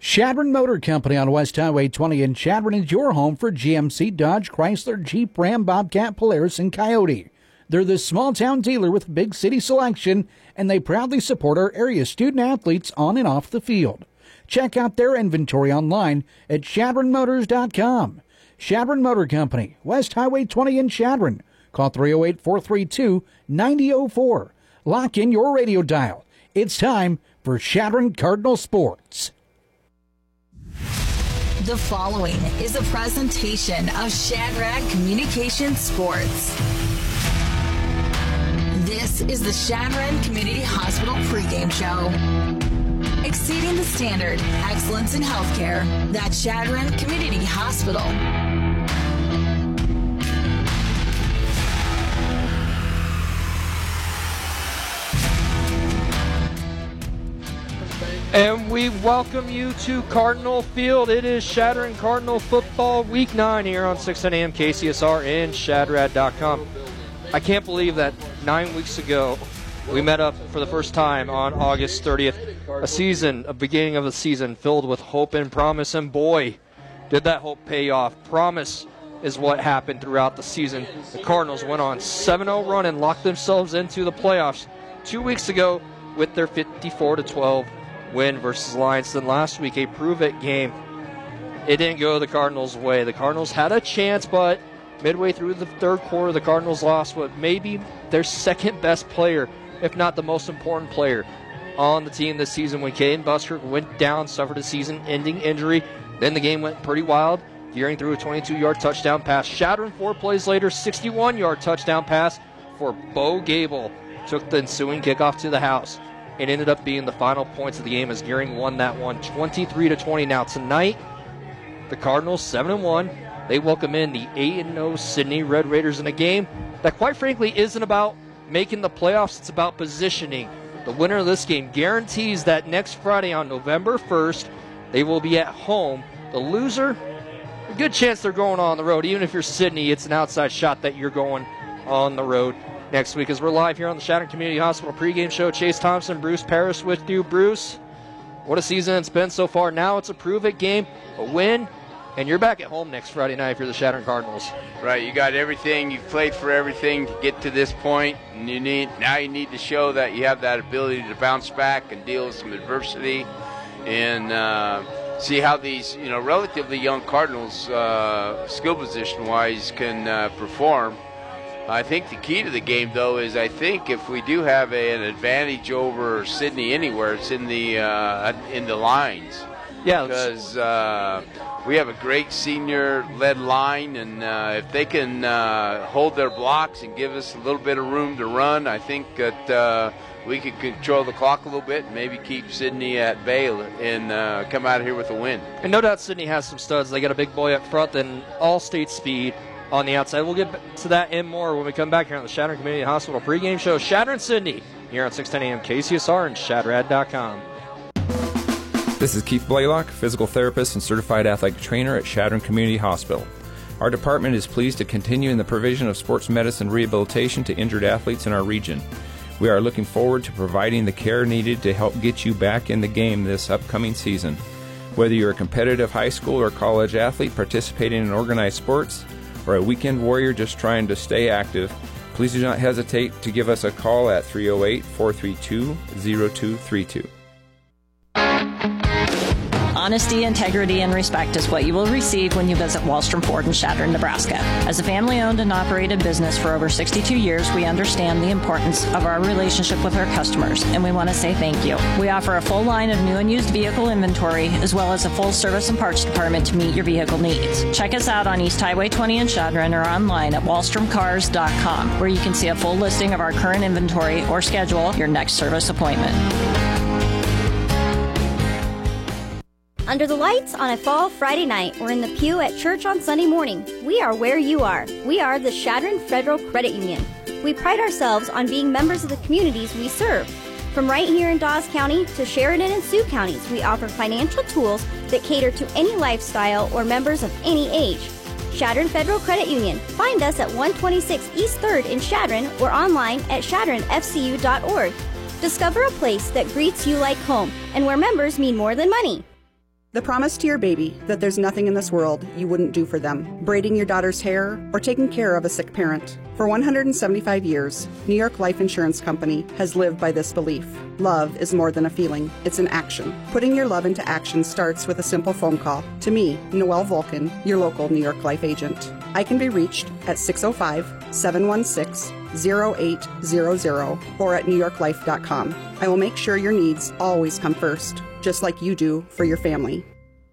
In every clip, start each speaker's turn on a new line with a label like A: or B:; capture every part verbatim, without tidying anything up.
A: Chadron Motor Company on West Highway twenty in Chadron is your home for G M C, Dodge, Chrysler, Jeep, Ram, Bobcat, Polaris, and Coyote. They're the small-town dealer with a big city selection, and they proudly support our area student-athletes on and off the field. Check out their inventory online at Chadron Motors dot com. Chadron Motor Company, West Highway twenty in Chadron. Call three oh eight, four three two, nine oh oh four. Lock in your radio dial. It's time for Chadron Cardinal Sports.
B: The following is a presentation of Shadrack Communications Sports. This is the Chadron Community Hospital pregame show. Exceeding the standard, excellence in healthcare. That's Chadron Community Hospital.
C: And we welcome you to Cardinal Field. It is Chadron Cardinal Football Week nine here on six ten a m K C S R and Shadrad dot com. I can't believe that nine weeks ago we met up for the first time on August thirtieth. A season, a beginning of a season filled with hope and promise. And boy, did that hope pay off. Promise is what happened throughout the season. The Cardinals went on seven oh run and locked themselves into the playoffs two weeks ago with their fifty-four to twelve win versus Lions. Then last week, a prove-it game. It didn't go the Cardinals' way. The Cardinals had a chance, but midway through the third quarter, the Cardinals lost what may be their second-best player, if not the most important player on the team this season. When Caden Buskirk went down, suffered a season-ending injury, then the game went pretty wild, gearing through a twenty-two-yard touchdown pass. Chadron four plays later, sixty-one-yard touchdown pass for Bo Gable. Took the ensuing kickoff to the house. It ended up being the final points of the game as Gearing won that one twenty-three to twenty. Now tonight, the Cardinals seven and one. They welcome in the eight and oh Sidney Red Raiders in a game that quite frankly isn't about making the playoffs, it's about positioning. The winner of this game guarantees that next Friday on November first, they will be at home. The loser, a good chance they're going on the road. Even if you're Sidney, it's an outside shot that you're going on the road next week. As we're live here on the Chadron Community Hospital pregame show, Chase Thompson, Bruce Parrish with you. Bruce, what a season it's been so far. Now it's a prove-it game, a win, and you're back at home next Friday night if you're the Chadron Cardinals.
D: Right, you got everything. You've played for everything to get to this point, and you need now you need to show that you have that ability to bounce back and deal with some adversity, and uh, see how these you know relatively young Cardinals, uh, skill position-wise, can uh, perform. I think the key to the game, though, is I think if we do have a, an advantage over Sidney anywhere, it's in the uh, in the lines.
C: Yeah,
D: because uh, we have a great senior-led line, and uh, if they can uh, hold their blocks and give us a little bit of room to run, I think that uh, we can control the clock a little bit and maybe keep Sidney at bay and uh, come out of here with a win.
C: And no doubt Sidney has some studs. They got a big boy up front and all-state speed on the outside. We'll get to that and more when we come back here on the Chadron Community Hospital pregame show. Chadron Sidney here on six ten a m K C S R and Shadrad dot com.
E: This is Keith Blaylock, physical therapist and certified athletic trainer at Chadron Community Hospital. Our department is pleased to continue in the provision of sports medicine rehabilitation to injured athletes in our region. We are looking forward to providing the care needed to help get you back in the game this upcoming season. Whether you're a competitive high school or college athlete participating in organized sports, or a weekend warrior just trying to stay active, please do not hesitate to give us a call at three oh eight, four three two, oh two three two.
F: Honesty, integrity, and respect is what you will receive when you visit Wallstrom Ford in Chadron, Nebraska. As a family-owned and operated business for over sixty-two years, we understand the importance of our relationship with our customers, and we want to say thank you. We offer a full line of new and used vehicle inventory, as well as a full service and parts department to meet your vehicle needs. Check us out on East Highway twenty in Chadron or online at wallstrom cars dot com, where you can see a full listing of our current inventory or schedule your next service appointment.
G: Under the lights on a fall Friday night or in the pew at church on Sunday morning, we are where you are. We are the Chadron Federal Credit Union. We pride ourselves on being members of the communities we serve. From right here in Dawes County to Sheridan and Sioux counties, we offer financial tools that cater to any lifestyle or members of any age. Chadron Federal Credit Union. Find us at one twenty-six East third in Chadron or online at chadron f c u dot org. Discover a place that greets you like home and where members mean more than money.
H: The promise to your baby that there's nothing in this world you wouldn't do for them. Braiding your daughter's hair or taking care of a sick parent. For one hundred seventy-five years, New York Life Insurance Company has lived by this belief. Love is more than a feeling, it's an action. Putting your love into action starts with a simple phone call. To me, Noelle Vulcan, your local New York Life agent. I can be reached at six oh five, seven one six, oh eight hundred or at new york life dot com. I will make sure your needs always come first, just like you do for your family.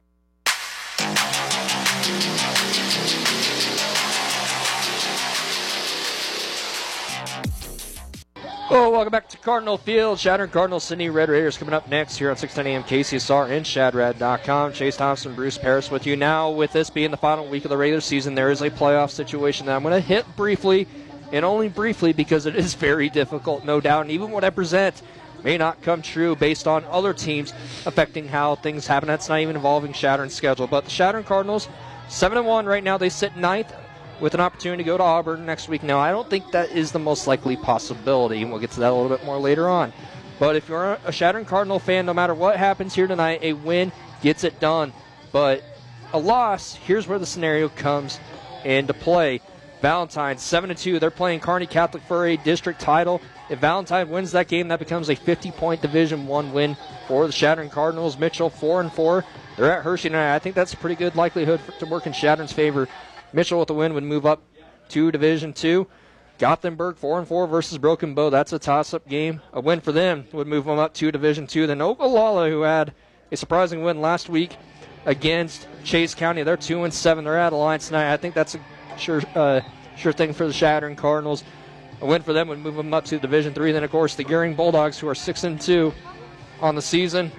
C: Oh, welcome back to Cardinal Field. Shadrant Cardinals, Sydney Red Raiders coming up next here on six ten A M K C S R and Shadrad dot com. Chase Thompson, Bruce Paris with you. Now, with this being the final week of the regular season, there is a playoff situation that I'm going to hit briefly, and only briefly because it is very difficult, no doubt. And even what I present may not come true based on other teams affecting how things happen. That's not even involving Shadrant's schedule. But the Shadrant Cardinals, seven and one right now. They sit ninth with an opportunity to go to Auburn next week. Now, I don't think that is the most likely possibility, and we'll get to that a little bit more later on. But if you're a Shadrant Cardinal fan, no matter what happens here tonight, a win gets it done. But a loss, here's where the scenario comes into play. Valentine, seven and two. They're playing Kearney Catholic for a district title. If Valentine wins that game, that becomes a fifty-point Division One win for the Shadrant Cardinals. Mitchell, four and four. They're at Hershey tonight. I think that's a pretty good likelihood for, to work in Shadrant's favor. Mitchell with the win would move up to Division Two. Gothenburg four and four versus Broken Bow. That's a toss-up game. A win for them would move them up to Division Two. Then Ogallala, who had a surprising win last week against Chase County, they're two and seven. They're at Alliance tonight. I think that's a sure uh, sure thing for the Shadrant Cardinals. A win for them would move them up to Division Three. Then of course the Gearing Bulldogs, who are six and two on the season,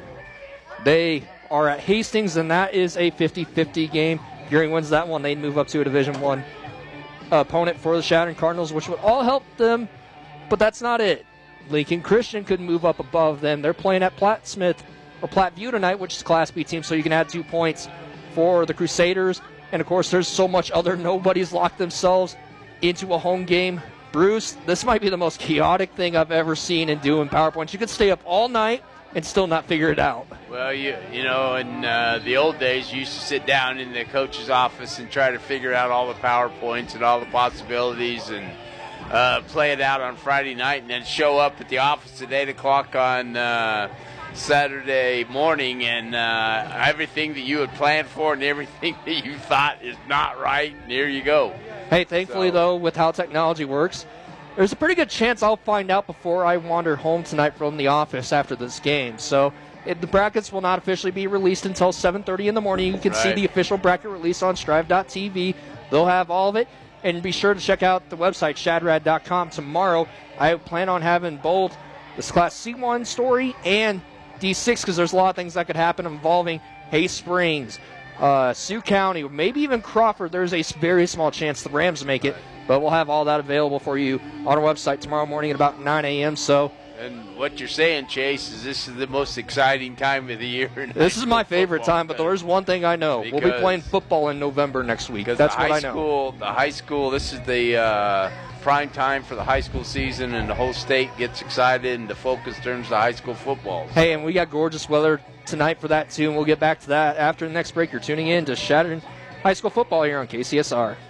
C: they are at Hastings, and that is a fifty-fifty game. Gearing wins that one, they'd move up to a Division One opponent for the Shadrant Cardinals, which would all help them, but that's not it. Lincoln Christian could move up above them. They're playing at Platte Smith or Platteview tonight, which is a Class B team, so you can add two points for the Crusaders. And of course, there's so much other nobody's locked themselves into a home game. Bruce, this might be the most chaotic thing I've ever seen in doing PowerPoints. You could stay up all night and still not figure it out.
D: Well, you you know, in uh, the old days, you used to sit down in the coach's office and try to figure out all the PowerPoints and all the possibilities and uh, play it out on Friday night and then show up at the office at eight o'clock on uh, Saturday morning, and uh, everything that you had planned for and everything that you thought is not right, and here you go.
C: Hey, thankfully, so. though, with how technology works, there's a pretty good chance I'll find out before I wander home tonight from the office after this game. So it, the brackets will not officially be released until seven thirty in the morning. You can right. see the official bracket release on strive dot t v. They'll have all of it. And be sure to check out the website, shadrad dot com. Tomorrow, I plan on having both this Class C one story and D six, because there's a lot of things that could happen involving Hay Springs, uh, Sioux County, maybe even Crawford. There's a very small chance the Rams make it. But we'll have all that available for you on our website tomorrow morning at about nine a m So,
D: and what you're saying, Chase, is this is the most exciting time of the year.
C: This is my favorite time, but there's one thing I know. We'll be playing football in November next week. That's what I know.
D: School, the high school, this is the uh, prime time for the high school season, and the whole state gets excited, and the focus turns to high school football.
C: Hey, and we got gorgeous weather tonight for that, too, and we'll get back to that after the next break. You're tuning in to Shadrant High School Football here on K C S R.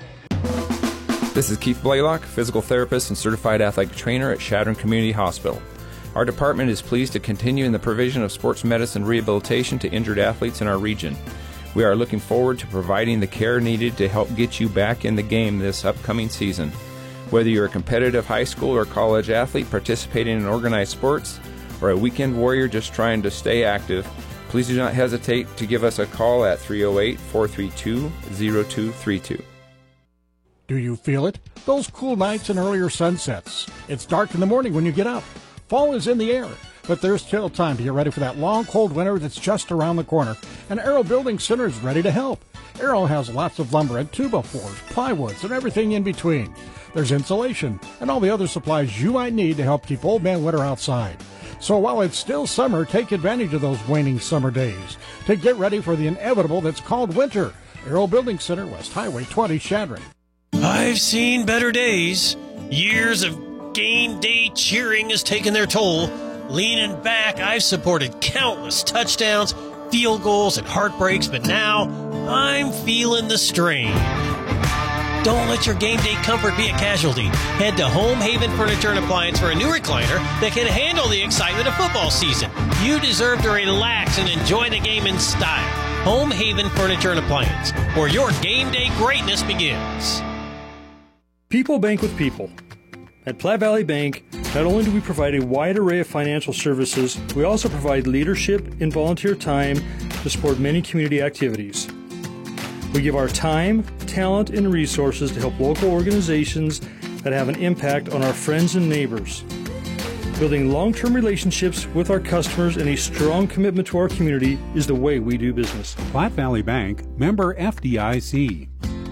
E: This is Keith Blaylock, physical therapist and certified athletic trainer at Shadrant Community Hospital. Our department is pleased to continue in the provision of sports medicine rehabilitation to injured athletes in our region. We are looking forward to providing the care needed to help get you back in the game this upcoming season. Whether you're a competitive high school or college athlete participating in organized sports, or a weekend warrior just trying to stay active, please do not hesitate to give us a call at three oh eight, four three two, oh two three two.
I: Do you feel it? Those cool nights and earlier sunsets. It's dark in the morning when you get up. Fall is in the air, but there's still time to get ready for that long, cold winter that's just around the corner. And Arrow Building Center is ready to help. Arrow has lots of lumber and two-by fours, plywoods, and everything in between. There's insulation and all the other supplies you might need to help keep Old Man Winter outside. So while it's still summer, take advantage of those waning summer days to get ready for the inevitable that's called winter. Arrow Building Center, West Highway twenty, Shadrant.
J: I've seen better days. Years of game day cheering has taken their toll. Leaning back, I've supported countless touchdowns, field goals and heartbreaks, but now I'm feeling the strain. Don't let your game day comfort be a casualty. Head to Home Haven Furniture and Appliance for a new recliner that can handle the excitement of football season. You deserve to relax and enjoy the game in style. Home Haven Furniture and Appliance, where your game day greatness begins.
K: People bank with people. At Platte Valley Bank, not only do we provide a wide array of financial services, we also provide leadership and volunteer time to support many community activities. We give our time, talent, and resources to help local organizations that have an impact on our friends and neighbors. Building long-term relationships with our customers and a strong commitment to our community is the way we do business.
L: Platte Valley Bank, member F D I C.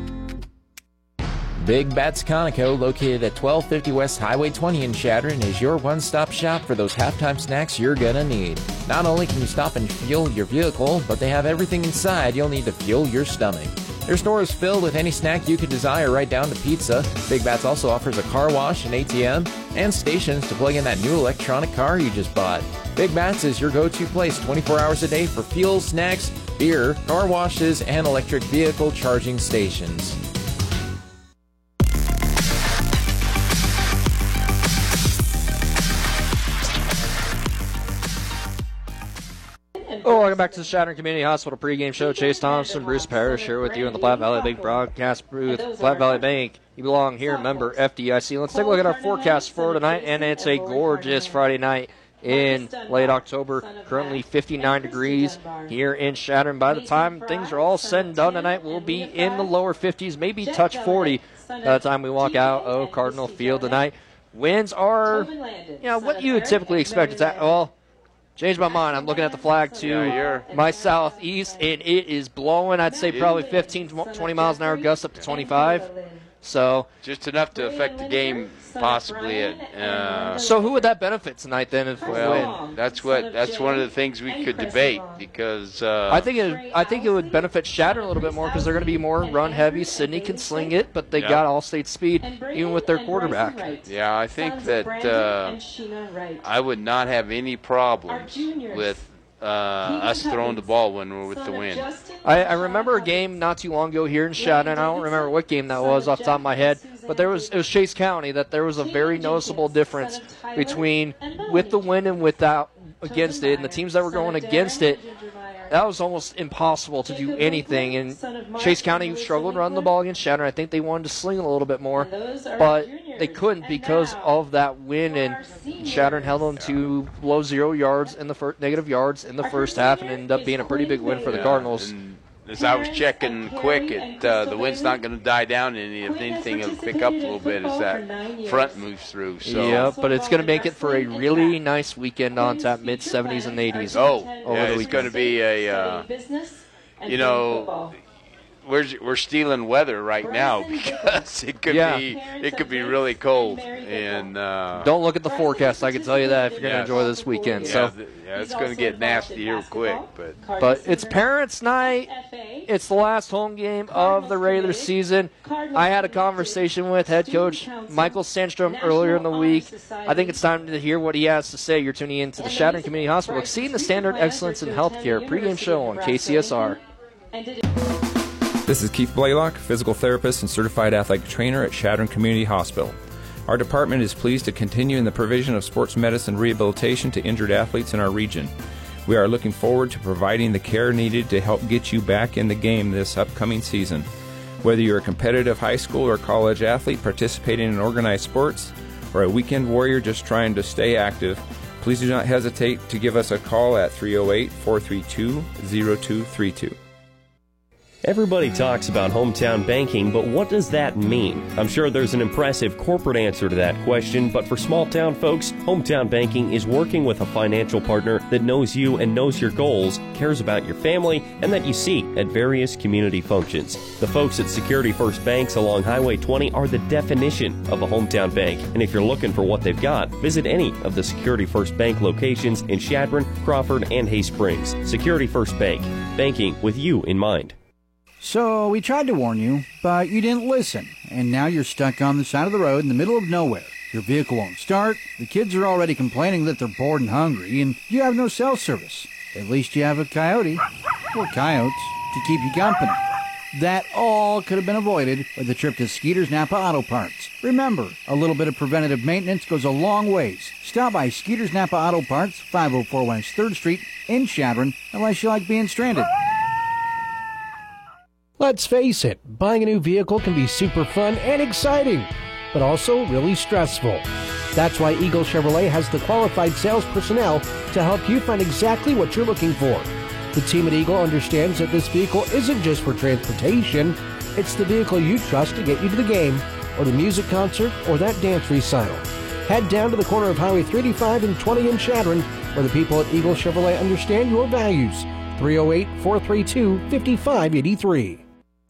M: Big Bats Conoco, located at twelve fifty West Highway twenty in Chadron, is your one-stop shop for those halftime snacks you're gonna need. Not only can you stop and fuel your vehicle, but they have everything inside you'll need to fuel your stomach. Their store is filled with any snack you could desire, right down to pizza. Big Bats also offers a car wash, an A T M, and stations to plug in that new electronic car you just bought. Big Bats is your go-to place twenty-four hours a day for fuel, snacks, beer, car washes, and electric vehicle charging stations.
C: Oh, welcome back to the Chadron Community Hospital pregame show. Chase Thompson, Bruce Parrish here with you in the Platte Valley Bank broadcast booth. Platte Valley Bank, you belong here, member F D I C. Let's take a look at our forecast for tonight, and it's a gorgeous Friday night in late October. Currently fifty-nine degrees here in Chadron. By the time things are all said and done tonight, we'll be in the lower fifties, maybe touch forty by the time we walk out of Cardinal Field tonight. Winds are, you know, what you would typically expect. It's at, well, changed my mind. I'm looking at the flag to
D: yeah,
C: my southeast, and it is blowing. I'd say probably fifteen, twenty miles an hour, gusts up to twenty-five. So
D: just enough to affect the game, possibly. At, uh,
C: so who would that benefit tonight then? If
D: well,
C: win?
D: that's what that's one of the things we could debate because uh,
C: I think it I think it would benefit Chadron a little bit more because they're going to be more run heavy. Sydney can sling it, but they
D: yeah.
C: got all-state speed even with their quarterback.
D: Yeah, I think that uh, I would not have any problems with uh, us throwing the ball when we're with the wind.
C: I, I remember a game not too long ago here in Chadron. I don't remember what game that was off the top of my head, but there was it was Chase County that there was a very noticeable difference between with the wind and without against it, and the teams that were going against it. That was almost impossible to do anything, and Chase County struggled to run the ball against Chadron. I think they wanted to sling a little bit more, but they couldn't because of that wind, and Chadron held them to below zero yards in the first, negative yards in the first half, and ended up being a pretty big win for the Cardinals.
D: And as I was checking quick, it, uh, the wind's not going to die down, and if anything, it'll pick up a little bit as that front moves through. So.
C: Yeah, but it's going to make it for a really nice weekend on tap, mid seventies and eighties.
D: Oh, yeah, it's going to be a, uh, you know, we're we're stealing weather right now because it could
C: yeah.
D: be it could be really cold. And uh,
C: don't look at the forecast. I can tell you that if you're going to
D: yes.
C: enjoy this weekend.
D: Yeah,
C: so
D: th- yeah, it's going to get nasty real quick. But
C: but it's Parents' Night. It's the last home game of the regular season. I had a conversation with head coach Michael Sandstrom earlier in the week. I think it's time to hear what he has to say. You're tuning in to the Chadron Community Hospital, exceeding the standard excellence in healthcare. Pregame show on K C S R.
E: This is Keith Blaylock, physical therapist and certified athletic trainer at Chadron Community Hospital. Our department is pleased to continue in the provision of sports medicine rehabilitation to injured athletes in our region. We are looking forward to providing the care needed to help get you back in the game this upcoming season. Whether you're a competitive high school or college athlete participating in organized sports, or a weekend warrior just trying to stay active, please do not hesitate to give us a call at three oh eight, four three two, oh two three two.
N: Everybody talks about hometown banking, but what does that mean? I'm sure there's an impressive corporate answer to that question, but for small-town folks, hometown banking is working with a financial partner that knows you and knows your goals, cares about your family, and that you see at various community functions. The folks at Security First Banks along Highway twenty are the definition of a hometown bank, and if you're looking for what they've got, visit any of the Security First Bank locations in Chadron, Crawford, and Hay Springs. Security First Bank, banking with you in mind.
A: So we tried to warn you, but you didn't listen, and now you're stuck on the side of the road in the middle of nowhere. Your vehicle won't start, the kids are already complaining that they're bored and hungry, and you have no cell service. At least you have a coyote, or coyotes, to keep you company. That all could have been avoided with a trip to Skeeter's Napa Auto Parts. Remember, a little bit of preventative maintenance goes a long ways. Stop by Skeeter's Napa Auto Parts, five oh four West third Street in Chadron, unless you like being stranded.
O: Let's face it, buying a new vehicle can be super fun and exciting, but also really stressful. That's why Eagle Chevrolet has the qualified sales personnel to help you find exactly what you're looking for. The team at Eagle understands that this vehicle isn't just for transportation, it's the vehicle you trust to get you to the game, or the music concert, or that dance recital. Head down to the corner of Highway three eighty-five and twenty in Chadron, where the people at Eagle Chevrolet understand your values. three oh eight, four three two, five five eight three.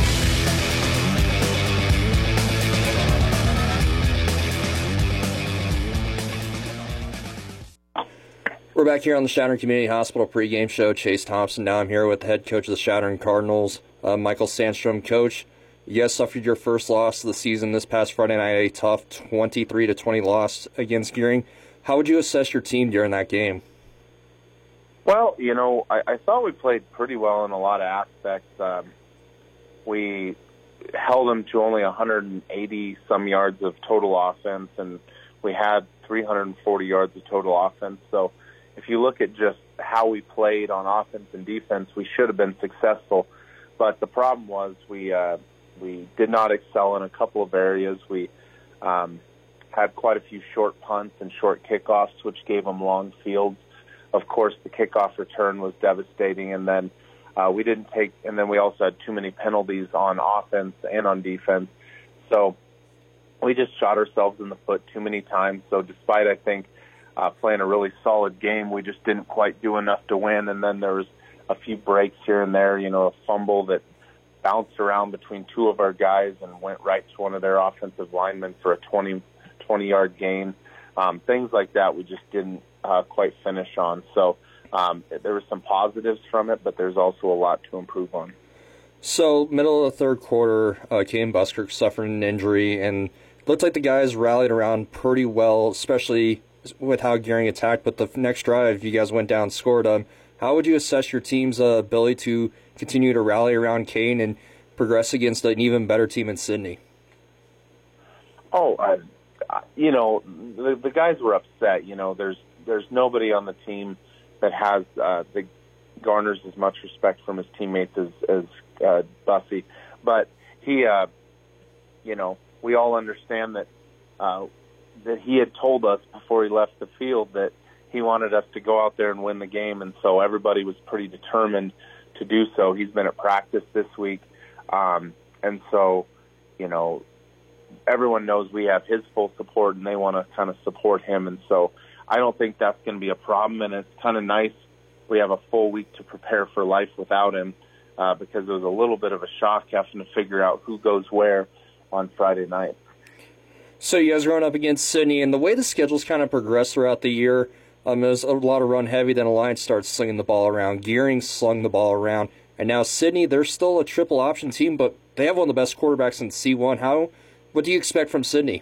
C: We're back here on the Chadron Community Hospital pregame show. Chase Thompson. Now I'm here with the head coach of the Chadron Cardinals, uh, Michael Sandstrom. Coach, you guys suffered your first loss of the season this past Friday night, a tough twenty-three to twenty loss against Gearing. How would you assess your team during that game?
P: Well, you know, I, I thought we played pretty well in a lot of aspects. Um, we held them to only one hundred eighty some yards of total offense, and we had three hundred forty yards of total offense. So if you look at just how we played on offense and defense, we should have been successful. But the problem was we uh, we did not excel in a couple of areas. We um, had quite a few short punts and short kickoffs, which gave them long fields. Of course, the kickoff return was devastating, and then uh, we didn't take. And then we also had too many penalties on offense and on defense. So we just shot ourselves in the foot too many times. So despite, I think, Uh, playing a really solid game, we just didn't quite do enough to win. And then there was a few breaks here and there, you know, a fumble that bounced around between two of our guys and went right to one of their offensive linemen for a twenty, twenty-yard gain. Um, things like that we just didn't uh, quite finish on. So um, there were some positives from it, but there's also a lot to improve on.
C: So middle of the third quarter, uh, Caden Buskirk suffered an injury, and looked like the guys rallied around pretty well, especially with how Gearing attacked. But the next drive, you guys went down and scored. Um, how would you assess your team's uh, ability to continue to rally around Kane and progress against an even better team in Sidney?
P: Oh, uh, you know, the, the guys were upset. You know, there's there's nobody on the team that has uh, that garners as much respect from his teammates as as uh, Bussy. But he, uh, you know, we all understand that. Uh, that he had told us before he left the field that he wanted us to go out there and win the game, and so everybody was pretty determined to do so. He's been at practice this week, um, and so, you know, everyone knows we have his full support, and they want to kind of support him, and so I don't think that's going to be a problem, and it's kind of nice we have a full week to prepare for life without him, uh, because it was a little bit of a shock having to figure out who goes where on Friday night.
C: So you guys are going up against Sidney, and the way the schedule's kind of progressed throughout the year, um, there's a lot of run heavy, then Alliance starts slinging the ball around. Gearing slung the ball around, and now Sidney, they're still a triple option team, but they have one of the best quarterbacks in C one. How, what do you expect from Sidney?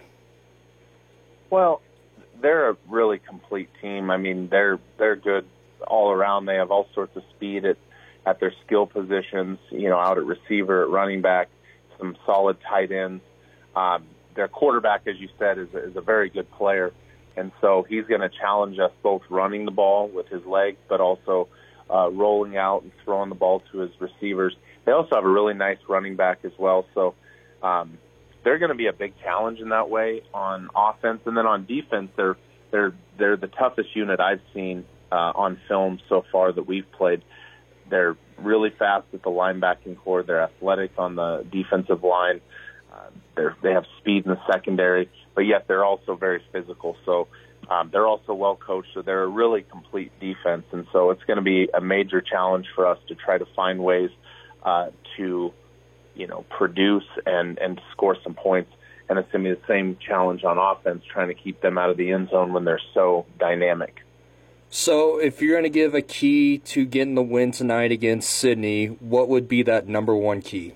P: Well, they're a really complete team. I mean, they're they're good all around. They have all sorts of speed at, at their skill positions, you know, out at receiver, at running back, some solid tight ends. Um, Their quarterback, as you said, is a, is a very good player, and so he's going to challenge us both running the ball with his legs, but also uh, rolling out and throwing the ball to his receivers. They also have a really nice running back as well, so um, they're going to be a big challenge in that way on offense. And then on defense, they're they're they're the toughest unit I've seen uh, on film so far that we've played. They're really fast at the linebacking core. They're athletic on the defensive line. Uh, they're, they have speed in the secondary, but yet they're also very physical. So um, they're also well coached. So they're a really complete defense, and so it's going to be a major challenge for us to try to find ways uh, to, you know, produce and and score some points. And it's going to be the same challenge on offense, trying to keep them out of the end zone when they're so dynamic.
C: So if you're going to give a key to getting the win tonight against Sidney, what would be that number one key?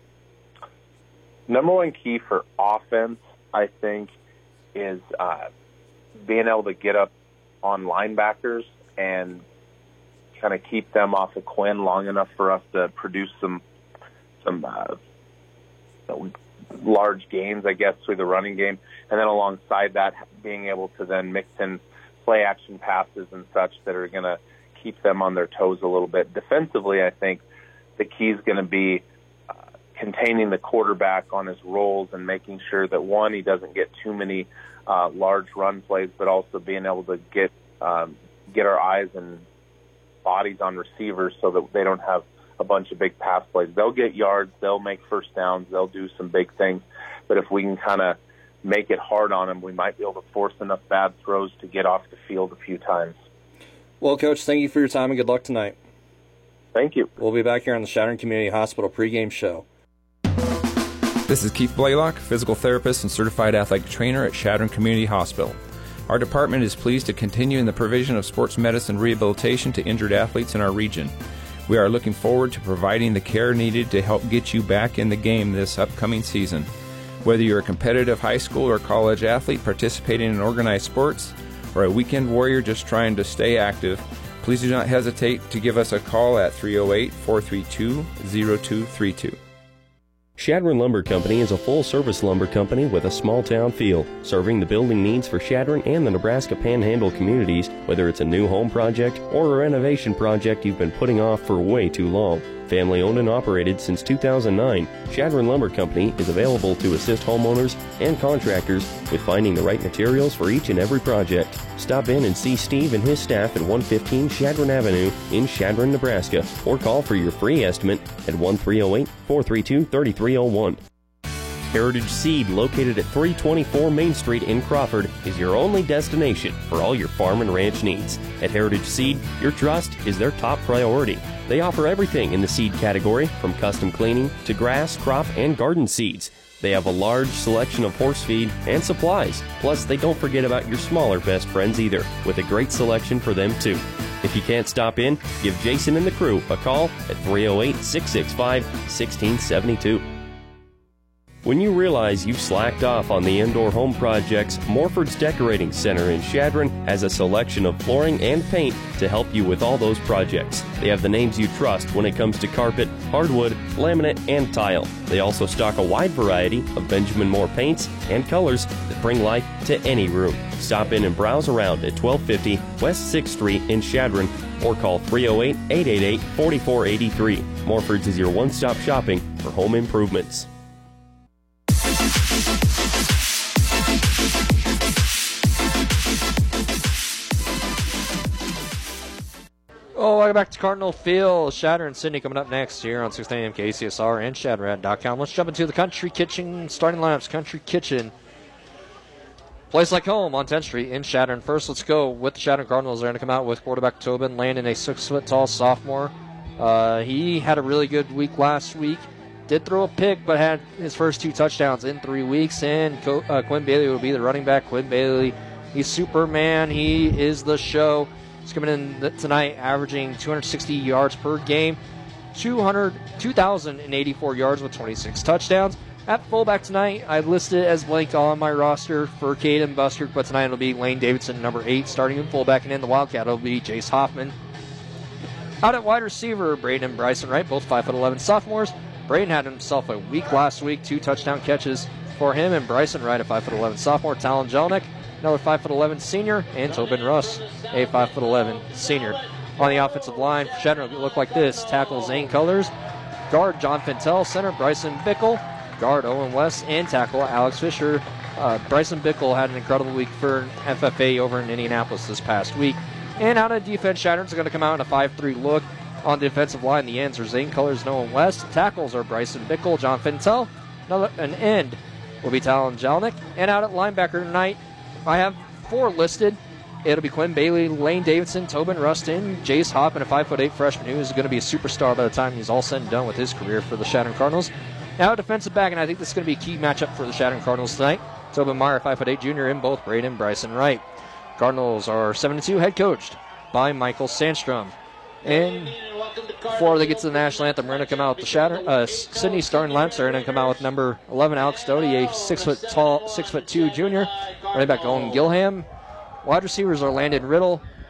P: Number one key for offense, I think, is uh, being able to get up on linebackers and kind of keep them off of Quinn long enough for us to produce some some uh, large gains, I guess, through the running game. And then alongside that, being able to then mix in play action passes and such that are going to keep them on their toes a little bit. Defensively, I think the key is going to be uh, containing the quarterback on his rolls and making sure that, one, he doesn't get too many uh, large run plays, but also being able to get um, get our eyes and bodies on receivers so that they don't have a bunch of big pass plays. They'll get yards, they'll make first downs, they'll do some big things, but if we can kind of make it hard on them, we might be able to force enough bad throws to get off the field a few times.
C: Well, Coach, thank you for your time and good luck tonight.
P: Thank you.
C: We'll be back here on the Chadron Community Hospital pregame show.
E: This is Keith Blaylock, physical therapist and certified athletic trainer at Chadron Community Hospital. Our department is pleased to continue in the provision of sports medicine rehabilitation to injured athletes in our region. We are looking forward to providing the care needed to help get you back in the game this upcoming season. Whether you're a competitive high school or college athlete participating in organized sports, or a weekend warrior just trying to stay active, please do not hesitate to give us a call at three oh eight, four three two, oh two three two.
N: Chadron Lumber Company is a full-service lumber company with a small-town feel, serving the building needs for Chadron and the Nebraska Panhandle communities, whether it's a new home project or a renovation project you've been putting off for way too long. Family-owned and operated since two thousand nine, Chadron Lumber Company is available to assist homeowners and contractors with finding the right materials for each and every project. Stop in and see Steve and his staff at one fifteen Chadron Avenue in Chadron, Nebraska, or call for your free estimate at one three oh eight, four three two, three three oh one. Heritage Seed, located at three twenty-four Main Street in Crawford, is your only destination for all your farm and ranch needs. At Heritage Seed, your trust is their top priority. They offer everything in the seed category, from custom cleaning to grass, crop, and garden seeds. They have a large selection of horse feed and supplies. Plus, they don't forget about your smaller best friends either, with a great selection for them too. If you can't stop in, give Jason and the crew a call at three oh eight, six six five, one six seven two. When you realize you've slacked off on the indoor home projects, Morford's Decorating Center in Chadron has a selection of flooring and paint to help you with all those projects. They have the names you trust when it comes to carpet, hardwood, laminate, and tile. They also stock a wide variety of Benjamin Moore paints and colors that bring life to any room. Stop in and browse around at twelve fifty West sixth Street in Chadron or call three oh eight, eight eight eight, four four eight three. Morford's is your one-stop shopping for home improvements.
C: Oh, welcome back to Cardinal Field. Shatter and Sydney coming up next here on six a.m. K C S R and Shadrad dot com. Let's jump into the Country Kitchen starting lineups. Country Kitchen, place like home on tenth Street in Shatter. And first, let's go with the Shatter Cardinals. They're going to come out with quarterback Tobin Landon, a six-foot-tall sophomore. Uh, he had a really good week last week. Did throw a pick, but had his first two touchdowns in three weeks. And Co- uh, Quinn Bailey will be the running back. Quinn Bailey, he's Superman. He is the show. He's coming in tonight averaging two hundred sixty yards per game, two thousand eighty-four yards with twenty-six touchdowns. At fullback tonight, I listed it as blank on my roster for Caden Buster, but tonight it'll be Lane Davidson, number eight, starting in fullback, and in the Wildcat it'll be Jace Hoffman. Out at wide receiver, Braden and Bryson Wright, both five foot eleven sophomores. Braden had himself a week last week, two touchdown catches for him, and Bryson Wright, a five foot eleven sophomore. Talon Jelinek, another five foot eleven senior, and Tobin Russ, a five foot eleven senior. On the offensive line, Shadrach will look like this. Tackle Zane Colors, guard John Fintel, center Bryson Bickle, guard Owen West, and tackle Alex Fisher. Uh, Bryson Bickle had an incredible week for F F A over in Indianapolis this past week. And out of defense, Shadrach's going to come out in a five three look. On the defensive line, the ends are Zane Colors and Owen West. Tackles are Bryson Bickle, John Fintel. Another, an end will be Talon Jelinek. And out at linebacker tonight, I have four listed. It'll be Quinn Bailey, Lane Davidson, Tobin Rustin, Jace Hopp, and a five foot eight freshman who is going to be a superstar by the time he's all said and done with his career for the Shadrach Cardinals. Now defensive back, and I think this is going to be a key matchup for the Shadrach Cardinals tonight. Tobin Meyer, five foot eight junior, in both Braden and Bryson Wright. Cardinals are seven and two, head coached by Michael Sandstrom. And before they get to the national anthem, we're going to come out with the Shatter, uh, Sydney starting lineups. They're going to come out with number eleven, Alex Doty, a six foot tall, six foot two junior. Running back Owen Gilham. Wide receivers are Landon Riddle,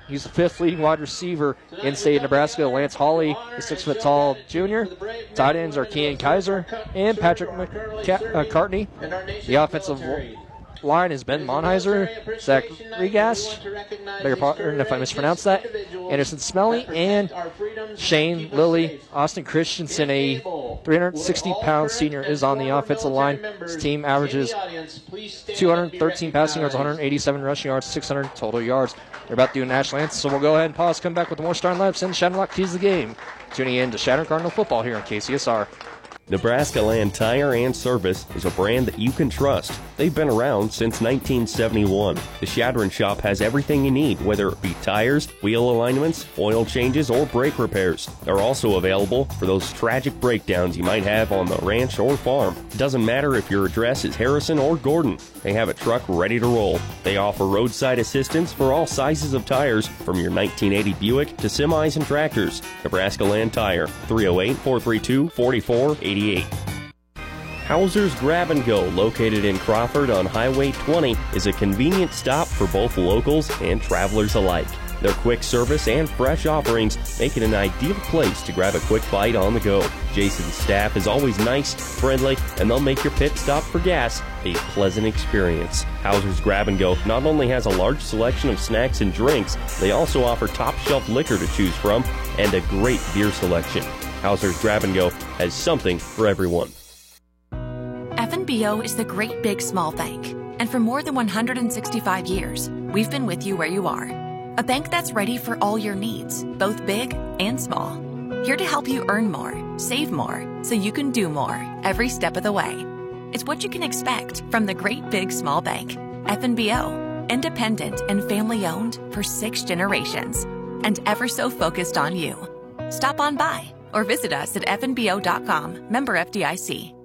C: He's the fifth leading wide receiver in state of Nebraska. Lance Hawley, the six-foot-tall junior. Tight ends are Kean Kaiser and Patrick McCartney. The offensive line is Ben Monheiser, Zach Regas, beg your pardon if I mispronounced that, Anderson Smelly, and Shane Lilly. Austin Christensen, a three hundred sixty pound senior, is on the offensive line. His team averages two hundred thirteen passing yards, one hundred eighty-seven rushing yards, six hundred total yards. They're about to do a national anthem, so we'll go ahead and pause, come back with more starting lineups and Shadrant Lock keys the game. Tuning in to Shadrant Cardinal Football here on K C S R.
N: Nebraska Land Tire and Service is a brand that you can trust. They've been around since nineteen seventy-one. The Shadron Shop has everything you need, whether it be tires, wheel alignments, oil changes, or brake repairs. They're also available for those tragic breakdowns you might have on the ranch or farm. It doesn't matter if your address is Harrison or Gordon. They have a truck ready to roll. They offer roadside assistance for all sizes of tires, from your nineteen eighty Buick to semis and tractors. Nebraska Land Tire, three oh eight, four three two, four four eight eight. Hauser's Grab and Go, located in Crawford on Highway twenty, is a convenient stop for both locals and travelers alike. Their quick service and fresh offerings make it an ideal place to grab a quick bite on the go. Jason's staff is always nice, friendly, and they'll make your pit stop for gas a pleasant experience. Hauser's Grab and Go not only has a large selection of snacks and drinks, they also offer top-shelf liquor to choose from and a great beer selection. Hauser's Grab and Go has something for everyone.
Q: F N B O is the great big small bank, and for more than one hundred sixty-five years, we've been with you where you are. A bank that's ready for all your needs, both big and small. Here to help you earn more, save more, so you can do more every step of the way. It's what you can expect from the great big small bank. F N B O, independent and family owned for six generations, and ever so focused on you. Stop on by or visit us at F N B O dot com, member F D I C.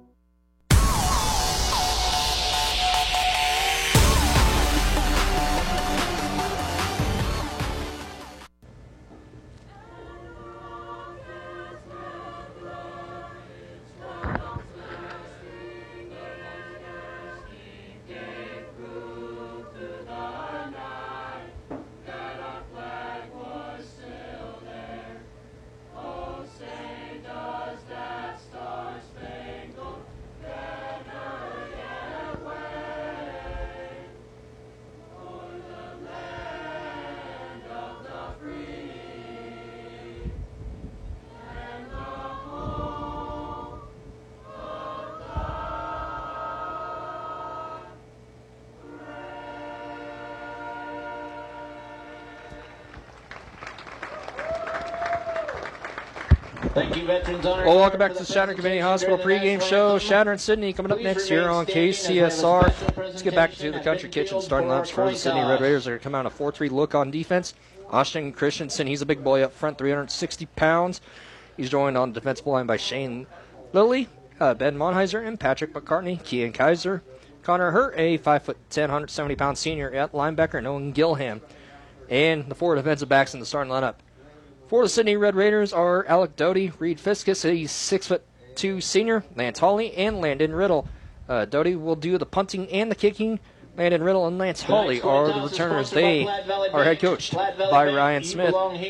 C: Thank you, Veterans Honor. Well, welcome back to the Shadrant Community Hospital pregame show. Shadrant Sydney coming up next here on K C S R. Let's get back to the Country Kitchen starting lineups for the Sydney Red Raiders. They're going to come out a four three look on defense. Austin Christensen, he's a big boy up front, three hundred sixty pounds. He's joined on the defensive line by Shane Lilly, uh, Ben Monheiser, and Patrick McCartney. Kean Kaiser, Connor Hurt, a five foot ten, one hundred seventy pound senior at linebacker, and Owen Gilham. And the four defensive backs in the starting lineup. For the Sydney Red Raiders are Alec Doty, Reed Fiskus, a six foot two senior, Lance Hawley, and Landon Riddle. Uh, Doty will do the punting and the kicking. Landon Riddle and Lance Hawley are the returners. They are head coached by Ryan Smith.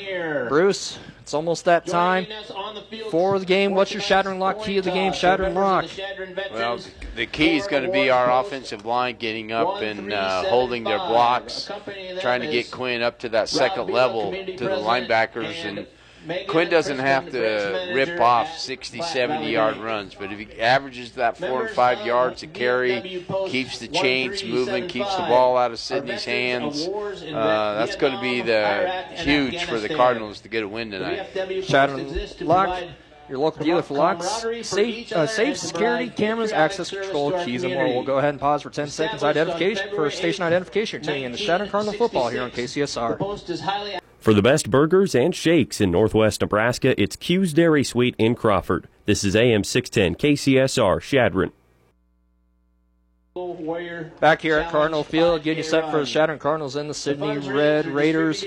C: Bruce, it's almost that time for the game. What's your Shadrant Lock key of the game, Shadrant Lock?
D: Well, the key is going to be our offensive line getting up and uh, holding their blocks, trying to get Quinn up to that second level to the linebackers. And Quinn doesn't have to rip off sixty, seventy yard runs, but if he averages that four or five yards a carry, keeps the chains moving, keeps the ball out of Sydney's hands, uh, that's going to be the huge for the Cardinals to get a win tonight.
C: Shadrant Lock, your local dealer for locks, safe, uh, safe security, cameras, access control, keys, and more. We'll go ahead and pause for ten seconds identification for station identification. You're tuning in to Shadrant Cardinal Football here on K C S R.
N: For the best burgers and shakes in northwest Nebraska, it's Q's Dairy Suite in Crawford. This is A M six ten K C S R, Shadrant.
C: Back here at Cardinal Field, getting you set for the Shadrant Cardinals and the Sydney Red Raiders.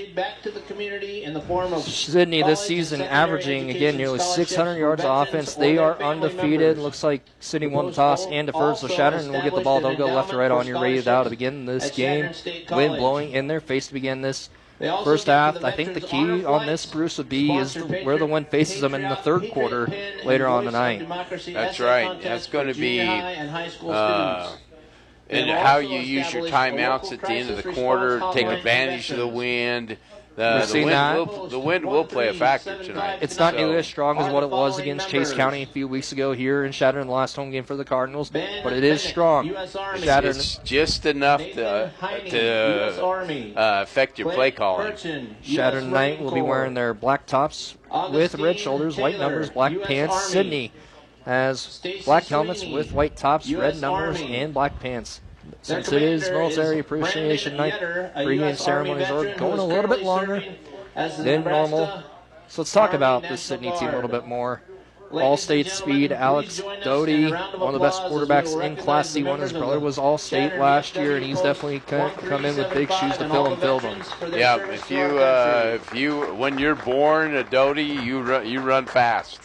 C: Sydney this season averaging, again, nearly six hundred yards of offense. They are undefeated. Looks like Sydney won the toss and deferred, so Shadrant will get the ball. They'll go left or right on your radio dial to begin this game. Wind blowing in their face to begin this first half. I think the key on this, Bruce, would be is the, where the wind faces them in the third quarter later on tonight.
D: That's right. That's going to be uh, and how you use your timeouts at the end of the quarter, take advantage of the wind. The, the, wind will, the wind will play a factor tonight.
C: It's not
D: so.
C: nearly as strong as what it was against Chase County a few weeks ago here in Chadron, the last home game for the Cardinals, but it is strong.
D: Chadron. It's just enough to, to uh, affect your play calling.
C: Chadron tonight will be wearing their black tops with red shoulders, white numbers, black pants. Sydney has black helmets with white tops, red numbers, and black pants. Since it is Military Appreciation Night, pregame ceremonies are going a little bit longer than normal. So let's talk about this Sydney team a little bit more. All-State speed, Alex Doty, one of the best quarterbacks in Class C one. His brother was All-State last year, and he's definitely come in with big shoes to fill and fill them.
D: Yeah, if you, uh, if you, when you're born a Doty, you run, you run fast.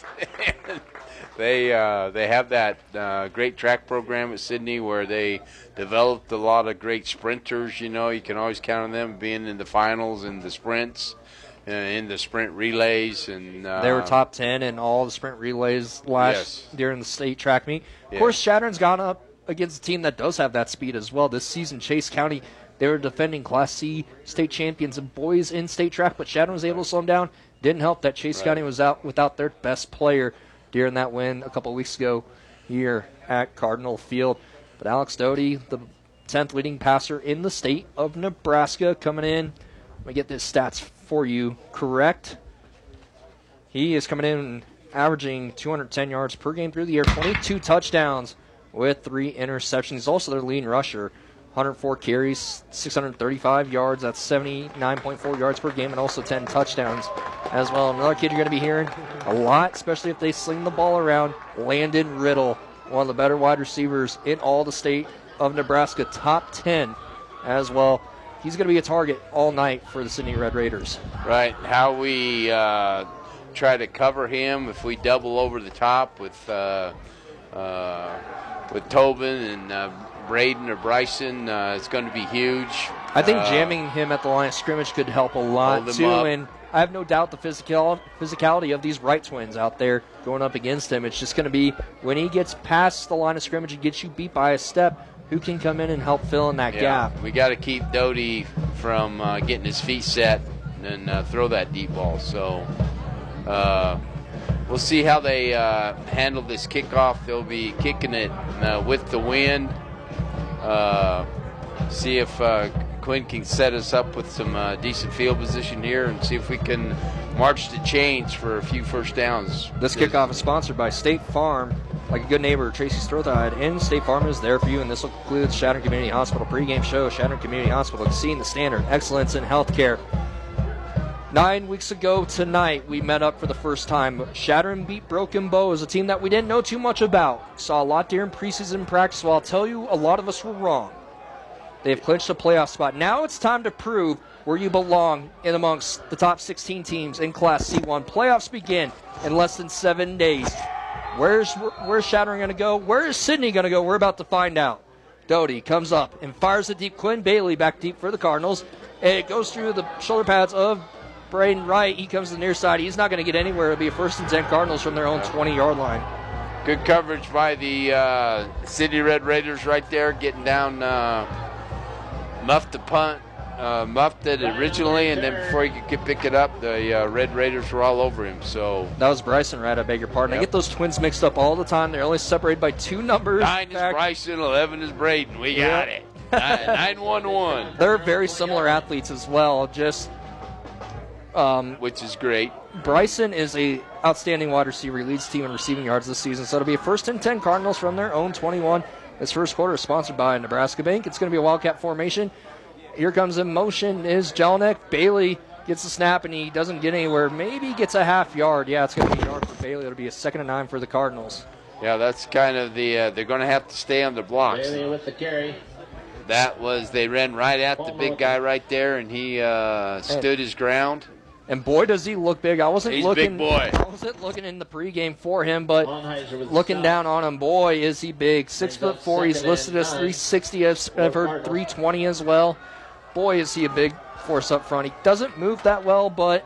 D: They uh, they have that uh, great track program at Sydney where they developed a lot of great sprinters. You know, you can always count on them being in the finals and the sprints, uh, in the sprint relays, and uh,
C: they were top ten in all the sprint relays last
D: yes.
C: during the state track meet. Of
D: yes.
C: course, Chadron's gone up against a team that does have that speed as well. This season, Chase County, they were defending Class C state champions and boys in state track, but Chadron was able to slow them down. Didn't help that Chase
D: right.
C: County was out without their best player during that win a couple weeks ago here at Cardinal Field. But Alex Doty, the tenth leading passer in the state of Nebraska, coming in. Let me get this stats for you correct. He is coming in averaging two hundred ten yards per game through the year, twenty-two touchdowns with three interceptions. He's also their leading rusher, one hundred four carries, six hundred thirty-five yards. That's seventy-nine point four yards per game, and also ten touchdowns as well. Another kid you're going to be hearing a lot, especially if they sling the ball around, Landon Riddle, one of the better wide receivers in all the state of Nebraska, top ten as well. He's going to be a target all night for the Sydney Red Raiders.
D: Right. How we uh, try to cover him if we double over the top with uh, uh, with Tobin and uh, Braden or Bryson, uh, it's going to be huge.
C: I think
D: uh,
C: jamming him at the line of scrimmage could help a lot,
D: hold him
C: too.
D: up.
C: And I have no doubt the physical, physicality of these Wright twins out there going up against him. It's just going to be when he gets past the line of scrimmage and gets you beat by a step, who can come in and help fill in that
D: yeah,
C: gap.
D: We got to keep Doty from uh, getting his feet set and uh, throw that deep ball. So uh, we'll see how they uh, handle this kickoff. They'll be kicking it uh, with the wind. Uh, see if uh, Quinn can set us up with some uh, decent field position here and see if we can march the chains for a few first downs.
C: This kickoff is sponsored by State Farm. Like a good neighbor, Tracy Strothide and State Farm is there for you, and this will conclude the Chadron Community Hospital pregame show. Chadron Community Hospital, exceeding the standard, excellence in healthcare. Nine weeks ago tonight, we met up for the first time. Chadron beat Broken Bow as a team that we didn't know too much about. Saw a lot during preseason practice, so I'll tell you, a lot of us were wrong. They've clinched a playoff spot. Now it's time to prove where you belong in amongst the top sixteen teams in Class C one. Playoffs begin in less than seven days. Where's where's Chadron going to go? Where is Sydney going to go? We're about to find out. Doty comes up and fires it deep. Quinn Bailey back deep for the Cardinals. It goes through the shoulder pads of Braden Wright. He comes to the near side. He's not going to get anywhere. It'll be a first and ten Cardinals from their own twenty-yard line.
D: Good coverage by the uh, City Red Raiders right there, getting down, uh, muffed the punt, uh, muffed it originally, and then before he could get, pick it up, the uh, Red Raiders were all over him. So
C: that was Bryson Wright, I beg your pardon. Yep. I get those twins mixed up all the time. They're only separated by two numbers.
D: Nine is Bryson, eleven is Braden. We got
C: yep.
D: it. Nine, nine one one.
C: They're very similar athletes as well. Just um,
D: which is great.
C: Bryson is a outstanding wide receiver. He leads the team in receiving yards this season. So it'll be a first and ten Cardinals from their own twenty-one. This first quarter is sponsored by Nebraska Bank. It's going to be a Wildcat formation. Here comes in motion is Jelinek. Bailey gets the snap, and he doesn't get anywhere. Maybe gets a half yard. Yeah, it's going to be a yard for Bailey. It'll be a second and nine for the Cardinals.
D: Yeah, that's kind of the uh, – they're going to have to stay on the blocks.
R: Bailey with the carry.
D: That was – they ran right at the big guy right there, and he uh, stood his ground.
C: And boy, does he look big. I wasn't
D: He's
C: looking.
D: big boy.
C: I wasn't looking in the pregame for him, but looking down on him, boy, is he big. Six foot four. He's listed as three sixty. I've heard three twenty as well. Boy, is he a big force up front. He doesn't move that well, but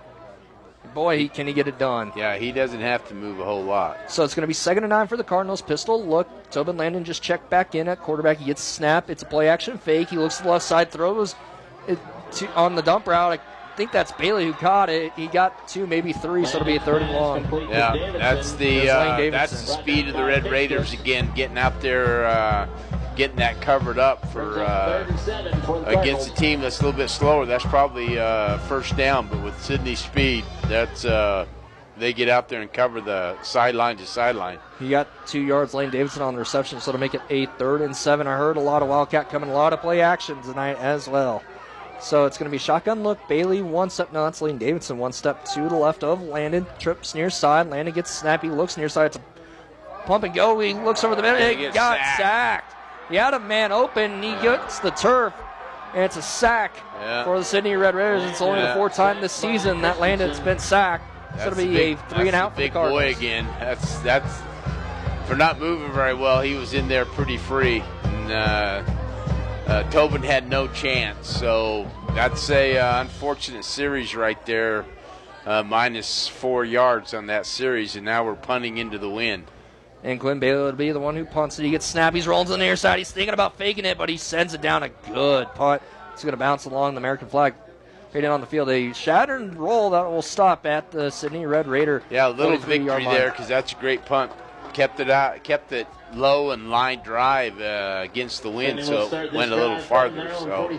C: boy, he, can he get it done.
D: Yeah, he doesn't have to move a whole lot.
C: So it's going to be second and nine for the Cardinals. Pistol look. Tobin Landon just checked back in at quarterback. He gets a snap. It's a play-action fake. He looks to the left side, throws it to, on the dump route. I think that's Bailey who caught it. He got two, maybe three, so it'll be a third and long.
D: Yeah, that's the uh, that's the speed of the Red Raiders again, getting out there, uh, getting that covered up for uh, against a team that's a little bit slower. That's probably uh, first down, but with Sydney's speed, that's uh, they get out there and cover the sideline to sideline.
C: He got two yards. Lane Davidson on the reception, so to make it a third and seven. I heard a lot of Wildcat coming, a lot of play action tonight as well. So it's going to be shotgun look. Bailey one step. No, that's Lane Davidson. One step to the left of Landon. Trips near side. Landon gets snappy. Looks near side. It's a pump and go. He looks over the middle. He got sacked. sacked. He had a man open. And he gets the turf. And it's a sack
D: yeah.
C: for the Sydney Red Raiders. It's only
D: yeah.
C: the fourth time this season that Landon's been sacked. It's going to be
D: big,
C: a three and out for the
D: big
C: Cardinals.
D: boy again. That's that's for not moving very well. He was in there pretty free. And, uh, Uh, Tobin had no chance, so that's a uh, unfortunate series right there, uh, minus four yards on that series, and now we're punting into the wind.
C: And Quinn Bailey will be the one who punts it. He gets snapped. He's rolling to the near side. He's thinking about faking it, but he sends it down a good punt. It's going to bounce along the American flag. Right in on the field. A shattered roll that will stop at the Sydney Red Raider.
D: Yeah, a little victory there because that's a great punt. Kept it out, kept it low and line drive uh, against the wind, so it went a little farther. So,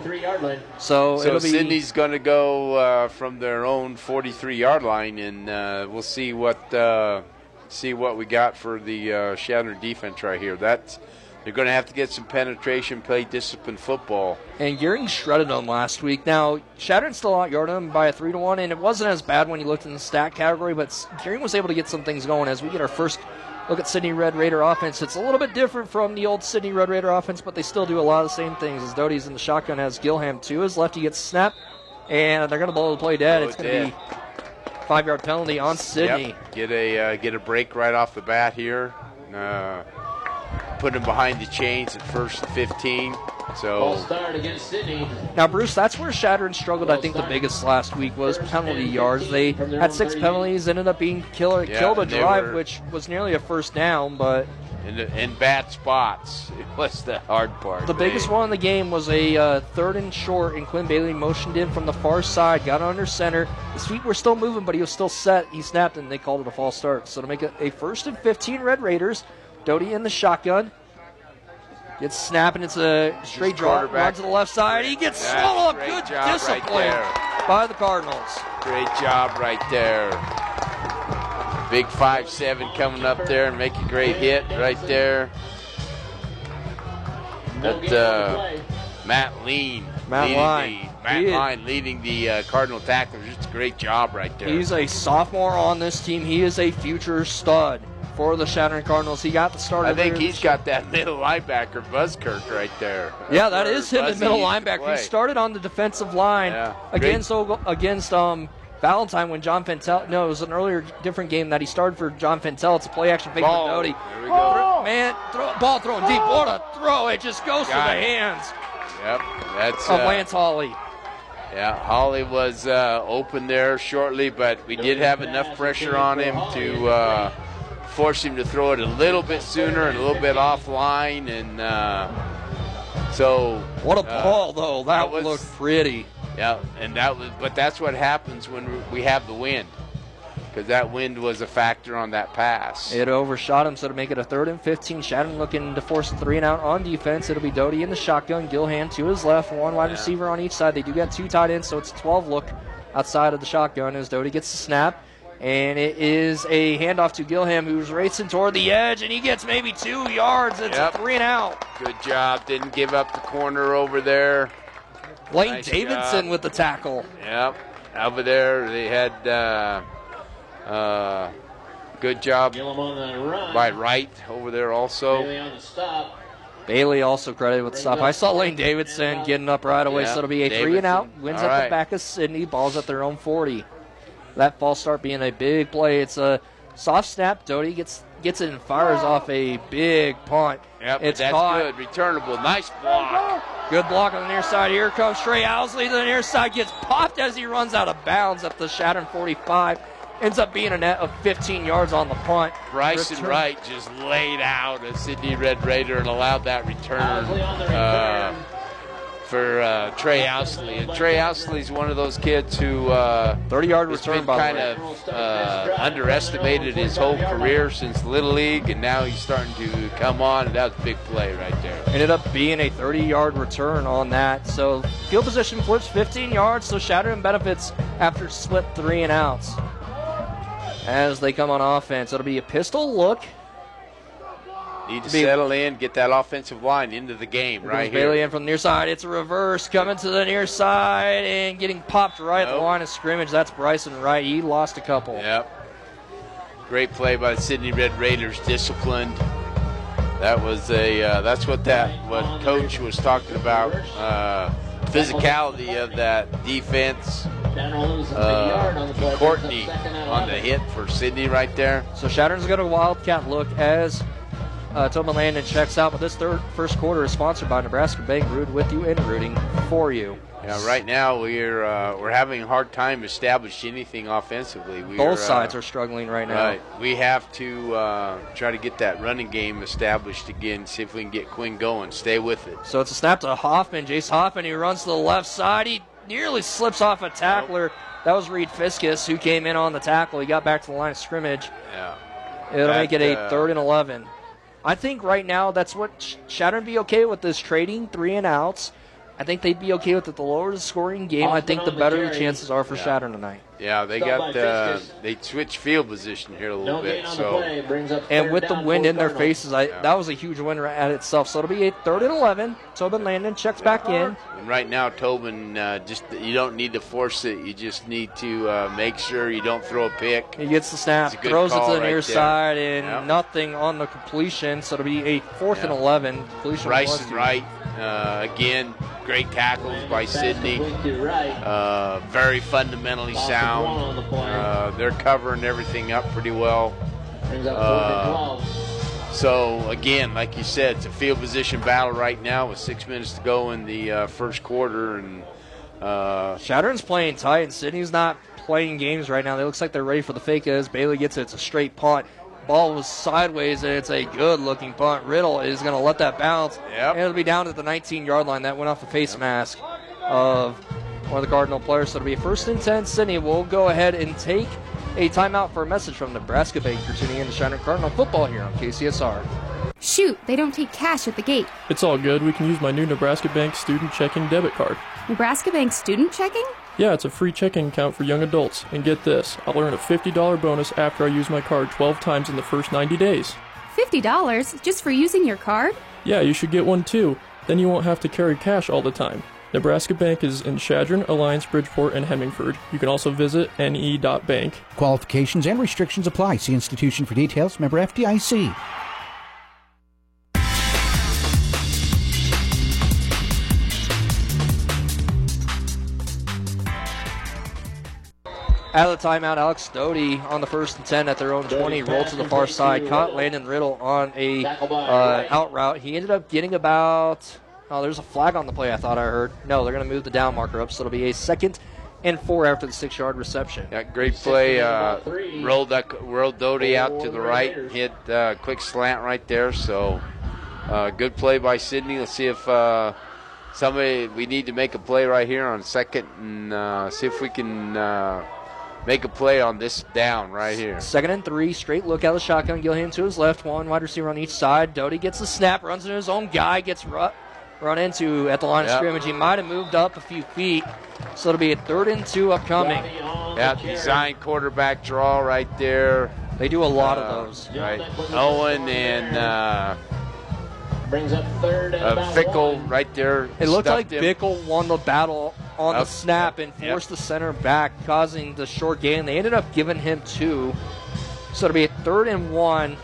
C: so,
D: so Sydney's going to go uh, from their own forty-three yard line, and uh, we'll see what uh, see what we got for the uh, Shattern defense right here. That's they're going to have to get some penetration, play disciplined football.
C: And Gearing shredded them last week. Now Shattern still out-yarded them by a three to one, and it wasn't as bad when you looked in the stat category, but Gearing was able to get some things going as we get our first look at Sydney Red Raider offense. It's a little bit different from the old Sydney Red Raider offense, but they still do a lot of the same things. As Doty's in the shotgun, has Gilham to his left. He gets snapped, and they're going to blow the play dead.
D: Blow
C: it's
D: it
C: going to be five-yard penalty on Sydney.
D: Yep. Get a uh, get a break right off the bat here. Uh, put him behind the chains at first and fifteen. So
R: start against Sydney.
C: Now, Bruce, that's where Shattern struggled. I think the biggest last week was penalty yards. They had six penalties, ended up being killer,
D: yeah,
C: killed a drive,
D: were,
C: which was nearly a first down, but
D: in, in bad spots. What's the hard part?
C: The biggest one in the game was a uh, third and short, and Quinn Bailey motioned in from the far side, got under center. His feet were still moving, but he was still set. He snapped, and they called it a false start. So to make it a first and fifteen, Red Raiders. Doty in the shotgun. Gets snapping. It's a straight draw. Runs to the left side. He gets swallowed up. Good discipline
D: right
C: by the Cardinals.
D: Great job right there. Big five seven coming up there and make a great hit right there. That uh, Matt Lean.
C: Matt Line.
D: The, Matt Line leading the uh, Cardinal tacklers. Just a great job right there.
C: He's a sophomore on this team. He is a future stud for the Shattern Cardinals. He got the start.
D: I think he's got that middle linebacker, Buzzkirk, right there.
C: Yeah, that is him, the middle linebacker. He started on the defensive line
D: yeah,
C: against against um, Valentine when John Fentel. No, it was an earlier different game that he started for John Fentel. It's a play action fake
D: ball.
C: for Doty.
D: There we go.
C: Man, throw, ball thrown deep. What a throw! It just goes
D: got
C: to the
D: it.
C: hands.
D: Yep, that's
C: of
D: uh,
C: Lance Hawley.
D: Yeah, Hawley was uh, open there shortly, but we did have enough pressure on him to uh, force him to throw it a little bit sooner and a little bit offline, and uh, so
C: what a
D: uh,
C: ball though. That,
D: that was,
C: looked pretty.
D: Yeah, and that was, but that's what happens when we have the wind, because that wind was a factor on that pass.
C: It overshot him, so to make it a third and fifteen. Shattern looking to force a three and out on defense. It'll be Doty in the shotgun. Gilhan to his left. One wide
D: yeah.
C: receiver on each side. They do get two tight ends, so it's a twelve look outside of the shotgun as Doty gets the snap. And it is a handoff to Gilham, who's racing toward the edge, and he gets maybe two yards. It's
D: yep.
C: a three and out.
D: Good job. Didn't give up the corner over there.
C: Lane
D: nice
C: Davidson
D: job.
C: with the tackle.
D: Yep. Over there, they had uh, uh, good job by Wright over there also.
R: Bailey on the stop.
C: Bailey also credited with the stop. I saw Lane Davidson getting up right away,
D: yeah.
C: so it'll be a
D: Davidson.
C: three and out. Wins
D: All
C: at
D: right.
C: the back of Sydney. Ball's at their own forty. That false start being a big play. It's a soft snap. Doty gets gets it and fires off a big punt.
D: Yep,
C: it's
D: that's
C: caught.
D: good. Returnable. Nice block.
C: Good block on the near side. Here comes Trey Owsley to the near side. Gets popped as he runs out of bounds at the Chadron forty-five. Ends up being a net of fifteen yards on the punt.
D: Bryson return. Wright just laid out a Sydney Red Raider and allowed that return uh, for uh, Trey Owsley. And Trey Owsley is one of those kids who uh,
C: thirty-yard
D: has
C: return
D: been
C: by
D: kind of uh, underestimated his whole career since Little League, and now he's starting to come on, and that was a big play right there.
C: Ended up being a thirty-yard return on that. So field position flips fifteen yards, so Chadron benefits after split three and outs. As they come on offense, it'll be a pistol look.
D: Need to settle in, get that offensive line into the game right here.
C: Bailey in from the near side. It's a reverse coming to the near side and getting popped right nope. at the line of scrimmage. That's Bryson Wright. He lost a couple.
D: Yep. Great play by the Sydney Red Raiders, disciplined. That was a. Uh, that's what that what Coach was talking about. Uh, physicality of that defense. Uh, Courtney on the hit for Sydney right there.
C: So Chadron's got a Wildcat look as uh, Tobin Landon checks out. But this third first quarter is sponsored by Nebraska Bank, rooted with you and rooting for you.
D: Yeah, right now we're uh, we're having a hard time establishing anything offensively. We
C: Both
D: are,
C: sides
D: uh,
C: are struggling right now.
D: Right. We have to uh, try to get that running game established again, see if we can get Quinn going. Stay with it.
C: So it's a snap to Hoffman. Jace Hoffman, he runs to the left side. He nearly slips off a tackler. That was Reed Fiskus who came in on the tackle. He got back to the line of scrimmage.
D: Yeah.
C: It'll
D: that,
C: make it a
D: uh,
C: third and eleven. I think right now that's what Chadron be okay with, this trading three and outs. I think they'd be okay with it. The lower the scoring game, I think the better the chances are for
D: yeah.
C: Chadron tonight.
D: Yeah, they got uh, they switched field position here a little bit. So
C: and with the wind in their faces, I, yeah. that was a huge win at itself. So it'll be a third and eleven. Tobin Landon checks back in.
D: And right now, Tobin, uh, just you don't need to force it. You just need to uh, make sure you don't throw a pick.
C: He gets the snap, throws it to the
D: right
C: near
D: there.
C: side, and
D: yep.
C: nothing on the completion. So it'll be a fourth
D: yep.
C: and eleven. Completion.
D: Bryson Wright, uh, again, great tackles by Sydney. Uh, very fundamentally sound. Uh, they're covering everything up pretty well. Uh, so, again, like you said, it's a field position battle right now with six minutes to go in the uh, first quarter. And uh,
C: Chadron's playing tight, and Sydney's not playing games right now. It looks like they're ready for the fake as Bailey gets it. It's a straight punt. Ball was sideways, and it's a good-looking punt. Riddle is going to let that bounce.
D: Yep.
C: And it'll be down at the nineteen-yard line. That went off the face mask of one of the Cardinal players. So it'll be first and ten. Sydney will go ahead and take a timeout for a message from Nebraska Bank. You're tuning in to Chadron Cardinal football here on K C S R.
S: Shoot, they don't take cash at the gate.
T: It's all good. We can use my new Nebraska Bank student checking debit card.
S: Nebraska Bank student checking?
T: Yeah, it's a free checking account for young adults. And get this, I'll earn a fifty dollars bonus after I use my card twelve times in the first ninety days.
S: fifty dollars just for using your card?
T: Yeah, you should get one too. Then you won't have to carry cash all the time. Nebraska Bank is in Chadron, Alliance, Bridgeport, and Hemingford. You can also visit N E dot bank.
A: Qualifications and restrictions apply. See institution for details. Member F D I C.
C: Out of the timeout, Alex Doty on the first and ten at their own twenty, rolled to the far side, caught Landon Riddle on a uh, out route. He ended up getting about, oh, there's a flag on the play I thought I heard. No, they're going to move the down marker up, so it'll be a second and four after the six-yard reception.
D: Yeah, great play. Uh, rolled, that, rolled Doty out to the right, hit a uh, quick slant right there, so uh, good play by Sydney. Let's see if uh, somebody, we need to make a play right here on second and uh, see if we can uh, make a play on this down right here.
C: Second and three, straight look out of the shotgun. Gilliam to his left, one wide receiver on each side. Doty gets the snap, runs into his own guy, gets run, run into at the line
D: yep.
C: of scrimmage. He might have moved up a few feet, so it'll be a third and two upcoming.
D: Yeah, design quarterback draw right there.
C: They do a lot
D: uh,
C: of those.
D: Right. Owen and uh,
R: brings up third and
D: uh, Fickle right there.
C: It looked like
D: him.
C: Bickle won the battle on
D: Up,
C: the snap and
D: yep.
C: forced the center back, causing the short gain. They ended up giving him two. So it'll be a third and one.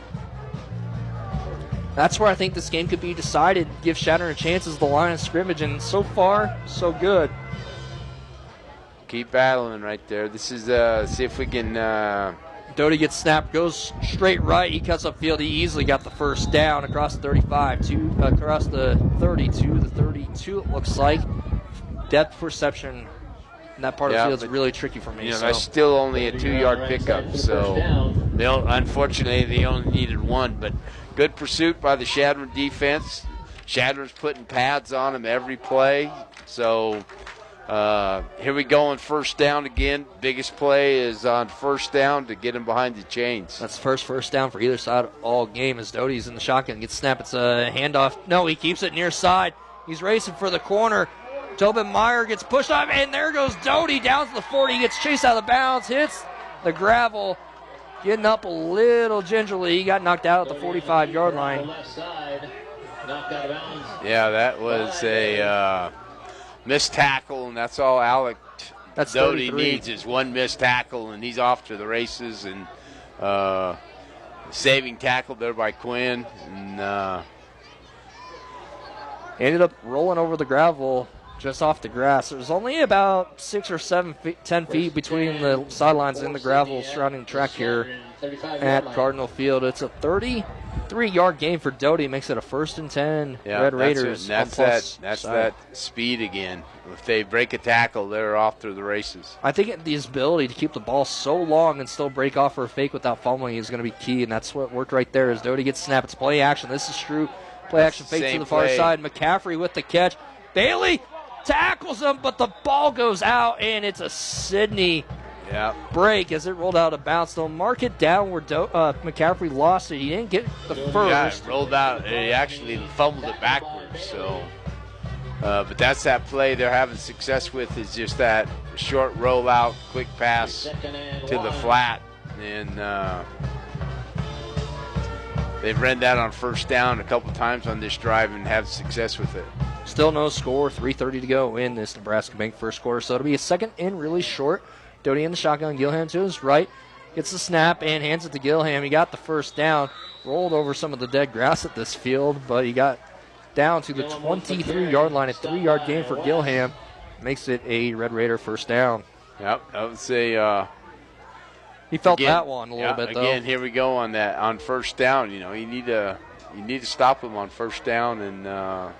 C: That's where I think this game could be decided. Give Chadron a chance as the line of scrimmage, and so far, so good.
D: Keep battling right there. This is, uh, see if we can uh,
C: Doty gets snapped, goes straight right. He cuts upfield. He easily got the first down across the thirty-five, to, uh, across the thirty-two, the thirty-two, it looks like. Depth perception in that part
D: yeah,
C: of the field is really tricky for me.
D: You know,
C: so.
D: that's still only a two-yard pickup, so they don't, unfortunately they only needed one. But good pursuit by the Chadron defense. Chadron's putting pads on them every play. So uh, here we go on first down again. Biggest play is on first down to get him behind the chains.
C: That's first first down for either side all game as Doty's in the shotgun. Gets snapped. It's a handoff. No, he keeps it near side. He's racing for the corner. Tobin Meyer gets pushed off, and there goes Doty down to the forty. He gets chased out of bounds, hits the gravel, getting up a little gingerly. He got knocked out at the forty-five-yard line.
D: Yeah, that was a uh, missed tackle, and that's all Alec
C: that's
D: Doty needs is one missed tackle, and he's off to the races. And uh, saving tackle there by Quinn. And uh,
C: ended up rolling over the gravel just off the grass. There's only about six or seven feet, ten feet between the sidelines and the gravel surrounding the track here at Cardinal Field. It's a thirty-three-yard game for Doty. Makes it a first and ten.
D: Yeah,
C: Red Raiders.
D: That's,
C: on
D: that,
C: plus
D: that's
C: side.
D: that speed again. If they break a tackle, they're off to the races.
C: I think the ability to keep the ball so long and still break off for a fake without fumbling is going to be key, and that's what worked right there as Doty gets snapped. It's play action. This is true. Play action fake
D: Same
C: to the far
D: play.
C: side. McCaffrey with the catch. Bailey tackles him, but the ball goes out, and it's a Sydney
D: yeah.
C: break as it rolled out of bounds. They'll mark it down where Do- uh, McCaffrey lost it. He didn't get the first.
D: Yeah, it rolled out. He actually fumbled it backwards. So, uh, but that's that play they're having success with is just that short rollout, quick pass to the flat, and uh, they've run that on first down a couple times on this drive and have success with it.
C: Still no score, three thirty to go in this Nebraska Bank first quarter. So it'll be a second and really short. Doty in the shotgun, Gilham to his right. Gets the snap and hands it to Gilham. He got the first down, rolled over some of the dead grass at this field, but he got down to the twenty-three-yard line. A three-yard gain for Gilham. Makes it a Red Raider first down.
D: Yep, that was a... Uh,
C: he felt
D: again,
C: that one a little
D: yeah,
C: bit, though.
D: Again, here we go on that on first down. You know, you need to you need to stop him on first down and uh,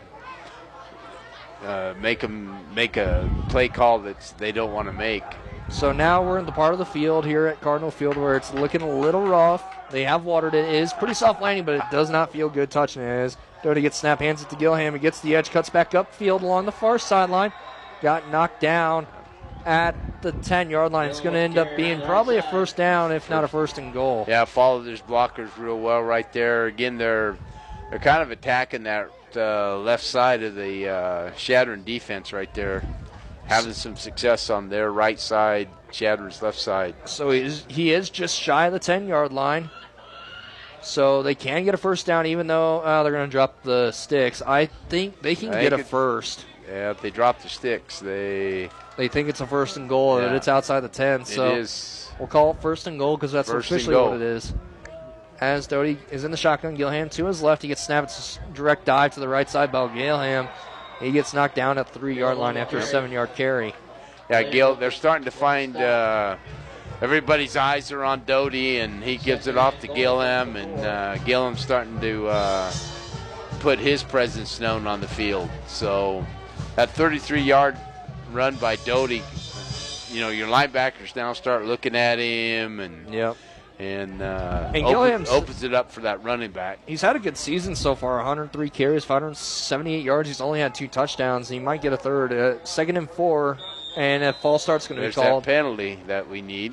D: uh, make them make a play call that they don't want to make.
C: So now we're in the part of the field here at Cardinal Field where it's looking a little rough. They have watered it. It is pretty soft landing, but it does not feel good touching it. As Doty gets snap, hands it to Gilham. He gets the edge, cuts back upfield along the far sideline. Got knocked down at the ten-yard line. It's going to end up being probably a first down, if not a first and goal.
D: Yeah, followed his blockers real well right there. Again, they're they're kind of attacking that uh, left side of the uh, Chadron defense right there. Having some success on their right side, Chadron's left side.
C: So he is, he is just shy of the ten-yard line. So they can get a first down, even though uh, they're going to drop the sticks. I think they can
D: I
C: get
D: think
C: a
D: it-
C: first.
D: Yeah, if they drop the sticks, they
C: They think it's a first and goal, and
D: Yeah.
C: it's outside the ten. So
D: it is.
C: we'll call it first and goal because that's
D: First and
C: officially
D: goal.
C: what it is. As Doty is in the shotgun, Gilham to his left. He gets snapped. It's a direct dive to the right side by Gilham. He gets knocked down at the three-yard line after a seven-yard carry.
D: Yeah, Gil, they're starting to find uh, everybody's eyes are on Doty, and he gives it off to Gilham, and uh, Gilham's starting to uh, put his presence known on the field. So that thirty-three-yard run by Doty, you know, your linebackers now start looking at him, and
C: yep.
D: and, uh,
C: And
D: open-
C: Gilham's-
D: opens it up for that running back.
C: He's had a good season so far, one hundred three carries, five hundred seventy-eight yards. He's only had two touchdowns. He might get a third. Uh, second and four, and a false start's going to be
D: There's
C: called.
D: that penalty that we need.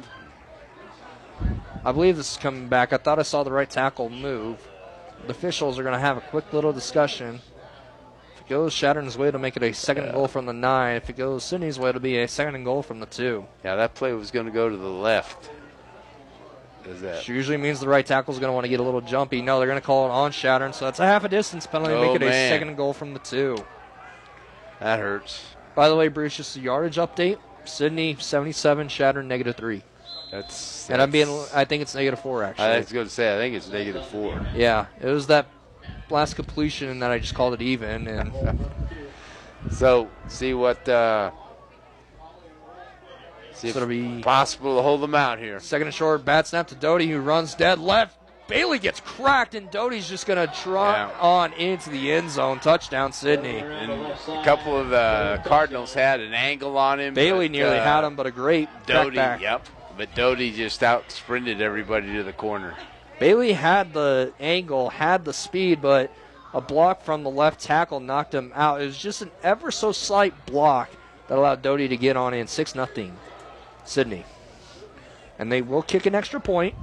C: I believe this is coming back. I thought I saw the right tackle move. The officials are going to have a quick little discussion. If it goes Chadron's way, it'll make it a second
D: Yeah.
C: goal from the nine. If it goes Sydney's way, it'll be a second and goal from the two.
D: Yeah, that play was going to go to the left. Is that?
C: Which usually means the right tackle's going to want to get a little jumpy. No, they're going to call it on Chadron, so that's a half a distance penalty to
D: Oh,
C: make it a
D: man.
C: second and goal from the two.
D: That hurts.
C: By the way, Bruce, just a yardage update. Sydney seventy-seven, Chadron negative three.
D: That's,
C: And I'm being,
D: that's-
C: I think it's negative four actually.
D: I was going to say, I think it's negative four.
C: Yeah, it was that last completion that I just called it even, and
D: So, see what uh, See
C: So it'll be
D: possible to hold them out here.
C: Second and short, bat snap to Doty, who runs dead left. Bailey gets cracked, and Doty's just going to trot
D: Yeah.
C: on into the end zone. Touchdown, Sydney.
D: And a couple of the Cardinals had an angle on him.
C: Bailey
D: but,
C: nearly
D: uh,
C: had him, but a great
D: Doty,
C: back.
D: yep. But Doty just out sprinted everybody to the corner.
C: Bailey had the angle, had the speed, but a block from the left tackle knocked him out. It was just an ever so slight block that allowed Doty to get on in. six nothing, Sydney. And they will kick an extra point.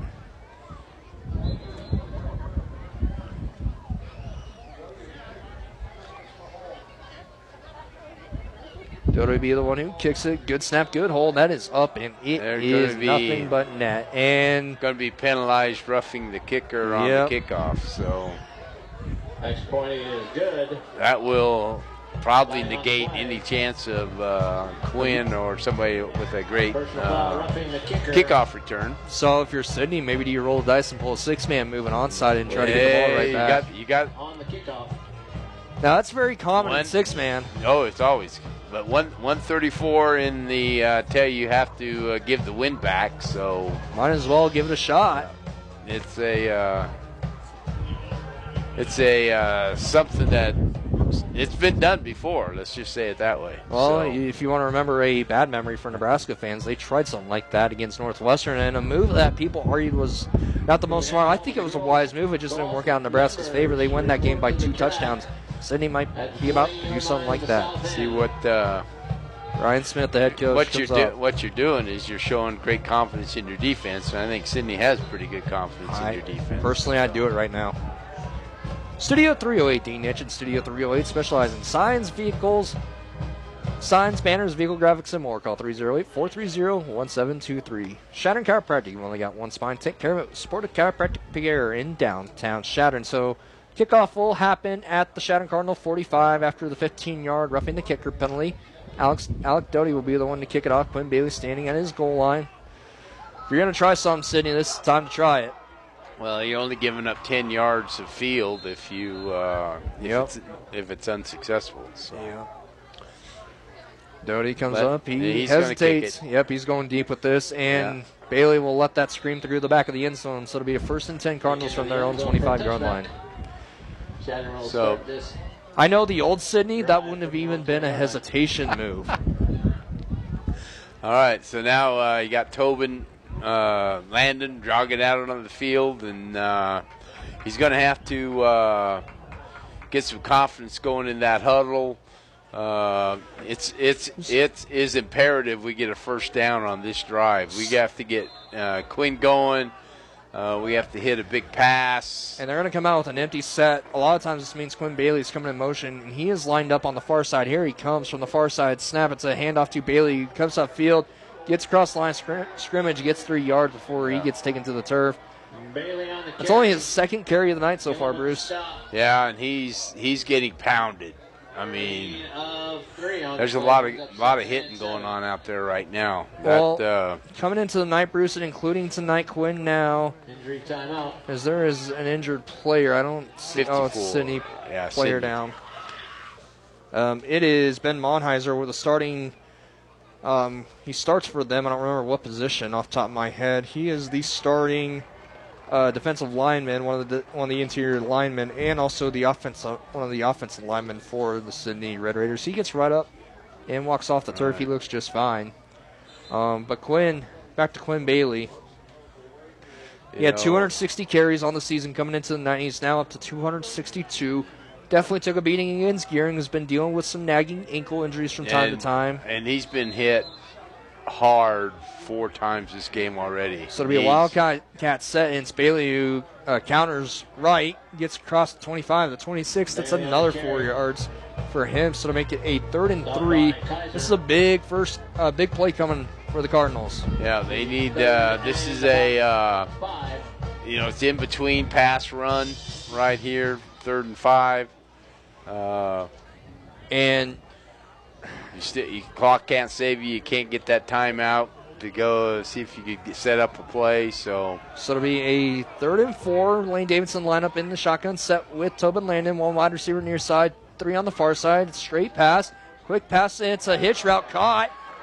C: Doty will be the one who kicks it. Good snap, good hold. That is up, and it
D: They're
C: is
D: gonna be-
C: nothing but net. And
D: going to be penalized roughing the kicker on
C: Yep.
D: the kickoff. So
R: Next point is good.
D: that will probably negate any chance of uh, Quinn or somebody with a great uh, kickoff return.
C: so if you're Sydney, maybe do you roll the dice and pull a six-man move and onside and try to get the ball right
D: Hey,
C: back?
D: You got, you got
R: On the kickoff.
C: Now, that's very common in
D: One-
C: six-man.
D: Oh, it's always. But one one thirty four in the uh, tell you have to uh, give the win back. So
C: might as well give it a shot.
D: It's a uh, it's a uh, something that it's been done before. Let's just say it that way.
C: Well,
D: So,
C: if you want to remember a bad memory for Nebraska fans, they tried something like that against Northwestern, and a move that people argued was not the most smart. I think it was a wise move. It just didn't work out in Nebraska's favor. They win that game by two touchdowns. Sydney might be about to do something like that.
D: see what uh,
C: Ryan Smith, the head coach,
D: what you're
C: comes
D: do-
C: up.
D: what you're doing is you're showing great confidence in your defense, and I think Sydney has pretty good confidence
C: I-
D: in your defense.
C: Personally, I'd do it right now. Studio three oh eight, Dean Nitch and Studio three oh eight specialize in signs, vehicles, signs, banners, vehicle graphics, and more. Call three oh eight, four three oh, one seven two three. Shattern Chiropractic, you've only got one spine. Take care of it with Supportive Chiropractic Care in downtown Shattern. So kickoff will happen at the Shattern Cardinal forty-five after the fifteen-yard roughing the kicker penalty. Alex Alec Doty will be the one to kick it off. Quinn Bailey standing at his goal line. If you're going to try something, Sydney, this is the time to try it.
D: Well, you're only giving up ten yards of field if you uh, if,
C: Yep.
D: it's, if it's unsuccessful. So.
C: Yeah. Doty comes
D: But
C: up. He
D: he's gonna kick
C: hesitates.
D: it.
C: Yep, he's going deep with this, and Bailey will let that scream through the back of the end zone. So it'll be a first and ten Cardinals from their own twenty-five-yard line.
D: So
C: I know the old Sydney, that wouldn't have even been a hesitation move.
D: All right, so now uh, you got Tobin, uh, Landon jogging out on the field, and uh, he's going to have to uh, get some confidence going in that huddle. Uh, it's it's it is imperative we get a first down on this drive. We have to get uh, Quinn going. Uh, we have to hit a big pass.
C: And they're going to come out with an empty set. A lot of times this means Quinn Bailey's coming in motion, and he is lined up on the far side. Here he comes from the far side. Snap, it's a handoff to Bailey. He comes upfield, gets across the line of scrim- scrimmage, gets three yards before he gets taken to the turf.
R: Bailey on the
C: It's only his second carry of the night so far, Bruce.
D: Yeah, and he's he's getting pounded. I mean, there's a lot of lot of hitting going on out there right now.
C: Well,
D: that, uh,
C: coming into the night, Bruce, and including tonight, Quinn now,
R: Injury timeout.
C: as there is an injured player. I don't see. Oh, it's
D: fifty-four.
C: Sydney
D: Yeah,
C: player
D: Sydney.
C: down. Um, it is Ben Monheiser with a starting. Um, he starts for them. I don't remember what position off the top of my head. He is the starting uh, defensive lineman, one of the one of the interior linemen, and also the offensive one of the offensive linemen for the Sydney Red Raiders. He gets right up and walks off the turf. He looks just fine. Um, but Quinn, back to Quinn Bailey. He
D: You
C: had
D: know-
C: two hundred sixty carries on the season coming into the night. He's now up to two hundred sixty-two. Definitely took a beating against Gearing, who's been dealing with some nagging ankle injuries from time
D: and,
C: to time.
D: and he's been hit hard four times this game already.
C: So it'll be a
D: He's-
C: wildcat cat set, and it's Bailey who uh, counters right, gets across the twenty-five, the twenty-six. That's another four yards for him. So to make it a third and three. This is a big first, uh, big play coming for the Cardinals.
D: Yeah, they need. Uh, this is a, uh, you know, it's in between pass run right here, third and five. Uh,
C: and
D: you st- you, clock can't save you. You can't get that timeout to go see if you could get, set up a play. So,
C: So it'll be a third and four. Lane Davidson lineup in the shotgun set with Tobin Landon, one wide receiver near side, three on the far side. Straight pass, quick pass. It's a hitch route caught.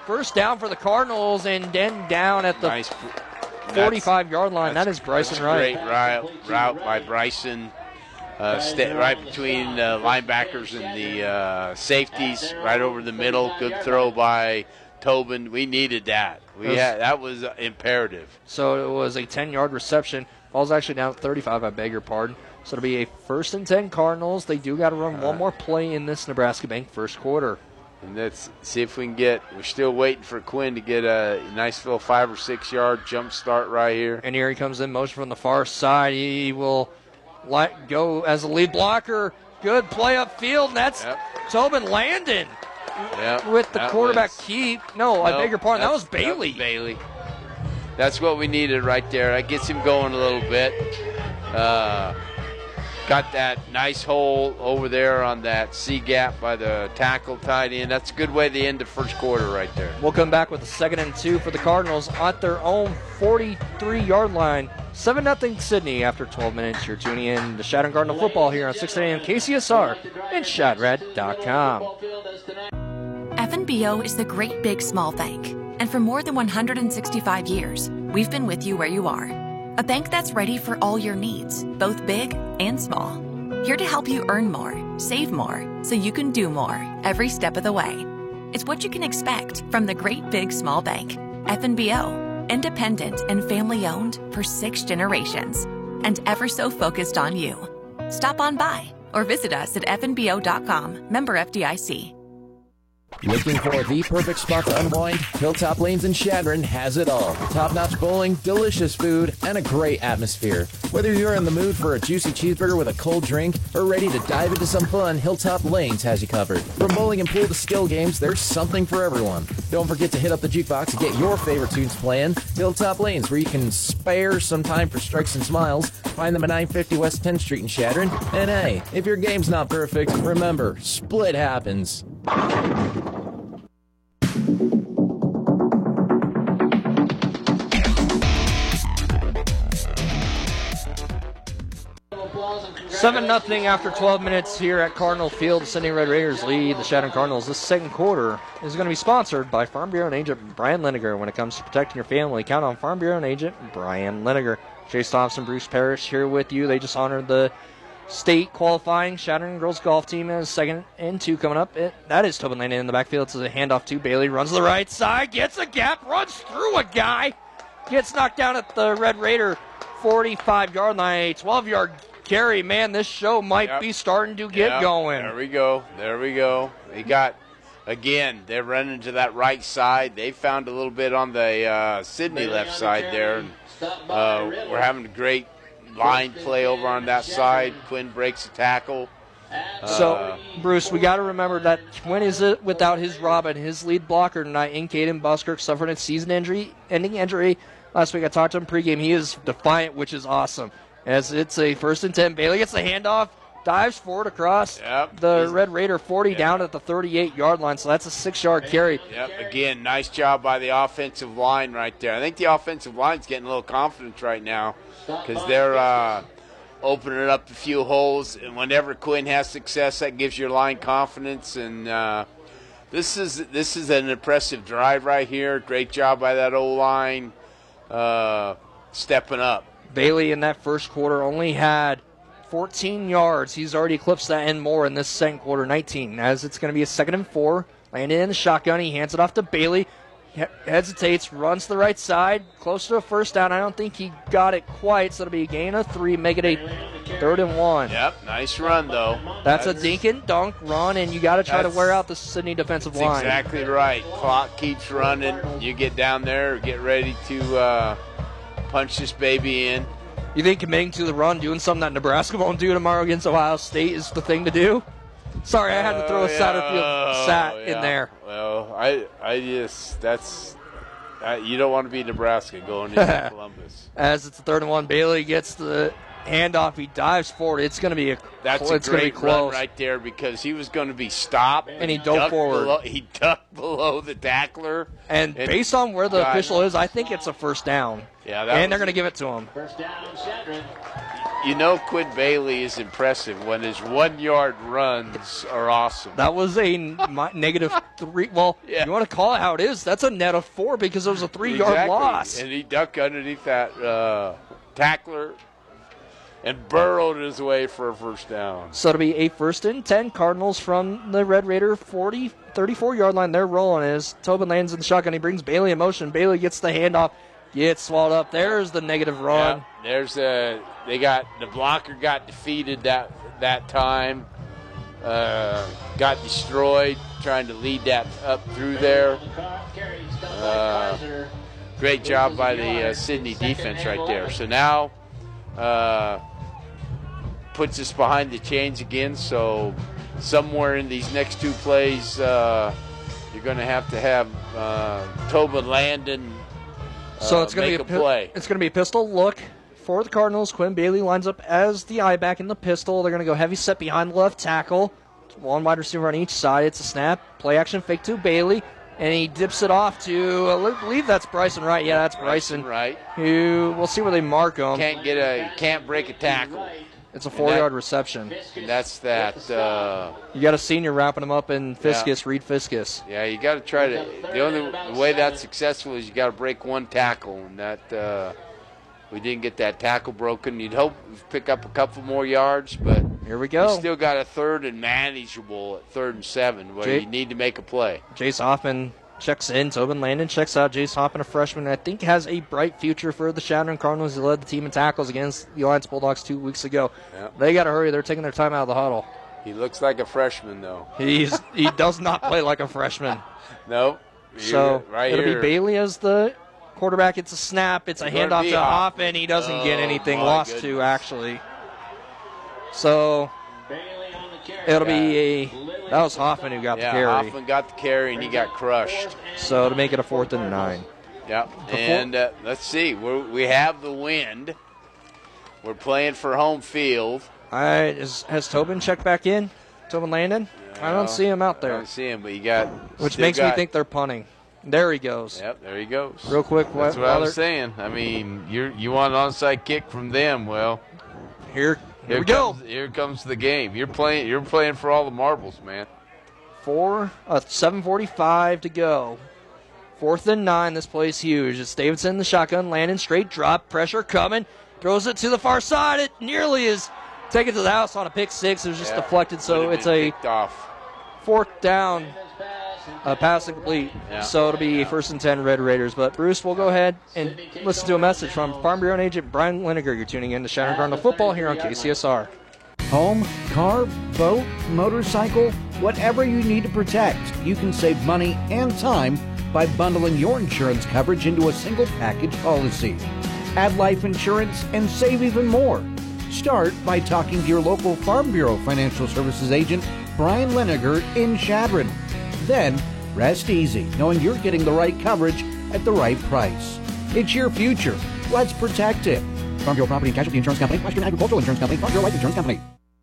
C: first down for the Cardinals, and then down at the
D: nice.
C: forty-five-yard line. That is Bryson Wright.
D: Great route, route by Bryson. Uh, sta- right between uh, linebackers and the uh, safeties, right over the middle. Good throw by Tobin. We needed that. We
C: was,
D: had, that was uh, imperative.
C: So it was a ten-yard reception. Ball's actually down at thirty-five, I beg your pardon. So it'll be a first and ten Cardinals. They do got to run uh, one more play in this Nebraska Bank first quarter.
D: And let's see if we can get, we're still waiting for Quinn to get a nice little five or six yard jump start right here.
C: And here he comes in motion from the far side. He will let go as a lead blocker. Good play upfield, and that's yep. Tobin Landon
D: yep.
C: with the
D: that
C: quarterback
D: was,
C: keep. No, no, I beg your pardon. That was Bailey.
D: That was Bailey. That's what we needed right there. That gets him going a little bit. Uh, got that nice hole over there on that C gap by the tackle tied in. That's a good way to end the first quarter right there.
C: We'll come back with a second and two for the Cardinals at their own forty-three-yard line. seven nothing Sydney after twelve minutes. You're tuning in to Shadron Cardinal football here on six ten A M K C S R and Shadrad dot com.
Q: F N B O is the great big small bank. And for more than one hundred sixty-five years, we've been with you where you are. A bank that's ready for all your needs, both big and small. Here to help you earn more, save more, so you can do more every step of the way. It's what you can expect from the great big small bank. F N B O, independent and family owned for six generations, and ever so focused on you. Stop on by or visit us at F N B O dot com, member F D I C.
M: Looking for the perfect spot to unwind? Hilltop Lanes in Shadron has it all. Top-notch bowling, delicious food, and a great atmosphere. Whether you're in the mood for a juicy cheeseburger with a cold drink or ready to dive into some fun, Hilltop Lanes has you covered. From bowling and pool to skill games, there's something for everyone. Don't forget to hit up the jukebox and get your favorite tunes playing. Hilltop Lanes, where you can spare some time for strikes and smiles. Find them at nine fifty West tenth Street in Shadron. And hey, if your game's not perfect, remember, split happens.
C: seven nothing after twelve minutes here at Cardinal Field. The Sydney Red Raiders lead the Shadron Cardinals. This second quarter is going to be sponsored by Farm Bureau and agent Brian Liniger. When it comes to protecting your family, count on Farm Bureau and agent Brian Liniger. Chase Thompson, Bruce Parrish here with you. They just honored the state qualifying Shadron girls golf team as second and two coming up. It, that is Tobin Landon in the backfield. It's a handoff to Bailey. Runs to the right side, gets a gap, runs through a guy, gets knocked down at the Red Raider forty-five-yard line. A twelve-yard carry. Man, this show might
D: yep.
C: be starting to get
D: yep.
C: going.
D: There we go. There we go. They got, again, they're running to that right side. They found a little bit on the uh, Sydney left side there. Uh, we're having a great line play over on that side. Quinn breaks the tackle. Uh,
C: so, Bruce, we got to remember that Quinn is it without his Robin, his lead blocker tonight, in Caden Buskirk, suffered a season injury, ending injury. Last week I talked to him pregame. He is defiant, which is awesome. As it's a first and ten. Bailey gets the handoff, dives forward across
D: yep.
C: the
D: He's,
C: Red Raider forty
D: yep.
C: down at the thirty-eight-yard line. So that's a six-yard carry.
D: Yep. Again, nice job by the offensive line right there. I think the offensive line's getting a little confidence right now because they're uh, opening up a few holes. And whenever Quinn has success, that gives your line confidence. And uh, this is this is an impressive drive right here. Great job by that O-line uh, stepping up.
C: Bailey in that first quarter only had fourteen yards. He's already eclipsed that and more in this second quarter, nineteen. As it's going to be a second and four. Landon in the shotgun. He hands it off to Bailey. He hesitates, runs to the right side, close to a first down. I don't think he got it quite, so it'll be a gain of three, make it a third and one.
D: Yep, nice run, though.
C: That's,
D: that's
C: a dink and dunk run, and you got to try to wear out the Sydney defensive
D: that's
C: line.
D: Exactly right. Clock keeps running. You get down there, get ready to uh, punch this baby in.
C: You think committing to the run, doing something that Nebraska won't do tomorrow against Ohio State is the thing to do? Sorry, I had to throw a
D: oh, yeah.
C: Satterfield sat
D: oh, yeah.
C: in there.
D: Well, I, I just that's uh, you don't want to be Nebraska going into Columbus.
C: As it's a third and one, Bailey gets the handoff. He dives forward. It's going to be a
D: that's
C: it's
D: a great
C: be close.
D: run right there because he was going to be stopped
C: and he dove forward.
D: Below, he ducked below the tackler.
C: And, and based on where the official is, I think it's a first down.
D: Yeah, that
C: and they're going to give it to him.
R: First down, Shadron.
D: you know Quinn Bailey is impressive when his one-yard runs are awesome.
C: That was a mi- negative three. Well,
D: Yeah.
C: you want to call it how it is. That's a net of four because it was a three-yard
D: Exactly.
C: loss.
D: And he ducked underneath that uh, tackler and burrowed his way for a first down.
C: So it'll be a first and ten. Cardinals from the Red Raider forty, thirty-four-yard line. They're rolling as Tobin lands in the shotgun. He brings Bailey in motion. Bailey gets the handoff. Gets swallowed up. There's the negative run.
D: Yeah, there's a they got the blocker got defeated that that time. Uh, got destroyed trying to lead that up through there. Uh, great job by the uh, Sydney defense right there. So now uh, puts us behind the chains again. So somewhere in these next two plays, uh, you're going to have to have uh, Tobin Landon.
C: So
D: Uh,
C: it's going to
D: make
C: be
D: a
C: pi-
D: play.
C: It's going to be a pistol look for the Cardinals. Quinn Bailey lines up as the eye back in the pistol. They're going to go heavy set behind the left tackle. One wide receiver on each side. It's a snap. Play action fake to Bailey. And he dips it off to, I believe that's Bryson Wright. Yeah, that's Bryson.
D: Right.
C: Who, we'll see where they mark him.
D: Can't get a can't break a tackle.
C: It's a four-yard reception.
D: And that's that. Uh,
C: You got a senior wrapping him up in Fiskus,
D: Yeah.
C: Reed Fiskus.
D: yeah, you got to try to. The only the way that's successful is you got to break one tackle, and that uh, we didn't get that tackle broken. You'd hope we pick up a couple more yards, but
C: here we go.
D: You still got a third and manageable at third and seven, where
C: Jay-
D: you need to make a play.
C: Jace Hoffman checks in. Tobin Landon checks out. Jace Hoffman, a freshman, I think has a bright future for the Shattering Cardinals. He led the team in tackles against the Alliance Bulldogs two weeks ago.
D: Yeah.
C: They got to hurry. They're taking their time out of the huddle.
D: He looks like a freshman, though.
C: He's He does not play like a freshman.
D: Nope.
C: So
D: right
C: it'll
D: here.
C: be Bailey as the quarterback. It's a snap. It's a
D: It's gonna
C: handoff
D: be
C: to
D: Hoffman.
C: Hoffman. He doesn't
D: Oh,
C: get anything.
D: my
C: Lost
D: goodness.
C: to, actually. So it'll be a – that was Hoffman who got
D: yeah,
C: the carry.
D: Hoffman got the carry, and he got crushed.
C: So to make it a fourth and nine.
D: Yep. And uh, let's see. We're, we have the wind. We're playing for home field.
C: All right, is, has Tobin checked back in? Tobin Landon? I don't see him out
D: I
C: there.
D: don't see him, but you got.
C: Which
D: still
C: makes me
D: got-
C: think they're punting. There he goes.
D: Yep, there he goes.
C: Real quick,
D: That's
C: wh-
D: what I
C: while
D: was
C: they're-
D: saying. I mean, you you want an onside kick from them? Well,
C: here,
D: here
C: we go.
D: comes, Here comes the game. You're playing. You're playing for all the marbles, man.
C: Four, uh, seven forty-five to go. Fourth and nine. This play's huge. It's Davidson in the shotgun. Landon straight drop. Pressure coming. Throws it to the far side. It nearly is taken to the house on a pick six. It was just
D: Yeah,
C: deflected, so
D: would've
C: it's
D: been
C: a
D: picked off.
C: fourth down. Uh, pass incomplete.
D: Yeah.
C: So it'll be first and ten Red Raiders. But Bruce, we'll go ahead and listen to a message from Farm Bureau agent Brian Linegar. You're tuning in to Shattering Cardinal Football here on K C S R.
A: Home, car, boat, motorcycle, whatever you need to protect, you can save money and time by bundling your insurance coverage into a single package policy. Add life insurance and save even more. Start by talking to your local Farm Bureau Financial Services agent, Brian Linegar in Chadron. Then, rest easy knowing you're getting the right coverage at the right price. It's your future. Let's protect it. Farm Bureau Property and Casualty Insurance Company, Western Agricultural Insurance Company, Farm Bureau Life Insurance Company.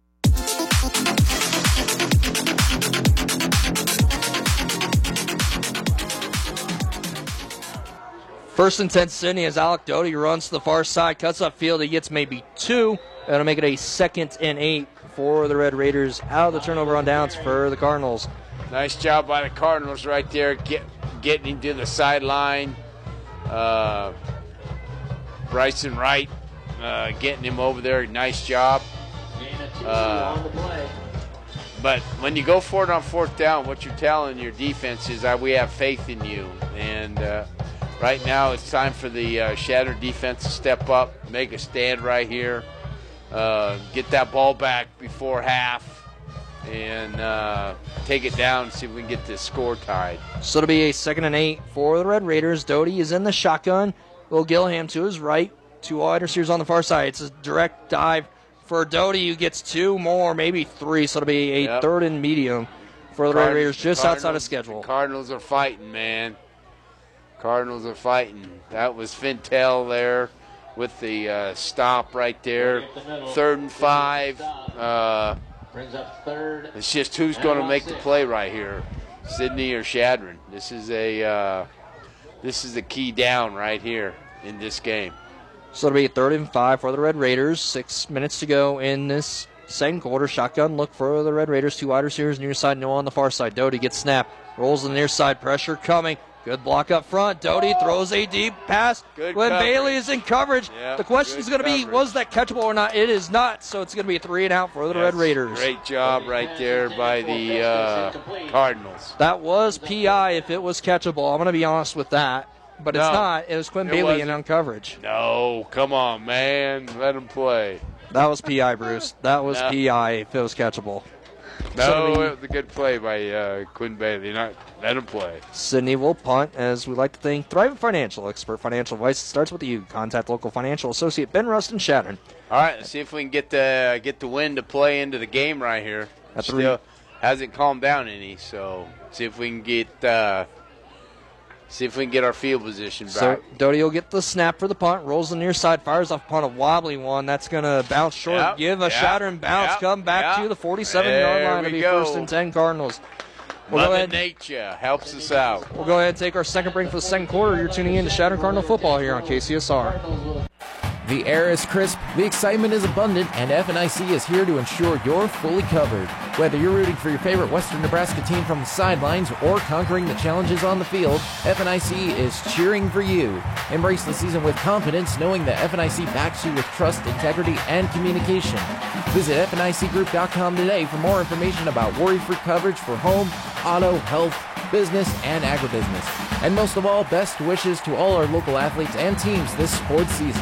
C: First and ten, Sydney, as Alec Doty runs to the far side, cuts upfield. He gets maybe two. That'll make it a second and eight for the Red Raiders. Out of the turnover on downs for the Cardinals.
D: Nice job by the Cardinals right there, get, getting to the sideline. Uh, Bryson Wright uh, getting him over there. Nice job. Uh, but when you go for it on fourth down, what you're telling your defense is that we have faith in you. And uh, right now it's time for the uh, Shattered defense to step up, make a stand right here, uh, get that ball back before half, and uh, take it down and see if we can get this score tied.
C: So it'll be a second and eight for the Red Raiders. Doty is in the shotgun. Will Gillingham to his right. Two wide receivers on the far side. It's a direct dive for Doty, who gets two more, maybe three. So it'll be a
D: Yep.
C: third and medium for the Red
D: Card-
C: Raiders, just
D: Cardinals-
C: outside of schedule.
D: the Cardinals are fighting, man. Cardinals are fighting. That was Fintel there with the uh, stop right there. Third and five. Uh,
R: Brings up third.
D: it's just who's going to make the play right here, Sydney or Shadron. This is a uh, this is the key down right here in this game.
C: So it'll be third and five for the Red Raiders. Six minutes to go in this second quarter. Shotgun look for the Red Raiders. Two wide receivers near side, no on the far side. Doty gets snapped. Rolls to the near side. Pressure coming. Good block up front. Doty throws a deep pass.
D: Good
C: Glenn
D: coverage.
C: Bailey is in coverage.
D: Yeah,
C: the question is going to be, was that catchable or not? It is not, so it's going to be a three and out for the
D: Yes,
C: Red Raiders.
D: Great job right there by the uh, Cardinals.
C: That was P I if it was catchable. I'm going to be honest with that. But it's
D: No,
C: not. It was Quinn
D: it
C: Bailey in
D: wasn't.
C: on coverage.
D: No, come on, man. Let him play.
C: That was P I, Bruce. That was
D: No.
C: P I if it was catchable.
D: No,
C: So
D: it was a good play by uh, Quinn Bailey. Not let him play.
C: Sydney will punt, as we like to think. Thrivent Financial, expert financial advice starts with you. Contact local financial associate Ben Rustin Shattern.
D: All right, let's see if we can get the get the wind to play into the game right here.
C: At three.
D: Still hasn't calmed down any, so see if we can get uh, see if we can get our field position back.
C: So Doty will get the snap for the punt, rolls the near side, fires off punt, a wobbly one. That's going to bounce short,
D: Yep,
C: give a
D: yep,
C: Shattern bounce,
D: yep,
C: come back
D: yep.
C: to the forty-seven-yard
D: There
C: line to
D: we
C: be
D: go.
C: first and ten Cardinals. We'll go,
D: Mother
C: ahead,
D: Nature helps us out.
C: we'll go ahead and take our second break for the second quarter. You're tuning in to Shattern Cardinal Football here on K C S R.
M: The air is crisp, the excitement is abundant, and F N I C is here to ensure you're fully covered. Whether you're rooting for your favorite Western Nebraska team from the sidelines or conquering the challenges on the field, F N I C is cheering for you. Embrace the season with confidence, knowing that F N I C backs you with trust, integrity, and communication. Visit F N I C group dot com today for more information about worry-free coverage for home, auto, health, business, and agribusiness. And most of all, best wishes to all our local athletes and teams this sports season.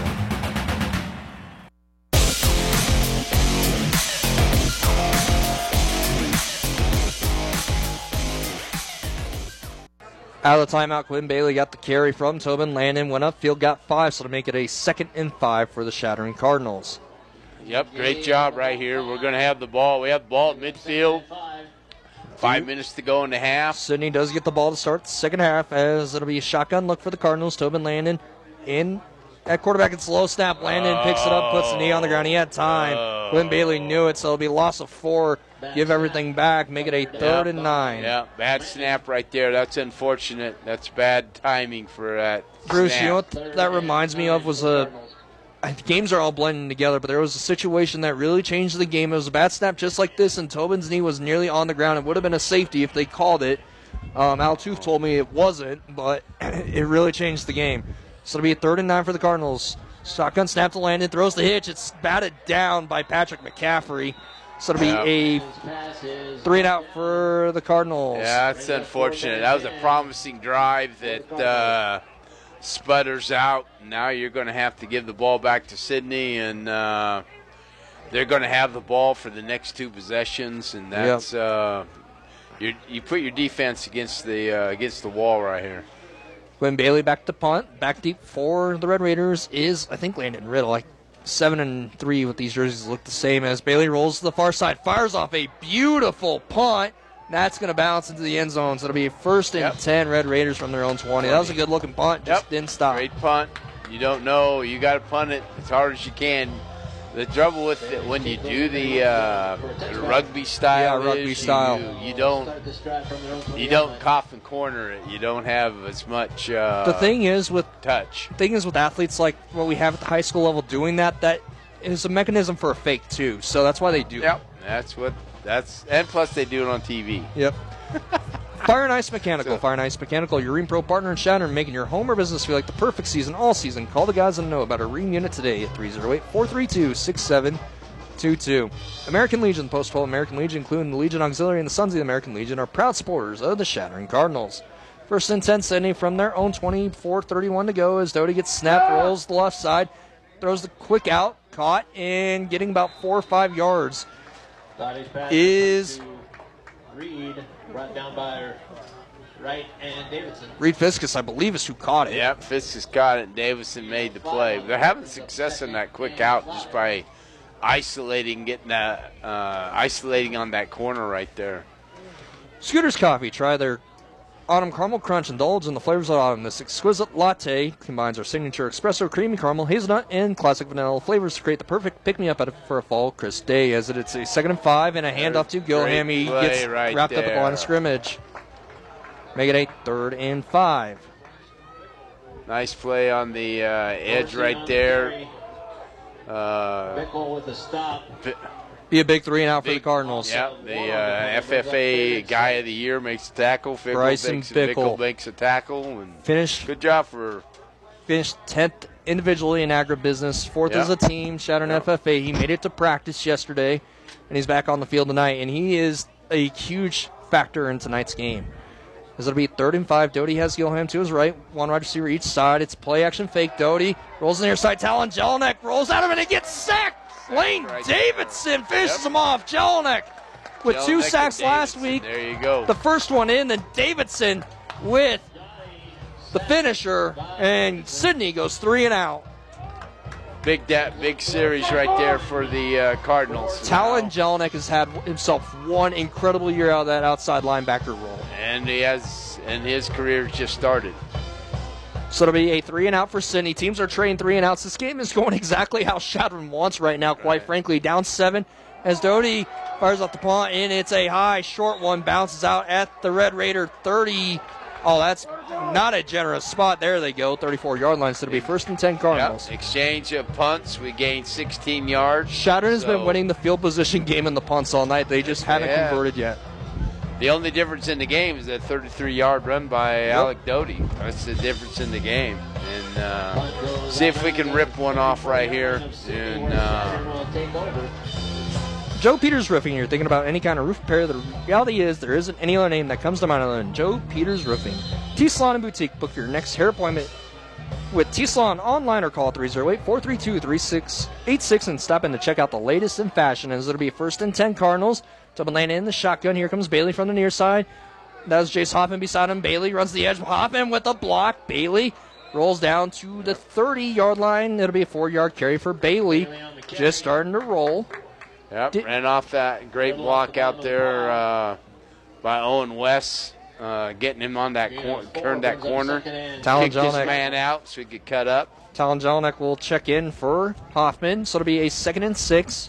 C: Out of the timeout, Quinn Bailey got the carry from Tobin. Landon went upfield, got five, so to make it a second and five for the Shattering Cardinals.
D: Yep, great job right here. We're going to have the ball. We have the ball at midfield. Five minutes to go in the half.
C: Sydney does get the ball to start the second half, as it'll be a shotgun look for the Cardinals. Tobin Landon in at quarterback. It's low snap. Landon picks it up, puts the knee on the ground. He had time. Quinn Bailey knew it, so it'll be a loss of four. Give everything back. Make it a third
D: Yeah.
C: and nine.
D: Yeah, bad snap right there. That's unfortunate. That's bad timing for that
C: Bruce,
D: snap.
C: you know what that reminds me of was a. I- The games are all blending together, but there was a situation that really changed the game. It was a bad snap just like this, and Tobin's knee was nearly on the ground. It would have been a safety if they called it. Um, Al Tooth told me it wasn't, but it really changed the game. So it'll be a third and nine for the Cardinals. Shotgun snap to Landon, throws the hitch. It's batted down by Patrick McCaffrey. So it'll be a three and out for the Cardinals.
D: Yeah, that's unfortunate. That was a promising drive that uh, sputters out. Now you're going to have to give the ball back to Sydney, and uh, they're going to have the ball for the next two possessions, and that's uh, you you put your defense against the uh, against the wall right here.
C: Quinn Bailey back to punt. Back deep for the Red Raiders is, I think, Landon Riddle. Like seven and three with these jerseys look the same, as Bailey rolls to the far side, fires off a beautiful punt. That's going to bounce into the end zone. So it'll be first and
D: Yep.
C: ten Red Raiders from their own twenty. That was a good-looking punt. Just
D: Yep.
C: didn't stop.
D: Great punt. You don't know. You got to punt it as hard as you can. The trouble with it, when you do the, uh, the rugby style,
C: Yeah, rugby
D: is
C: style.
D: You, you don't you don't cough and corner it. You don't have as much. Uh,
C: The thing is with
D: touch.
C: thing is with athletes like what we have at the high school level doing that, that is a mechanism for a fake too. So that's why they do.
D: Yep. That's what. That's and plus they do it on T V.
C: Yep. Fire and Ice Mechanical. Fire and Ice Mechanical, your Rheem Pro partner in Shattern, making your home or business feel like the perfect season all season. Call the guys and know about a Rheem unit today at three oh eight, four three two, six seven two two. American Legion, Post-twelve American Legion, including the Legion Auxiliary and the Sons of the American Legion, are proud supporters of the Shattering Cardinals. First and ten, Sydney from their own twenty-four thirty-one to go as Doty gets snapped, rolls the left side, throws the quick out, caught, and getting about four or five yards is
R: Reed, brought down by Wright and Davidson.
C: Reed Fiskus, I believe, is who caught it.
D: Yep, Fiskus got it, and Davison made the play. They're having success in that quick out just by isolating, getting that, uh, isolating on that corner right there.
C: Scooter's Coffee. Try their Autumn Caramel Crunch. Indulge in the flavors of autumn. This exquisite latte combines our signature espresso, creamy caramel, hazelnut, and classic vanilla flavors to create the perfect pick-me-up for a fall crisp day. As it, it's a second and five and a handoff to Gilham. He
D: play
C: gets
D: right
C: wrapped up at the line
D: there.
C: of scrimmage. Make it a third and five.
D: Nice play on the uh, edge right there. Uh,
R: Bickle with a stop.
C: Be a big three and out
D: big,
C: for the Cardinals.
D: Yeah, the uh, F F A Guy of the Year makes a tackle. Bickle
C: Bryson
D: makes,
C: Bickle.
D: Bickle makes a tackle. And
C: Finished.
D: Good job for.
C: Finished tenth individually in agribusiness, fourth
D: Yeah.
C: as a team. Shattern
D: Yeah.
C: F F A. He made it to practice yesterday, and he's back on the field tonight. And he is a huge factor in tonight's game. As it'll be third and five. Doty has Gilham to his right. One wide receiver each side. It's play action fake. Doty rolls in the near side. Talon Jelinek rolls out of it and gets sacked. Lane
D: Right.
C: Davidson finishes
D: Yep.
C: him off. Jelinek with two
D: Jelinek
C: sacks
D: and
C: last
D: Davidson.
C: week.
D: There you go.
C: The first one in, then Davidson with the finisher, and Sidney goes three and out.
D: Big that big series right there for the uh, Cardinals.
C: Talon Jelinek has had himself one incredible year out of that outside linebacker role.
D: And he has, and his career just started.
C: So it'll be a three and out for Sidney. Teams are trading three and outs. This game is going exactly how Shadron wants right now, quite
D: Right.
C: frankly. Down seven as Doty fires off the punt, and it's a high, short one, bounces out at the Red Raider thirty. Oh, that's not a generous spot. There they go, thirty-four-yard line. So it'll be first and ten Cardinals.
D: Yep. Exchange of punts. We gained sixteen yards.
C: Shadron has
D: So
C: been winning the field position game in the punts all night. They just haven't
D: Yeah.
C: converted yet.
D: The only difference in the game is that thirty-three-yard run by Alec Doty. That's the difference in the game. And uh, see if we can rip one off right here. And uh,
C: Joe Peters Roofing, you're thinking about any kind of roof repair. The reality is there isn't any other name that comes to mind other than Joe Peters Roofing. T-Salon and Boutique. Book your next hair appointment with T-Salon online or call three oh eight, four three two, three six eight six and stop in to check out the latest in fashion, as it'll be first and ten Cardinals. Double lane in the shotgun. Here comes Bailey from the near side. That was Jace Hoffman beside him. Bailey runs the edge. Hoffman with a block. Bailey rolls down to the thirty-yard line. It'll be a four-yard carry for Bailey. Just starting to roll.
D: Yep, Did, ran off that great block out there uh, by Owen West, uh, getting him on that corner, turned that corner,
C: Talon
D: kicked his
C: Jelinek.
D: man out so he could cut up.
C: Talon Jelinek will check in for Hoffman, so it'll be a second and six.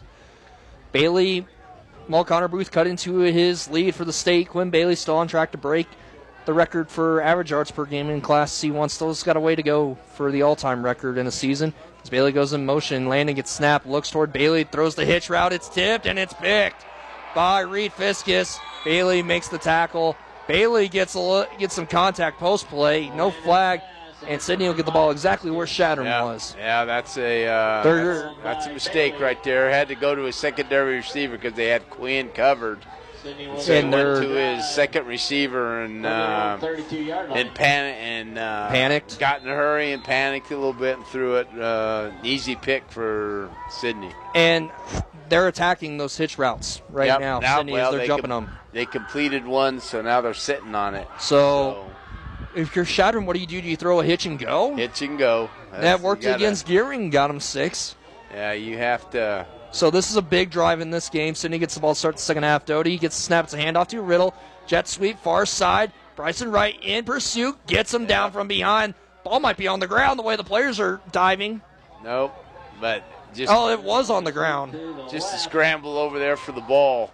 C: Bailey, Mulconnor Booth cut into his lead for the state. Quinn Bailey still on track to break the record for average yards per game in Class C one. Still has got a way to go for the all-time record in a season. As Bailey goes in motion, Landon gets snapped, looks toward Bailey, throws the hitch route. It's tipped, and it's picked by Reed Fiskus. Bailey makes the tackle. Bailey gets a gets some contact post play, no flag, and Sidney will get the ball exactly where Shadron
D: yeah,
C: was.
D: Yeah, that's a uh, that's, that's a mistake right there. Had to go to a secondary receiver because they had Quinn covered. So he went to his second receiver and uh, and, pan- and uh,
C: panicked.
D: Got in a hurry and panicked a little bit and threw it. Uh, easy pick for Sidney.
C: And they're attacking those hitch routes right
D: yep.
C: now.
D: now
C: Sidney,
D: well,
C: as they're
D: they
C: jumping
D: com-
C: them.
D: They completed one, so now they're sitting on it.
C: So, so if you're Shadron, what do you do? Do you throw a hitch and go?
D: Hitch and go. That's,
C: that worked
D: gotta,
C: against Gearing, got him six.
D: Yeah, you have to.
C: So this is a big drive in this game. Sidney gets the ball to start the second half. Doty gets the snap. It's a handoff to Riddle. Jet sweep, far side. Bryson Wright in pursuit. Gets him down from behind. Ball might be on the ground the way the players are diving.
D: Nope. But just.
C: Oh, it was on the ground.
D: Just a scramble over there for the ball.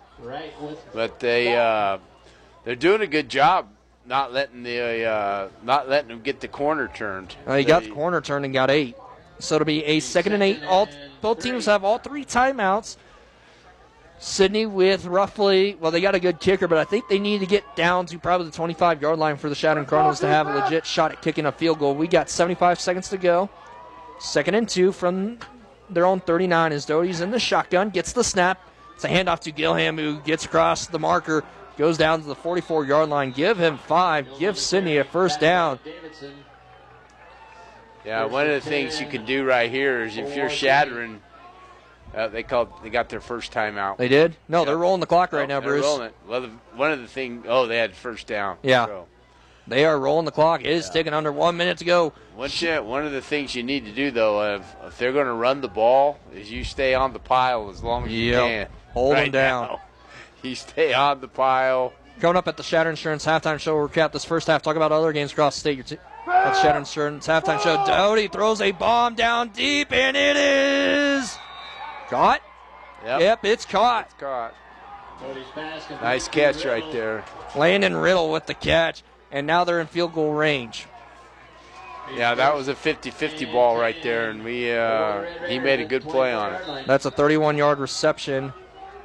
D: But they, uh, they're doing a good job not letting the uh, not letting them get the corner turned.
C: Uh, he
D: they,
C: got the corner turned and got eight. So it'll be a second and eight. All both teams have all three timeouts. Sidney with roughly, well, they got a good kicker, but I think they need to get down to probably the twenty-five-yard line for the Shadron Cardinals to have a legit shot at kicking a field goal. We got seventy-five seconds to go. Second and two from their own thirty-nine as Doty's in the shotgun, gets the snap. It's a handoff to Gilham, who gets across the marker, goes down to the forty-four-yard line. Give him five. Give Sidney a first down.
D: Yeah, one of the things you can do right here is if you're Shadron, uh, they called they got their first timeout.
C: They did? No, yep. They're rolling the clock right
D: oh,
C: now,
D: they're
C: Bruce.
D: Rolling it. Well, the, one of the things, oh, they had first down.
C: Yeah.
D: So.
C: They are rolling the clock. It is yeah. taking under one minute to go.
D: Once you, one of the things you need to do, though, if, if they're going to run the ball, is you stay on the pile as long as you
C: yep.
D: can.
C: Hold
D: right
C: them down.
D: Now. You stay on the pile.
C: Coming up at the Shatter Insurance Halftime Show, we'll recap this first half. Talk about other games across the state. Your t- That's Shatter Insurance Halftime Show. Doty throws a bomb down deep, and it is caught.
D: Yep,
C: yep it's caught.
D: It's caught. Nice catch right there.
C: Landon Riddle with the catch, and now they're in field goal range.
D: Yeah, that was a fifty-fifty ball right there, and we uh, he made a good play on it.
C: That's a thirty-one-yard reception.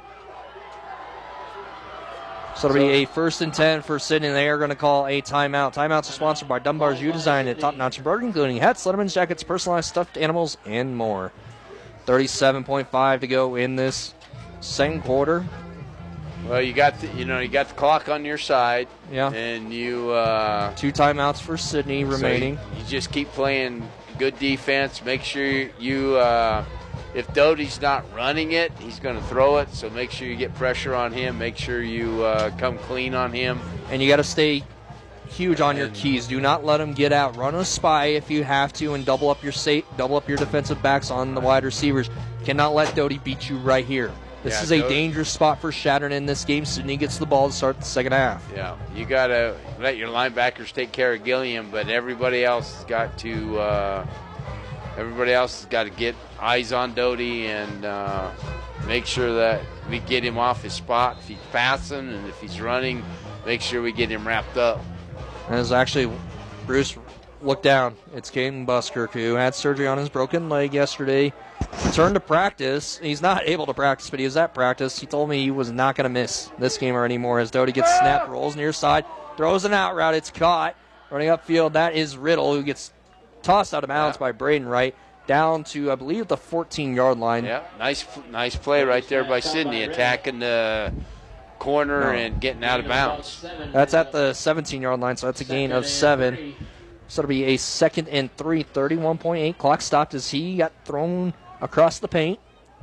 C: So it'll be a first and ten for Sydney. They are going to call a timeout. Timeouts are sponsored by Dunbar's U Design and top-notch embroidery, including hats, letterman's jackets, personalized stuffed animals, and more. thirty-seven point five to go in this second quarter.
D: Well, you got the, you know you got the clock on your side.
C: Yeah.
D: And you uh,
C: two timeouts for Sydney remaining.
D: So you, you just keep playing good defense. Make sure you, uh, if Doty's not running it, he's going to throw it. So make sure you get pressure on him. Make sure you uh, come clean on him.
C: And you got to stay huge on your keys. Do not let him get out. Run a spy if you have to, and double up your safe, double up your defensive backs on the wide receivers. Cannot let Doty beat you right here. This
D: yeah,
C: is a
D: Doty.
C: dangerous spot for Chadron in this game. Sydney gets the ball to start the second half.
D: Yeah, you got to let your linebackers take care of Gilliam, but everybody else has got to uh, everybody else has got to get eyes on Doty and uh, make sure that we get him off his spot. If he's passing and if he's running, make sure we get him wrapped up.
C: And it's actually Bruce. Look down. It's Caden Buskirk, who had surgery on his broken leg yesterday. Returned to practice. He's not able to practice, but he was at practice. He told me he was not going to miss this game or anymore as Doty gets snapped, rolls near side, throws an out route. It's caught. Running upfield, that is Riddle, who gets tossed out of bounds yeah. by Braden Wright down to, I believe, the fourteen-yard line.
D: Yeah, nice nice play right there by Sydney, attacking the corner no. and getting out of bounds.
C: That's at the seventeen-yard line, so that's a gain of seven. So it'll be a second and three, thirty-one point eight. Clock stopped as he got thrown across the paint.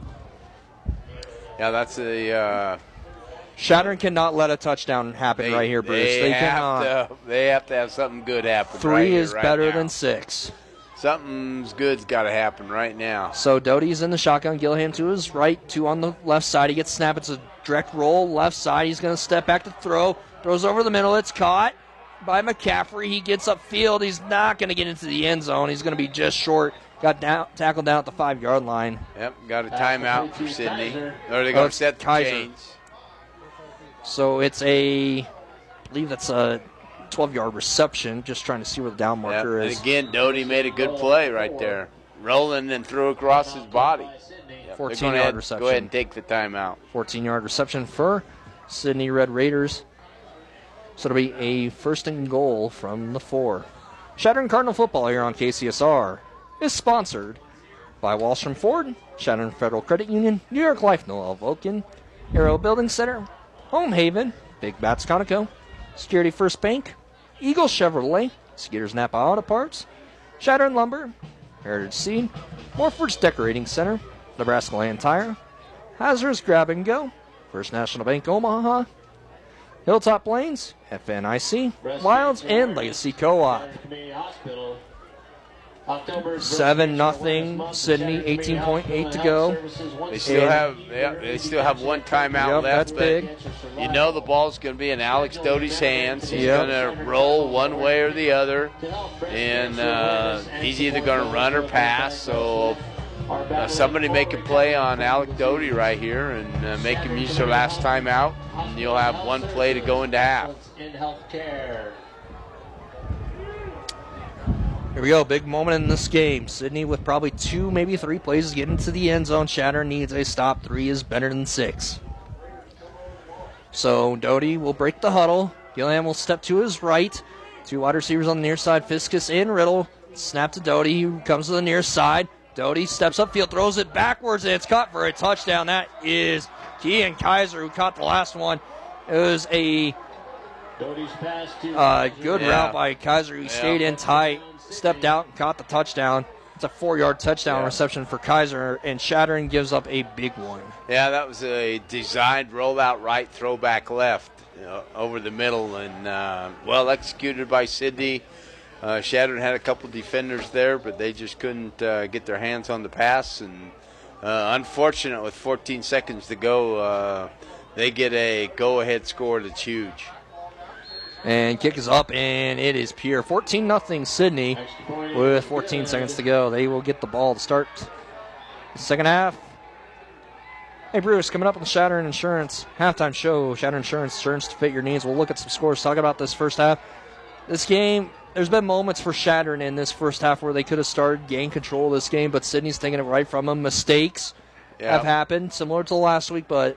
D: Yeah, that's a... Uh,
C: Chadron cannot let a touchdown happen
D: they,
C: right here, Bruce.
D: They,
C: they
D: have
C: cannot.
D: To, they have to have something good happen
C: Three
D: right
C: is
D: here, right
C: better
D: now.
C: than six.
D: Something's good's got to happen right now.
C: So Doty's in the shotgun. Gilliam to his right, two on the left side. He gets snapped. It's a direct roll left side. He's going to step back to throw. Throws over the middle. It's caught by McCaffrey. He gets upfield. He's not going to get into the end zone. He's going to be just short. Got down, tackled down at the five-yard line.
D: Yep, got a timeout for Sydney. Or they're going to set the
C: Kaiser.
D: chains.
C: So it's a, I believe that's a twelve-yard reception. Just trying to see where the down marker
D: yep.
C: is.
D: And again, Doty made a good play right there. Rolling and threw across his body. Yep.
C: fourteen-yard reception.
D: Go ahead and take the timeout.
C: fourteen-yard reception for Sydney Red Raiders. So it'll be a first and goal from the four. Chadron Cardinal football here on K C S R is sponsored by Wallstrom Ford, Chadron Federal Credit Union, New York Life, Noel Vulcan, Aero Building Center, Home Haven, Big Bats Conoco, Security First Bank, Eagle Chevrolet, Skeeters Napa Auto Parts, Chadron Lumber, Heritage Seed, Morford's Decorating Center, Nebraska Land Tire, Hazard's Grab and Go, First National Bank Omaha, Hilltop Plains, F N I C, Wilds, and Legacy Co-op. Seven nothing. Sydney, eighteen point eight to go.
D: They still and have yeah, they still have one timeout
C: yep,
D: left.
C: That's big.
D: You know the ball's going to be in Alex Doty's hands. He's
C: yep.
D: going to roll one way or the other, and uh, he's either going to run or pass. So uh, somebody make a play on Alex Doty right here and uh, make him use their last timeout, and you'll have one play to go into half.
C: Here we go, big moment in this game. Sydney with probably two, maybe three plays to get into the end zone. Shatter needs a stop. Three is better than six. So Doty will break the huddle. Gilliam will step to his right. Two wide receivers on the near side, Fiskus and Riddle. Snap to Doty, who comes to the near side. Doty steps upfield, throws it backwards, and it's caught for a touchdown. That is Kean Kaiser, who caught the last one. It was a uh, good
D: yeah.
C: route by Kaiser, who yeah. stayed in tight. Stepped out and caught the touchdown. It's a four-yard touchdown
D: yeah.
C: reception for Kaiser, and Shattern gives up a big one.
D: Yeah, that was a designed rollout right, throwback left, you know, over the middle, and uh, well executed by Sydney. Uh, Shattern had a couple defenders there, but they just couldn't uh, get their hands on the pass, and uh, unfortunate with fourteen seconds to go, uh, they get a go-ahead score that's huge.
C: And kick is up, and it is pure. fourteen nothing Sydney with fourteen seconds to go. They will get the ball to start the second half. Hey, Bruce, coming up on the Shattern Insurance halftime show, Shattern Insurance, insurance to fit your needs. We'll look at some scores, talk about this first half. This game, there's been moments for Chadron in this first half where they could have started, gained control of this game, but Sydney's taking it right from them. Mistakes
D: Yeah.
C: have happened, similar to last week, but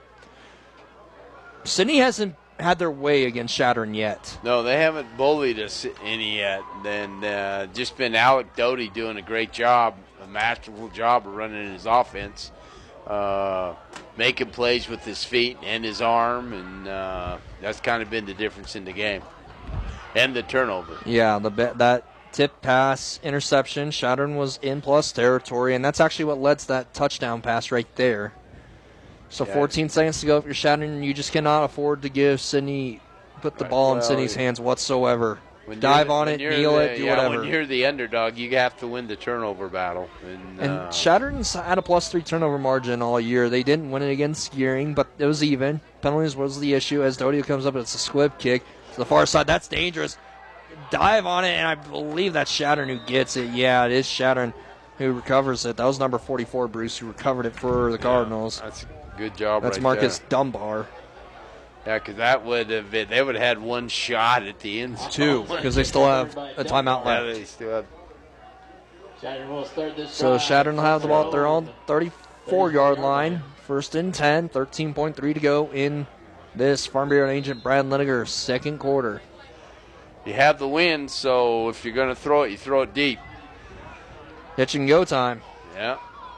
C: Sydney hasn't had their way against Chadron yet.
D: No, they haven't bullied us any yet. Then uh, just been Alec Doty doing a great job, a masterful job of running his offense, uh, making plays with his feet and his arm, and uh, that's kind of been the difference in the game. And the turnover.
C: Yeah, the that tip pass interception, Chadron was in plus territory, and that's actually what led to that touchdown pass right there. So
D: Yeah.
C: fourteen seconds to go. If you're Chadron, you just cannot afford to give Sydney, put the
D: Right,
C: ball in
D: well,
C: Sydney's
D: yeah.
C: hands whatsoever.
D: When
C: Dive
D: you're the-
C: on
D: when
C: it,
D: you're
C: kneel
D: the-
C: it, do
D: yeah,
C: whatever.
D: When you're the underdog, you have to win the turnover battle. And,
C: And
D: uh,
C: Chadron's had a plus three turnover margin all year. They didn't win it against Gearing, but it was even. Penalties was the issue. As Doty comes up, it's a squib kick to the far side. That's dangerous. Dive on it, and I believe that's Chadron who gets it. Yeah, it is Chadron who recovers it. That was number forty-four, Bruce, who recovered it for the Cardinals.
D: That's a good job
C: That's
D: right
C: Marcus
D: there.
C: Dunbar.
D: Yeah, because that would have been, they would have had one shot at the end zone.
C: Two, because they still have a timeout
D: Yeah,
C: left.
D: they still have.
R: Chadron will start this
C: So
R: drive.
C: Chadron will have the ball at their own thirty-four-yard line. First and ten, thirteen point three to go in this Farm Bureau agent Brad Liniger second quarter.
D: You have the win, so if you're going to throw it, you throw it deep.
C: Hitch and go time.
D: Yeah.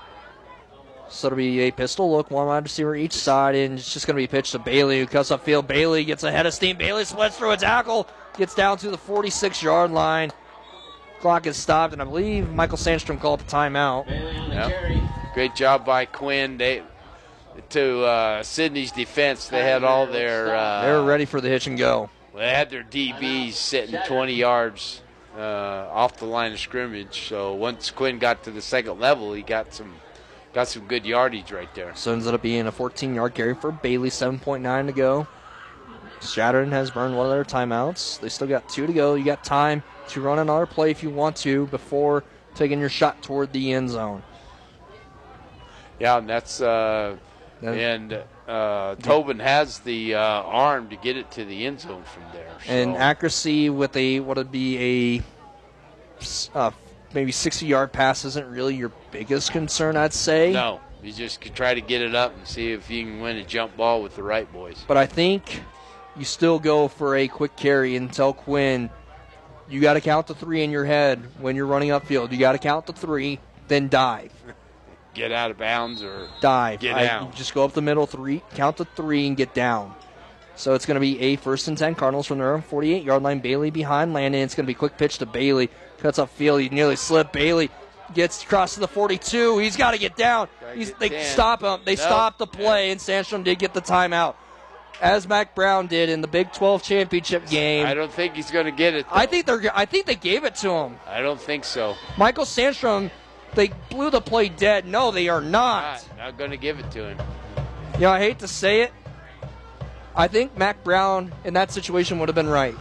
C: So it'll be a pistol look, one wide receiver each side, and it's just going to be pitched to Bailey, who cuts upfield. Bailey gets ahead of steam. Bailey splits through a tackle, gets down to the forty-six-yard line. Clock is stopped, and I believe Michael Sandstrom called the timeout.
D: Yep. Great job by Quinn. They, to uh, Sydney's defense, they had all their. Uh,
C: They were ready for the hitch and go.
D: They had their D Bs sitting twenty yards uh, off the line of scrimmage. So once Quinn got to the second level, he got some got some good yardage right there.
C: So it ends up being a fourteen-yard carry for Bailey, seven point nine to go. Chadron has burned one of their timeouts. They still got two to go. You got time to run another play if you want to before taking your shot toward the end zone.
D: Yeah, and that's uh, and uh, Tobin has the uh, arm to get it to the end zone from there. So.
C: And accuracy with a what would be a uh, maybe sixty-yard pass isn't really your biggest concern, I'd say.
D: No, you just could try to get it up and see if you can win a jump ball with the right boys.
C: But I think you still go for a quick carry and tell Quinn, you got to count to three in your head when you're running upfield. You got to count to three, then dive.
D: Get out of bounds or
C: Dive.
D: get
C: I-
D: down.
C: just go up the middle, three, count to three, and get down. So it's going to be a first and ten. Cardinals from their own forty-eight-yard line. Bailey behind Landon. It's going to be a quick pitch to Bailey. Cuts upfield. He nearly slipped. Bailey gets across to the forty-two. He's got to get down. He's, they
D: ten.
C: stop him. They
D: No.
C: stop the play, and Sandstrom did get the timeout, as Mac Brown did in the Big twelve championship game.
D: I don't think he's going to get it.
C: I think they're. I think they gave it to him.
D: I don't think so.
C: Michael Sandstrom, they blew the play dead. No, they are not.
D: Not, not going to give it to him.
C: You know, I hate to say it. I think Mac Brown in that situation would have been right.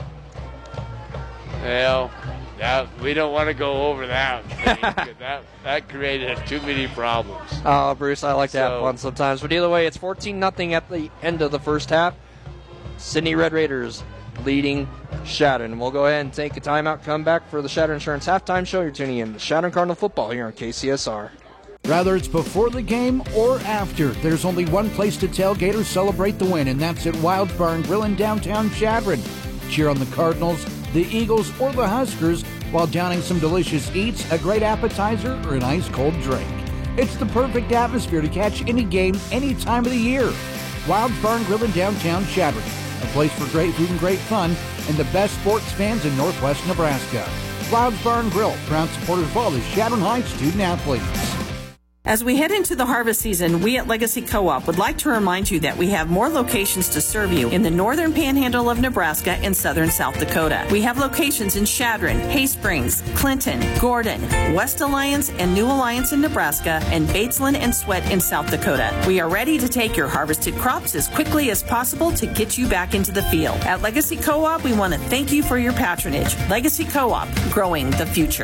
D: Well, that, we don't want to go over that. that that created too many problems.
C: Oh, Bruce, I like to have
D: So-
C: fun sometimes. But either way, it's fourteen nothing at the end of the first half. Sydney Red Raiders leading Chadron. We'll go ahead and take a timeout, come back for the Chadron Insurance halftime show. You're tuning in to Chadron Cardinal Football here on K C S R.
A: Whether it's before the game or after, there's only one place to tailgate or celebrate the win, and that's at Wild's Bar and Grill in downtown Chadron. Cheer on the Cardinals, the Eagles, or the Huskers while downing some delicious eats, a great appetizer, or an ice-cold drink. It's the perfect atmosphere to catch any game any time of the year. Wild's Bar and Grill in downtown Chadron, a place for great food and great fun, and the best sports fans in northwest Nebraska. Wild's Bar and Grill, proud supporters of all the Chadron High student athletes.
U: As we head into the harvest season, we at Legacy Co-op would like to remind you that we have more locations to serve you in the northern panhandle of Nebraska and southern South Dakota. We have locations in Chadron, Hay Springs, Clinton, Gordon, West Alliance and New Alliance in Nebraska, and Batesland and Sweat in South Dakota. We are ready to take your harvested crops as quickly as possible to get you back into the field. At Legacy Co-op, we want to thank you for your patronage. Legacy Co-op, growing the future.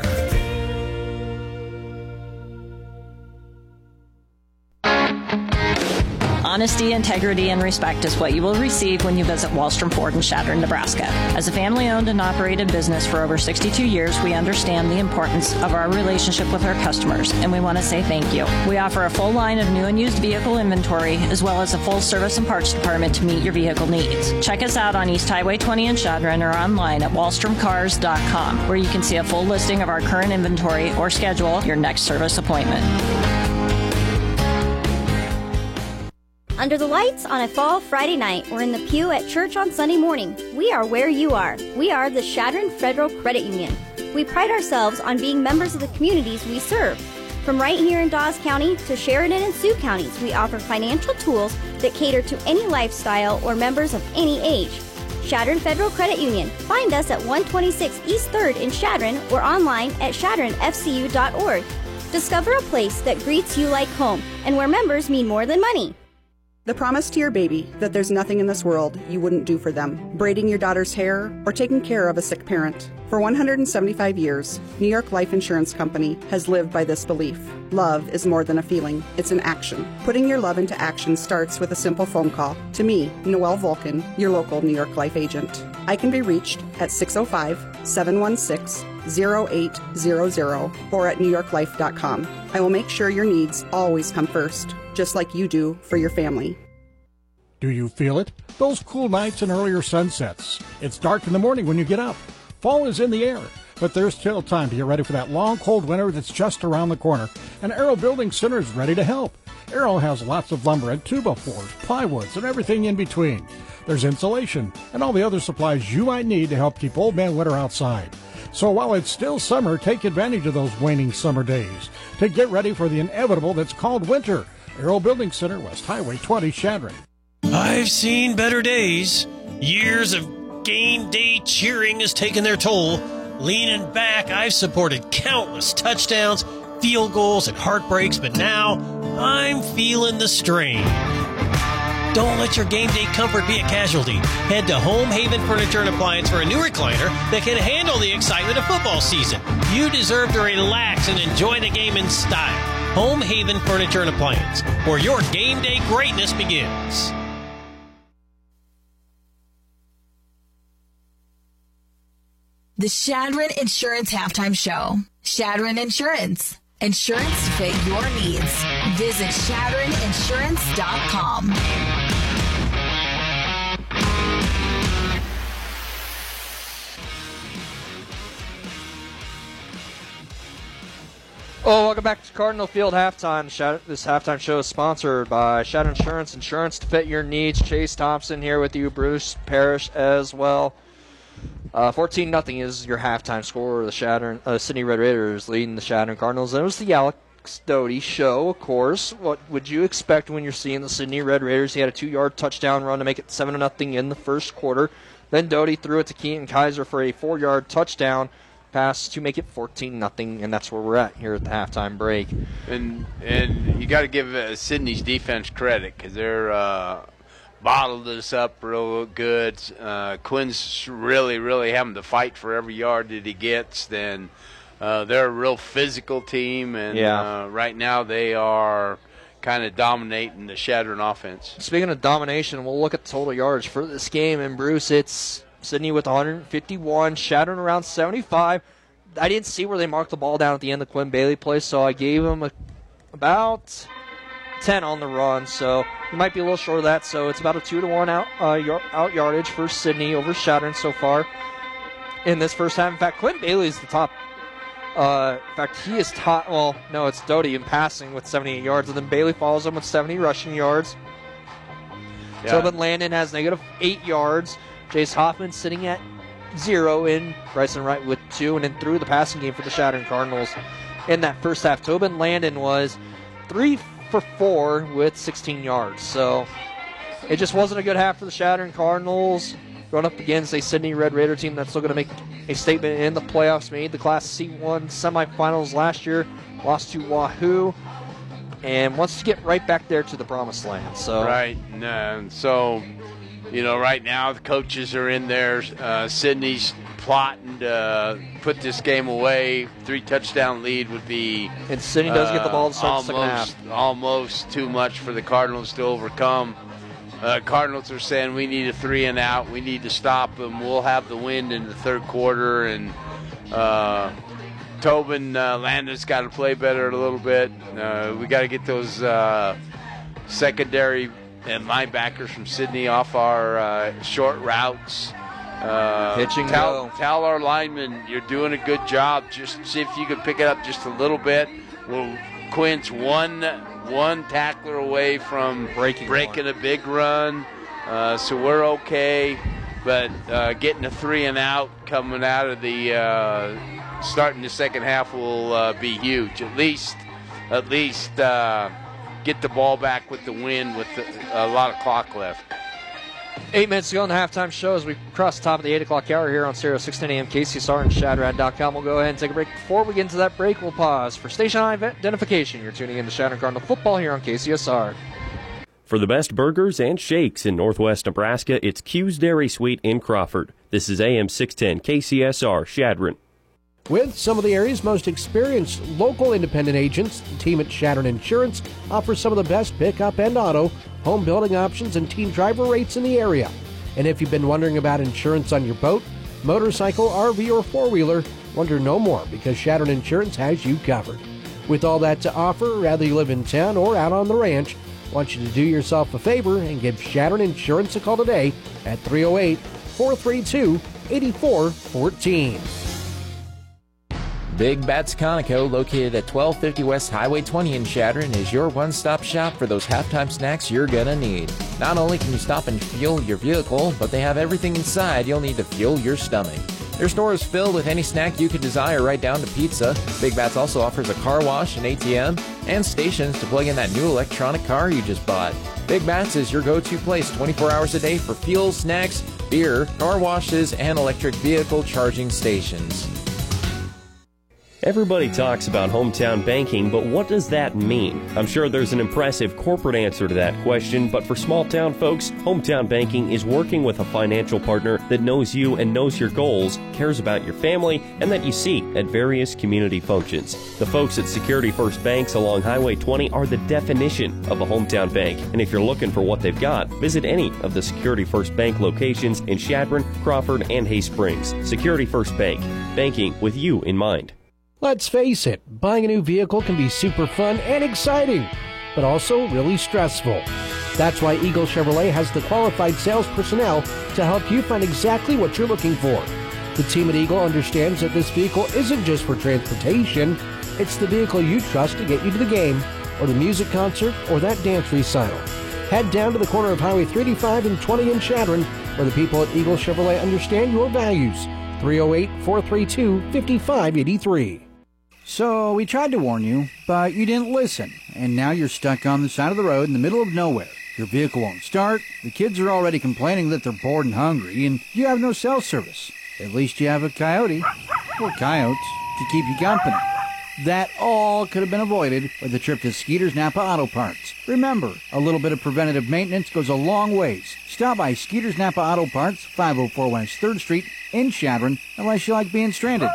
F: Honesty, integrity, and respect is what you will receive when you visit Wallstrom Ford in Chadron, Nebraska. As a family-owned and operated business for over sixty-two years, we understand the importance of our relationship with our customers, and we want to say thank you. We offer a full line of new and used vehicle inventory, as well as a full service and parts department to meet your vehicle needs. Check us out on East Highway twenty in Chadron or online at wallstrom cars dot com, where you can see a full listing of our current inventory or schedule your next service appointment.
G: Under the lights on a fall Friday night or in the pew at church on Sunday morning, we are where you are. We are the Chadron Federal Credit Union. We pride ourselves on being members of the communities we serve. From right here in Dawes County to Sheridan and Sioux counties, we offer financial tools that cater to any lifestyle or members of any age. Chadron Federal Credit Union. Find us at one twenty-six East third in Chadron or online at chadron f c u dot org. Discover a place that greets you like home and where members mean more than money.
H: The promise to your baby that there's nothing in this world you wouldn't do for them. Braiding your daughter's hair or taking care of a sick parent. For one hundred seventy-five years, New York Life Insurance Company has lived by this belief. Love is more than a feeling, it's an action. Putting your love into action starts with a simple phone call. To me, Noelle Vulcan, your local New York Life agent. I can be reached at six oh five, seven one six, oh eight hundred or at new york life dot com. I will make sure your needs always come first, just like you do for your family.
I: Do you feel it? Those cool nights and earlier sunsets. It's dark in the morning when you get up. Fall is in the air, but there's still time to get ready for that long, cold winter that's just around the corner. And Arrow Building Center is ready to help. Arrow has lots of lumber and two-by fours, plywoods, and everything in between. There's insulation and all the other supplies you might need to help keep Old Man Winter outside. So while it's still summer, take advantage of those waning summer days to get ready for the inevitable that's called winter. Arrow Building Center, West Highway twenty, Chadron.
J: I've seen better days. Years of game day cheering has taken their toll. Leaning back, I've supported countless touchdowns, field goals, and heartbreaks, but now I'm feeling the strain. Don't let your game day comfort be a casualty. Head to Home Haven Furniture and Appliance for a new recliner that can handle the excitement of football season. You deserve to relax and enjoy the game in style. Home Haven Furniture and Appliance, where your game day greatness begins.
B: The Chadron Insurance Halftime Show. Chadron Insurance. Insurance to fit your needs. Visit chadron insurance dot com.
C: Oh, welcome back to Cardinal Field Halftime. This halftime show is sponsored by Shadow Insurance, insurance to fit your needs. Chase Thompson here with you, Bruce Parrish as well. Uh, fourteen nothing is your halftime score. The Shadow, uh, Sydney Red Raiders leading the Shadow Cardinals. That was the Alex Doty show, of course. What would you expect when you're seeing the Sydney Red Raiders? He had a two-yard touchdown run to make it seven nothing in the first quarter. Then Doty threw it to Keaton Kaiser for a four-yard touchdown pass to make it fourteen nothing, and that's where we're at here at the halftime break.
D: And and you got to give uh, Sydney's defense credit because they're uh, bottled this up real good. Uh, Quinn's really, really having to fight for every yard that he gets. Then uh, they're a real physical team, and
C: yeah.
D: uh, right now they are kind of dominating the Chadron offense.
C: Speaking of domination, we'll look at total yards for this game, and Bruce, it's Sydney with one hundred fifty-one, Chadron around seventy-five. I didn't see where they marked the ball down at the end of the Quinn Bailey play, so I gave him a, about ten on the run, so he might be a little short of that. So it's about a two to one out uh, out yardage for Sydney over Chadron so far in this first half. In fact, Quinn Bailey is the top. Uh, in fact, he is top. Well, no, it's Doty in passing with seventy-eight yards, and then Bailey follows him with seventy rushing yards.
D: Yeah.
C: So then Landon has negative eight yards. Jace Hoffman sitting at zero in. Bryson Wright with two, and then through the passing game for the Chadron Cardinals in that first half. Tobin Landon was three for four with sixteen yards. So it just wasn't a good half for the Chadron Cardinals. Going up against a Sydney Red Raider team that's still going to make a statement in the playoffs. Made the Class C one semifinals last year, lost to Wahoo, and wants to get right back there to the promised land. So
D: right, and so you know, right now the coaches are in there. Uh, Sydney's plotting to put this game away. Three touchdown lead would be.
C: And Sidney does uh, get the ball to start the second half.
D: Almost too much for the Cardinals to overcome. Uh, Cardinals are saying we need a three and out. We need to stop them. We'll have the wind in the third quarter, and uh, Tobin uh, Landon's got to play better a little bit. Uh, we got to get those uh, secondary and linebackers from Sidney off our uh, short routes. Uh,
C: Pitching
D: tell,
C: go.
D: tell our linemen you're doing a good job. Just see if you can pick it up just a little bit. We'll Quint's one one tackler away from
C: breaking,
D: breaking a big run, uh, so we're okay. But uh, getting a three and out coming out of the uh, starting the second half will uh, be huge. At least, at least uh, get the ball back with the win with the, a lot of clock left.
C: Eight minutes to go in the halftime show as we cross the top of the eight o'clock hour here on Stereo six ten A M K C S R and Shadrad dot com. We'll go ahead and take a break. Before we get into that break, we'll pause for station identification. You're tuning in to Shadrad Cardinal Football here on K C S R.
N: For the best burgers and shakes in northwest Nebraska, it's Q's Dairy Suite in Crawford. This is A M six ten K C S R, Shadron.
O: With some of the area's most experienced local independent agents, the team at Shadron Insurance offers some of the best pickup and auto, home building options, and team driver rates in the area. And if you've been wondering about insurance on your boat, motorcycle, R V, or four-wheeler, wonder no more because Shadron Insurance has you covered. With all that to offer, whether you live in town or out on the ranch, I want you to do yourself a favor and give Shadron Insurance a call today at three oh eight, four three two, eight four one four.
M: Big Bats Conoco, located at twelve fifty West Highway twenty in Shadron, is your one-stop shop for those halftime snacks you're gonna need. Not only can you stop and fuel your vehicle, but they have everything inside you'll need to fuel your stomach. Their store is filled with any snack you could desire, right down to pizza. Big Bats also offers a car wash, an A T M, and stations to plug in that new electronic car you just bought. Big Bats is your go-to place twenty-four hours a day for fuel, snacks, beer, car washes, and electric vehicle charging stations.
N: Everybody talks about hometown banking, but what does that mean? I'm sure there's an impressive corporate answer to that question, but for small town folks, hometown banking is working with a financial partner that knows you and knows your goals, cares about your family, and that you see at various community functions. The folks at Security First Banks along Highway twenty are the definition of a hometown bank, and if you're looking for what they've got, visit any of the Security First Bank locations in Shadron, Crawford, and Hay Springs. Security First Bank, banking with you in mind.
O: Let's face it, buying a new vehicle can be super fun and exciting, but also really stressful. That's why Eagle Chevrolet has the qualified sales personnel to help you find exactly what you're looking for. The team at Eagle understands that this vehicle isn't just for transportation, it's the vehicle you trust to get you to the game, or the music concert, or that dance recital. Head down to the corner of Highway three eighty-five and twenty in Shadron, where the people at Eagle Chevrolet understand your values. three oh eight, four three two, five five eight three.
A: So we tried to warn you, but you didn't listen, and now you're stuck on the side of the road in the middle of nowhere. Your vehicle won't start, the kids are already complaining that they're bored and hungry, and you have no cell service. At least you have a coyote, or coyotes, to keep you company. That all could have been avoided with a trip to Skeeter's Napa Auto Parts. Remember, a little bit of preventative maintenance goes a long ways. Stop by Skeeter's Napa Auto Parts, five oh four West third Street in Shadron, unless you like being stranded.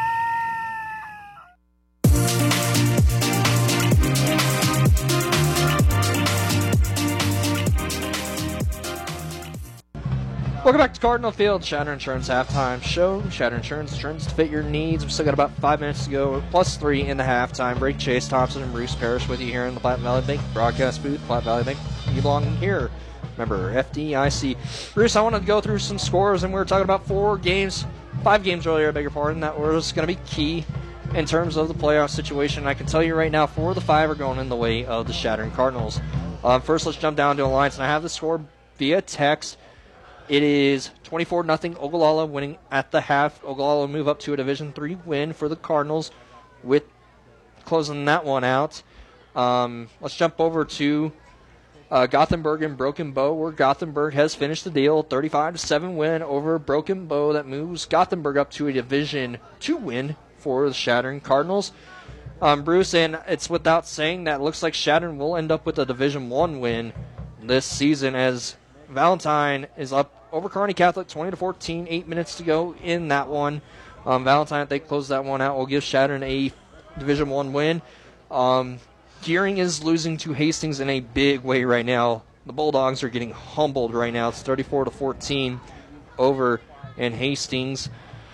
C: Welcome back to Cardinal Field, Shatter Insurance halftime show. Shatter Insurance, insurance to fit your needs. We've still got about five minutes to go, plus three in the halftime break. Chase Thompson and Bruce Parrish with you here in the Platte Valley Bank broadcast booth. Platte Valley Bank, you belong here. Remember, F D I C. Bruce, I wanted to go through some scores, and we were talking about four games, five games earlier, I beg your pardon, that was going to be key in terms of the playoff situation. I can tell you right now, four of the five are going in the way of the Shattering Cardinals. Um, first, let's jump down to Alliance, and I have the score via text. It is twenty-four nothing Ogallala winning at the half. Ogallala move up to a Division three win for the Cardinals with closing that one out. Um, let's jump over to uh, Gothenburg and Broken Bow, where Gothenburg has finished the deal. thirty-five to seven win over Broken Bow. That moves Gothenburg up to a Division two win for the Shattering Cardinals. Um, Bruce, and it's without saying that it looks like Shattering will end up with a Division one win this season, as Valentine is up over Kearney Catholic, twenty to fourteen, eight minutes to go in that one. Um, Valentine, if they close that one out, will give Chadron a Division One win. Um, Gearing is losing to Hastings in a big way right now. The Bulldogs are getting humbled right now. It's thirty-four to fourteen over in Hastings.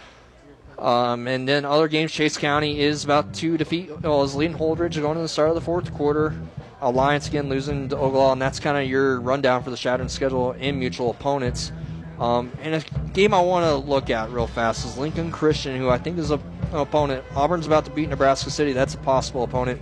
C: Um, and then other games, Chase County is about to defeat, well, is leading Holdridge going to the start of the fourth quarter. Alliance again losing to Ogallala, and that's kind of your rundown for the Chadron schedule and mutual opponents. Um, and a game I want to look at real fast is Lincoln Christian, who I think is a, an opponent. Auburn's about to beat Nebraska City. That's a possible opponent.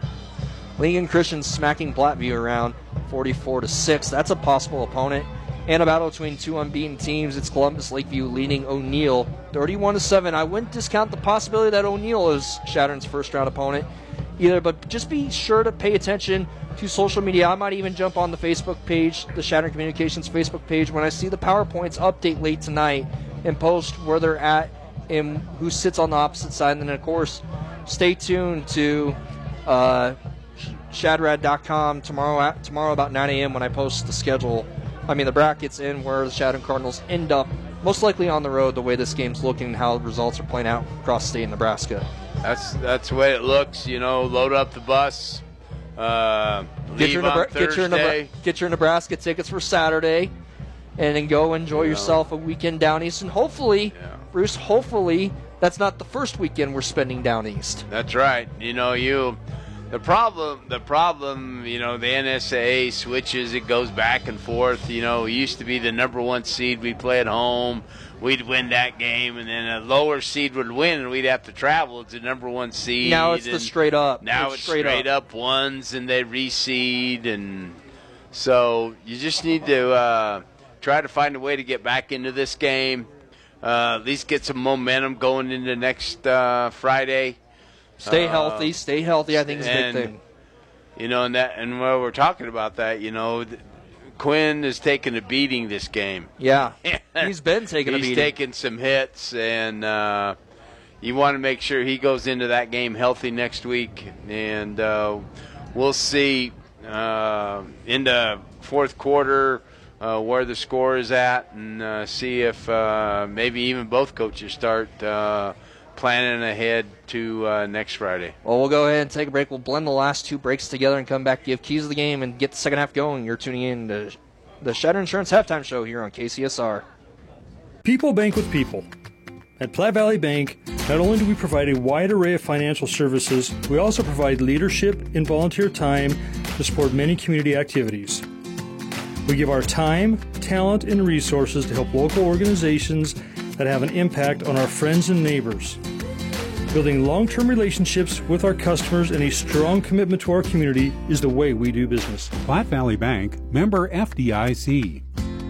C: Lincoln Christian smacking Platteview around forty-four to six. That's a possible opponent. And a battle between two unbeaten teams. It's Columbus Lakeview leading O'Neill thirty-one to seven. I wouldn't discount the possibility that O'Neill is Chadron's first round opponent either, but just be sure to pay attention to social media. I might even jump on the Facebook page, the Chadron Communications Facebook page, when I see the PowerPoints update late tonight and post where they're at and who sits on the opposite side. And then, of course, stay tuned to uh, Shadrad dot com tomorrow, tomorrow about nine a.m. when I post the schedule. I mean, the brackets in where the Chadron Cardinals end up, most likely on the road, the way this game's looking and how the results are playing out across the state of Nebraska.
D: That's that's the way it looks. You know, load up the bus, uh,
C: Get
D: leave
C: your,
D: on
C: Nebra- get, your
D: Thursday.
C: Nebra- get your Nebraska tickets for Saturday, and then go enjoy
D: You know.
C: yourself a weekend down east. And hopefully, Bruce, hopefully that's not the first weekend we're spending down east.
D: That's right. You know, you the problem the problem, you know, the N S A A switches, it goes back and forth. You know, we used to be the number one seed, we'd play at home, we'd win that game, and then a lower seed would win and we'd have to travel to the number one seed.
C: Now it's the
D: and
C: straight up.
D: Now
C: It's
D: it's,
C: straight
D: straight,
C: up.
D: up. ones and they reseed, and so you just need to uh, try to find a way to get back into this game. Uh, at least get some momentum going into next uh, Friday.
C: Stay
D: Uh,
C: healthy. Stay healthy, I think, is a big
D: and,
C: thing.
D: You know, and that, and while we're talking about that, you know, th- Quinn is taking a beating this game.
C: Yeah, he's been taking a
D: He's
C: beating.
D: taking some hits, and uh, you want to make sure he goes into that game healthy next week. And uh, we'll see uh, in the fourth quarter uh, where the score is at, and uh, see if uh, maybe even both coaches start uh, planning ahead to uh, next Friday.
C: Well, we'll go ahead and take a break. We'll blend the last two breaks together and come back, give keys of the game, and get the second half going. You're tuning in to the Chadron Insurance Halftime Show here on K C S R.
K: People bank with people. At Platte Valley Bank, not only do we provide a wide array of financial services, we also provide leadership and volunteer time to support many community activities. We give our time, talent, and resources to help local organizations that have an impact on our friends and neighbors. Building long-term relationships with our customers and a strong commitment to our community is the way we do business.
L: Platte Valley Bank, member F D I C.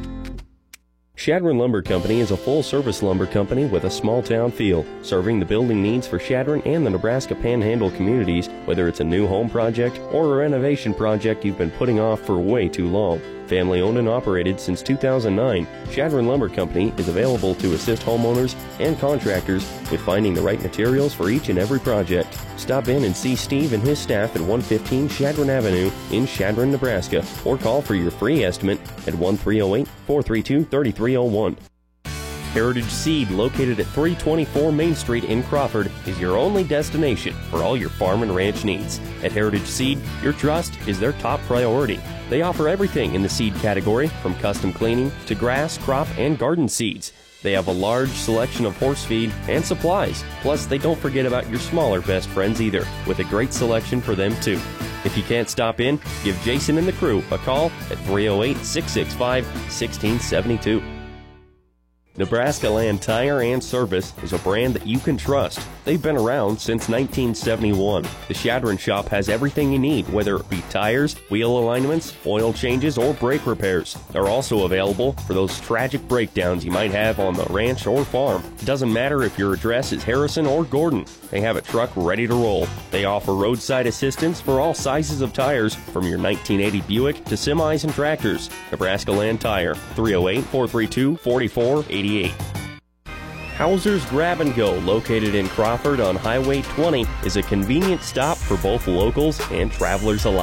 N: Chadron Lumber Company is a full-service lumber company with a small-town feel, serving the building needs for Chadron and the Nebraska Panhandle communities, whether it's a new home project or a renovation project you've been putting off for way too long. Family owned and operated since two thousand nine, Chadron Lumber Company is available to assist homeowners and contractors with finding the right materials for each and every project. Stop in and see Steve and his staff at one fifteen Chadron Avenue in Chadron, Nebraska, or call for your free estimate at one three zero eight, four three two, three three zero one. Heritage Seed, located at three twenty-four Main Street in Crawford, is your only destination for all your farm and ranch needs. At Heritage Seed, your trust is their top priority. They offer everything in the seed category, from custom cleaning to grass, crop, and garden seeds. They have a large selection of horse feed and supplies. Plus, they don't forget about your smaller best friends either, with a great selection for them too. If you can't stop in, give Jason and the crew a call at three oh eight, six six five, one six seven two. Nebraska Land Tire and Service is a brand that you can trust. They've been around since nineteen seventy-one. The Chadron Shop has everything you need, whether it be tires, wheel alignments, oil changes, or brake repairs. They're also available for those tragic breakdowns you might have on the ranch or farm. It doesn't matter if your address is Harrison or Gordon. They have a truck ready to roll. They offer roadside assistance for all sizes of tires, from your nineteen eighty Buick to semis and tractors. Nebraska Land Tire, three oh eight, four three two, four four eight eight. Hauser's Grab and Go, located in Crawford on Highway twenty, is a convenient stop for both locals and travelers alike.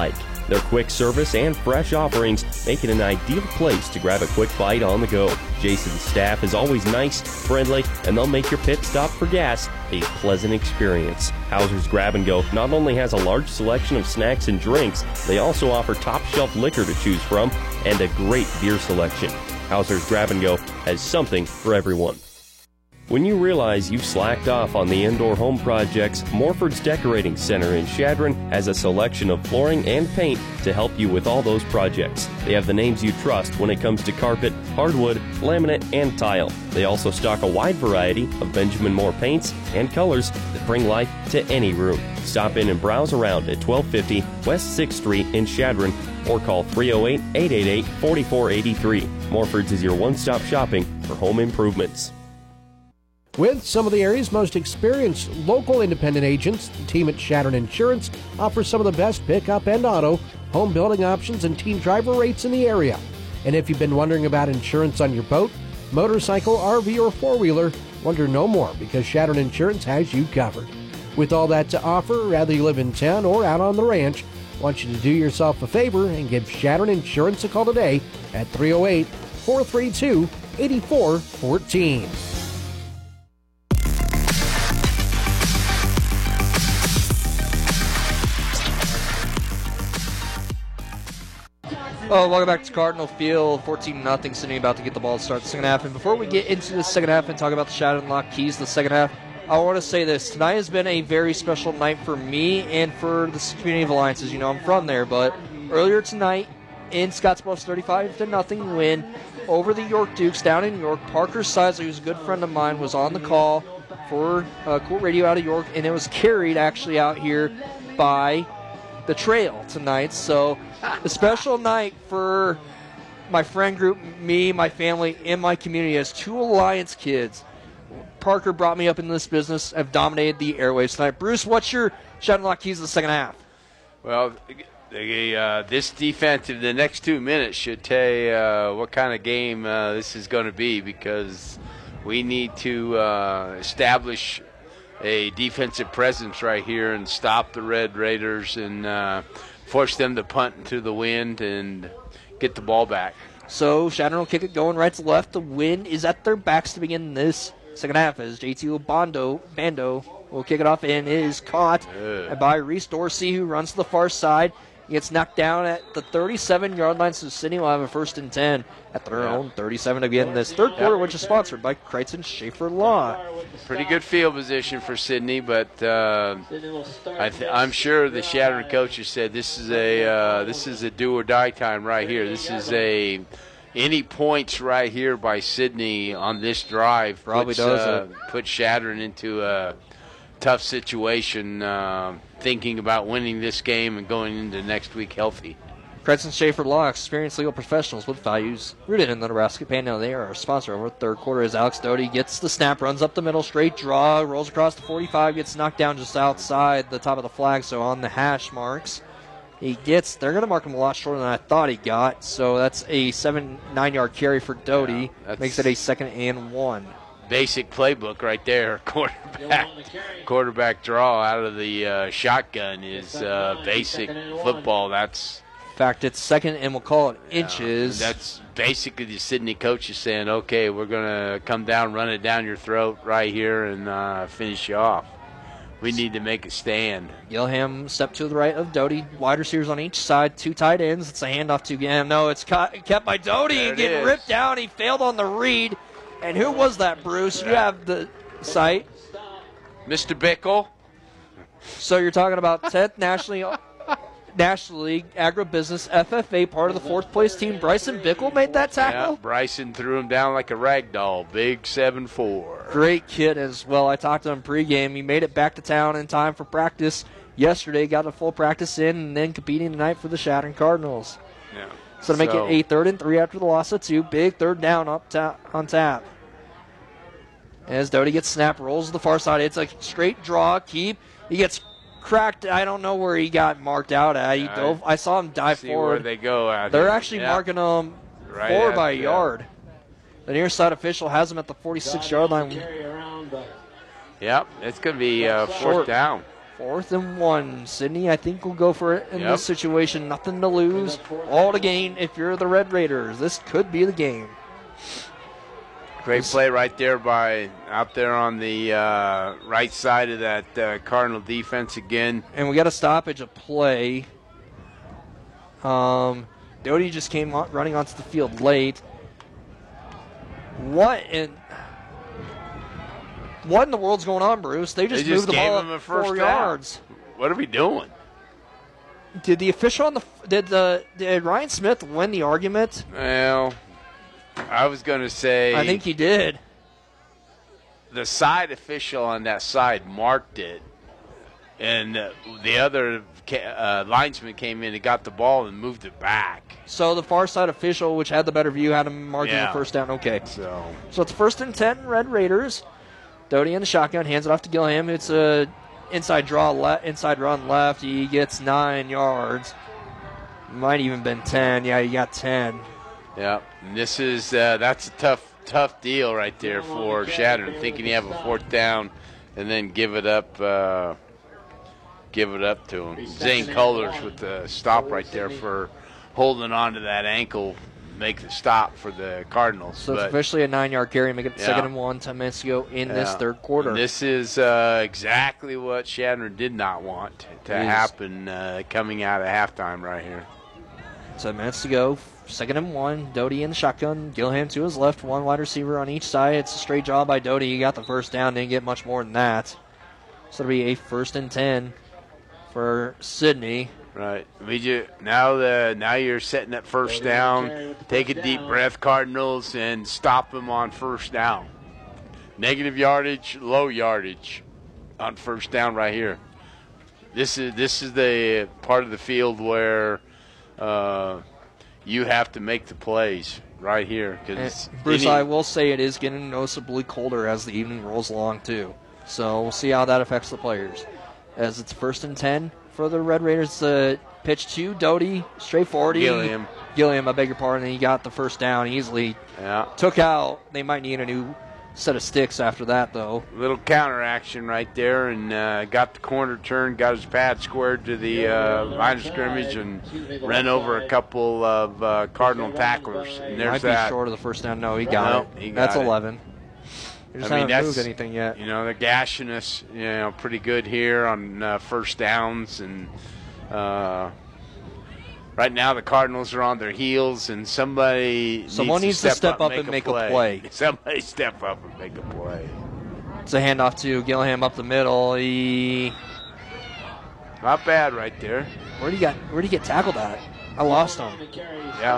N: Their quick service and fresh offerings make it an ideal place to grab a quick bite on the go. Jason's staff is always nice, friendly, and they'll make your pit stop for gas a pleasant experience. Hauser's Grab and Go not only has a large selection of snacks and drinks, they also offer top-shelf liquor to choose from and a great beer selection. Hauser's Grab and Go has something for everyone. When you realize you've slacked off on the indoor home projects, Morford's Decorating Center in Chadron has a selection of flooring and paint to help you with all those projects. They have the names you trust when it comes to carpet, hardwood, laminate, and tile. They also stock a wide variety of Benjamin Moore paints and colors that bring life to any room. Stop in and browse around at twelve fifty West sixth Street in Chadron or call three oh eight, eight eight eight, four four eight three. Morford's is your one-stop shopping for home improvements.
O: With some of the area's most experienced local independent agents, the team at Chadron Insurance offers some of the best pickup and auto, home building options, and team driver rates in the area. And if you've been wondering about insurance on your boat, motorcycle, R V, or four-wheeler, wonder no more because Chadron Insurance has you covered. With all that to offer, whether you live in town or out on the ranch, I want you to do yourself a favor and give Chadron Insurance a call today at three oh eight, four three two, eight four one four.
C: Oh, welcome back to Cardinal Field. fourteen nothing. Sydney about to get the ball to start the second half. And before we get into the second half and talk about the Chadron Lock Keys the second half, I want to say this. Tonight has been a very special night for me and for the Community of Alliances. You know, I'm from there, but earlier tonight in Scottsbluff's thirty-five to nothing win over the York Dukes down in York, Parker Sisley, who's a good friend of mine, was on the call for uh, Cool Radio out of York, and it was carried actually out here by the Trail tonight. So a special night for my friend group, me, my family, and my community as two Alliance kids. Parker brought me up in this business, have dominated the airwaves tonight. Bruce, what's your Chadron Lock Keys in the second half?
D: Well, the, uh, this defense in the next two minutes should tell you uh, what kind of game uh, this is going to be, because we need to uh, establish a defensive presence right here and stop the Red Raiders and uh, force them to punt into the wind and get the ball back.
C: So Chadron will kick it going right to left. The wind is at their backs to begin this second half as J T Bando, Bando will kick it off and is caught Good. by Reese Dorsey, who runs to the far side. He gets knocked down at the thirty-seven-yard line, so Sydney will have a first and ten at their yeah. own thirty-seven to begin this third quarter, which is sponsored by Creighton Schaefer Law.
D: Pretty good field position for Sydney, but uh, I th- I'm sure the Chadron coaches said this is a uh, this is a do or die time right here. This is a any points right here by Sydney on this drive
C: probably
D: puts,
C: does
D: uh,
C: it.
D: put Chadron into a tough situation, uh, thinking about winning this game and going into next week healthy.
C: Creighton Schaefer Law, experienced legal professionals with values rooted in the Nebraska Panhandle. They are our sponsor over the third quarter as Alex Doty gets the snap, runs up the middle, straight draw, rolls across the forty-five, gets knocked down just outside the top of the flag, so on the hash marks. He gets, they're going to mark him a lot shorter than I thought he got, so that's a seven, nine-yard carry for Doty. Yeah, makes it a second and one.
D: Basic playbook right there. Quarterback quarterback draw out of the uh, shotgun is uh, basic football. That's
C: in fact, it's second and we'll call it
D: yeah,
C: inches.
D: That's basically the Sydney coach is saying, okay, we're going to come down, run it down your throat right here, and uh, finish you off. We need to make a stand.
C: Gilham step to the right of Doty. Wide receivers on each side. Two tight ends. It's a handoff to Gilham. No, it's caught, kept by Doty and getting is. ripped down. He failed on the read. And who was that, Bruce? You have the site.
D: Mister Bickle.
C: So you're talking about tenth nationally, National League Agribusiness F F A, part of the fourth place team. Bryson Bickle made that tackle?
D: Yeah, Bryson threw him down like a rag doll. Big seven four.
C: Great kid as well. I talked to him pregame. He made it back to town in time for practice yesterday. Got a full practice in and then competing tonight for the Chadron Cardinals.
D: Yeah.
C: So to make so, it a third and three after the loss of two. Big third down up ta- on tap. As Doty gets snapped, rolls to the far side. It's a straight draw, keep. He gets cracked. I don't know where he got marked out at. He dove, I saw him dive
D: see
C: forward.
D: Where they go out
C: They're
D: here.
C: actually
D: yeah.
C: marking him
D: right
C: forward by a
D: yeah.
C: yard. The near side official has him at the forty-six-yard line.
D: Yep, it's going to be uh, fourth down.
C: Fourth and one. Sydney, I think, will go for it in
D: Yep.
C: this situation. Nothing to lose, all to gain if you're the Red Raiders. This could be the game.
D: Great play right there by out there on the uh, right side of that uh, Cardinal defense again.
C: And we got a stoppage of play. Um, Doty just came on, running onto the field late. What in what in the world's going on, Bruce? They just,
D: They just
C: moved the
D: gave
C: ball
D: him a
C: up
D: first
C: four
D: down.
C: yards.
D: What are we doing?
C: Did the official on the did the did Ryan Smith win the argument?
D: Well, I was going to say.
C: I think he did.
D: The side official on that side marked it, and uh, the other ca- uh, linesman came in and got the ball and moved it back.
C: So the far side official, which had the better view, had him marking
D: Yeah.
C: the first down. Okay.
D: So
C: So it's first and ten, Red Raiders. Doty in the shotgun, hands it off to Gilliam. It's a inside draw, le- inside run left. He gets nine yards. Might even been ten. Yeah, he got ten.
D: Yeah, and this is uh, that's a tough, tough deal right there for Shattern, thinking you have a fourth down, and then give it up, uh, give it up to him. Zane Cullers with the stop right there for holding on to that ankle, make the stop for the Cardinals.
C: So it's
D: But,
C: officially a nine-yard carry, make it
D: Yeah.
C: second and one, ten minutes to go in this
D: yeah,
C: third quarter.
D: and this is uh, exactly what Shattern did not want to
C: It is.
D: happen uh, coming out of halftime right here.
C: Ten minutes to go, second and one. Doty in the shotgun, Gilliam to his left, one wide receiver on each side. It's a straight job by Doty. He got the first down, didn't get much more than that. So it'll be a first and ten for Sydney.
D: Right. We just, now the now you're setting that first down. Take a deep breath, Cardinals, and stop them on first down. Negative yardage, low yardage on first down right here. This is this is the part of the field where uh, you have to make the plays right here. Because
C: And Bruce, I will say it is getting noticeably colder as the evening rolls along, too. So we'll see how that affects the players. As it's first and ten for the Red Raiders, the pitch to Doty, straightforward.
D: Gilliam.
C: Gilliam, I beg your pardon. He got the first down easily.
D: Yeah.
C: Took out. They might need a new set of sticks after that, though.
D: Little counter action right there, and uh, got the corner turn, got his pad squared to the uh, line of scrimmage, and ran over a couple of uh, Cardinal tacklers. And there's
C: Might be
D: that.
C: short of the first down. No, he got
D: No,
C: it.
D: he got
C: That's
D: it.
C: eleven. They just
D: I mean,
C: haven't
D: that's,
C: moved anything yet.
D: You know, they're gashing us, you know, pretty good here on uh, first downs, and uh, right now the Cardinals are on their heels, and somebody
C: Someone
D: needs to step, up, and make, a, play.
C: play.
D: Somebody step up and make a play.
C: It's a handoff to Gilliam up the middle. He
D: Not bad right there.
C: Where do you got? Where do you get tackled at? I lost him.
D: Yeah.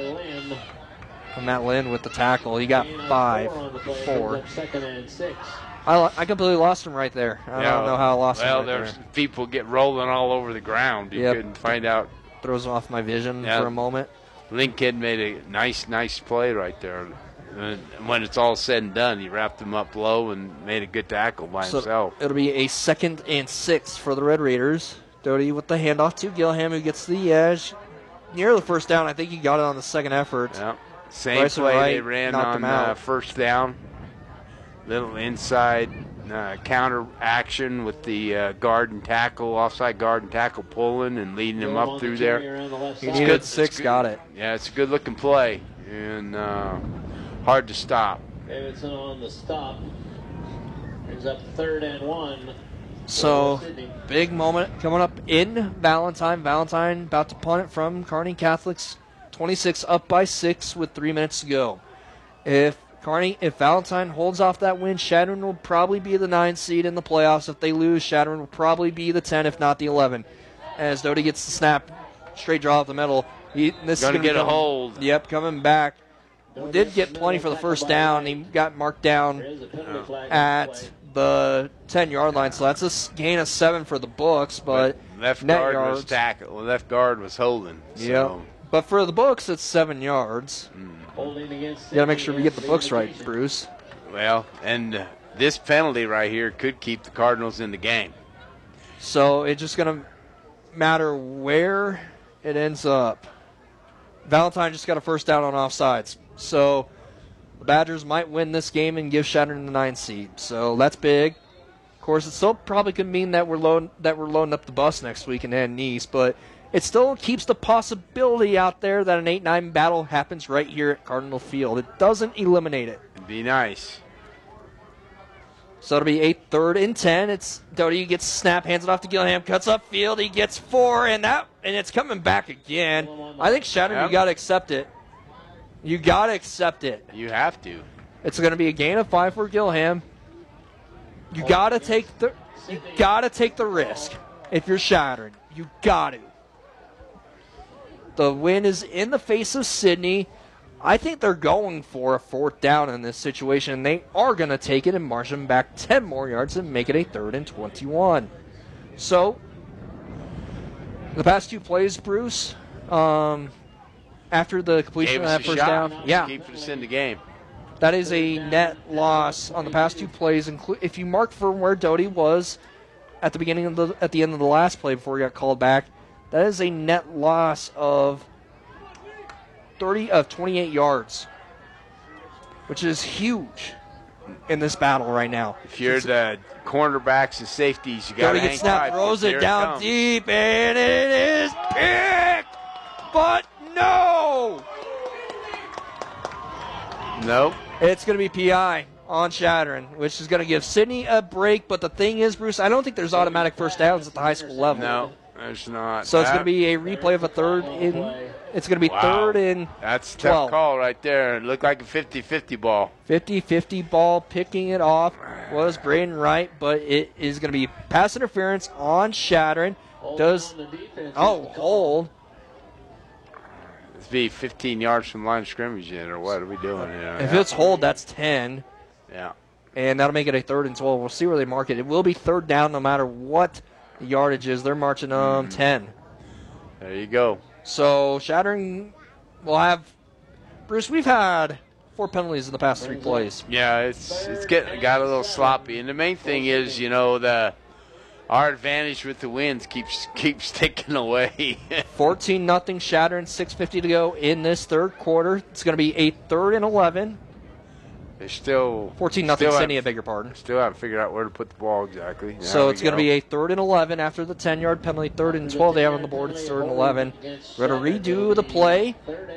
C: Matt Lynn with the tackle. He got five, four.
R: Second and six.
C: I, lo- I completely lost him right there. I
D: Yeah,
C: don't know how I lost
D: well,
C: him right
D: there's
C: there.
D: people get rolling all over the ground. You
C: Yep.
D: couldn't find out.
C: Throws off my vision
D: Yeah.
C: for a moment.
D: Lincoln made a nice, nice play right there. And when it's all said and done, he wrapped him up low and made a good tackle by
C: So
D: himself.
C: it'll be a second and six for the Red Raiders. Doty with the handoff to Gilliam, who gets the edge. Near the first down. I think he got it on the second effort.
D: Yeah. Same
C: Bryson
D: play
C: Wright
D: they ran
C: knocked
D: on
C: him out.
D: uh, first down. Little inside uh, counter action with the uh, guard and tackle, offside guard and tackle pulling and leading him up through there.
C: He
D: It's
C: needed
D: good.
C: six,
D: It's good.
C: got it.
D: Yeah, it's a good looking play and uh, hard to stop.
R: Davidson on the stop. Brings up third and one.
C: So, big moment coming up in Valentine. Valentine about to punt it from Kearney Catholics. twenty-six up by six with three minutes to go. If Kearney, if Valentine holds off that win, Shadron will probably be the nine seed in the playoffs. If they lose, Shadron will probably be the ten, if not the eleven. As Doty gets the snap, straight draw up the middle. He, this
D: Gonna
C: is gonna
D: get
C: be
D: a
C: coming-
D: hold.
C: Yep, coming back. Did get plenty for the first down. He got marked down at the ten-yard line, so that's a s- gain of seven for the books. But
D: Left
C: net
D: guard
C: yards,
D: was tackle. Left guard was holding. So.
C: Yep. But for the books, it's seven yards.
R: Holding against
C: You got to make sure we get the books right, Bruce.
D: Well, and uh, this penalty right here could keep the Cardinals in the game.
C: So it's just going to matter where it ends up. Valentine just got a first down on offsides. So the Badgers might win this game and give Shadron the nine seed. So that's big. course, it still probably could mean that we're loading that we're loading up the bus next week in Ann Nice, but it still keeps the possibility out there that an eight nine battle happens right here at Cardinal Field. It doesn't eliminate it.
D: It'd be nice.
C: So it'll be eight, third and ten. It's Doty gets snap, hands it off to Gilham, cuts up field. He gets four, and that and it's coming back again. I think Shattern, yep. you got to accept it. You got to accept it.
D: You have to.
C: It's going to be a gain of five for Gilham. You got to take the you got to take the risk if you're Shattern. You got to. The win is in the face of Sidney. I think they're going for a fourth down in this situation, and they are going to take it and march them back ten more yards and make it a third and twenty-one. So, the past two plays, Bruce, um, after the completion
D: Gave
C: of
D: us
C: that
D: a
C: first
D: shot.
C: down, yeah,
D: Keep us in the game.
C: that is a net loss on the past two plays. Inclu- if you mark from where Doty was at the beginning of the at the end of the last play before he got called back, that is a net loss of thirty of twenty-eight yards, which is huge in this battle right now.
D: If you're the cornerbacks and safeties, you got to hang
C: snap,
D: tight.
C: throws it
D: Here
C: down
D: it
C: deep, and it is picked, but no.
D: Nope.
C: It's going to be P I on Shattern, which is going to give Sidney a break. But the thing is, Bruce, I don't think there's automatic first downs at the high school level.
D: No, there's not.
C: So it's
D: That-
C: going to be a replay of a third in. It's going to be
D: Wow.
C: third and
D: That's a
C: twelve.
D: tough call right there. It looked like a fifty-fifty ball.
C: fifty-fifty ball, picking it off was Braden Wright, but it is going to be pass interference on Shattern. Does oh hold?
D: It's be fifteen yards from line of scrimmage in, or what are we doing here?
C: If it's hold, that's ten.
D: Yeah.
C: And that'll make it a third and twelve. We'll see where they mark it. It will be third down no matter what the yardage is. They're marching um ten.
D: There you go.
C: So Shattern will have Bruce. We've had four penalties in the past three plays.
D: Yeah, it's it's getting got a little sloppy, and the main thing is, you know, the our advantage with the wins keeps keeps ticking away.
C: fourteen nothing Shattern. six fifty to go in this third quarter. It's going to be a third and eleven.
D: They're still
C: fourteen nothing
D: still
C: Sidney. I
D: haven't-
C: beg your pardon.
D: Still haven't figured out where to put the ball exactly. There
C: So
D: we
C: it's going to
D: go.
C: be a third and eleven after the ten-yard penalty. Third and twelve. They have on the board. It's third and eleven. We're going to redo the play.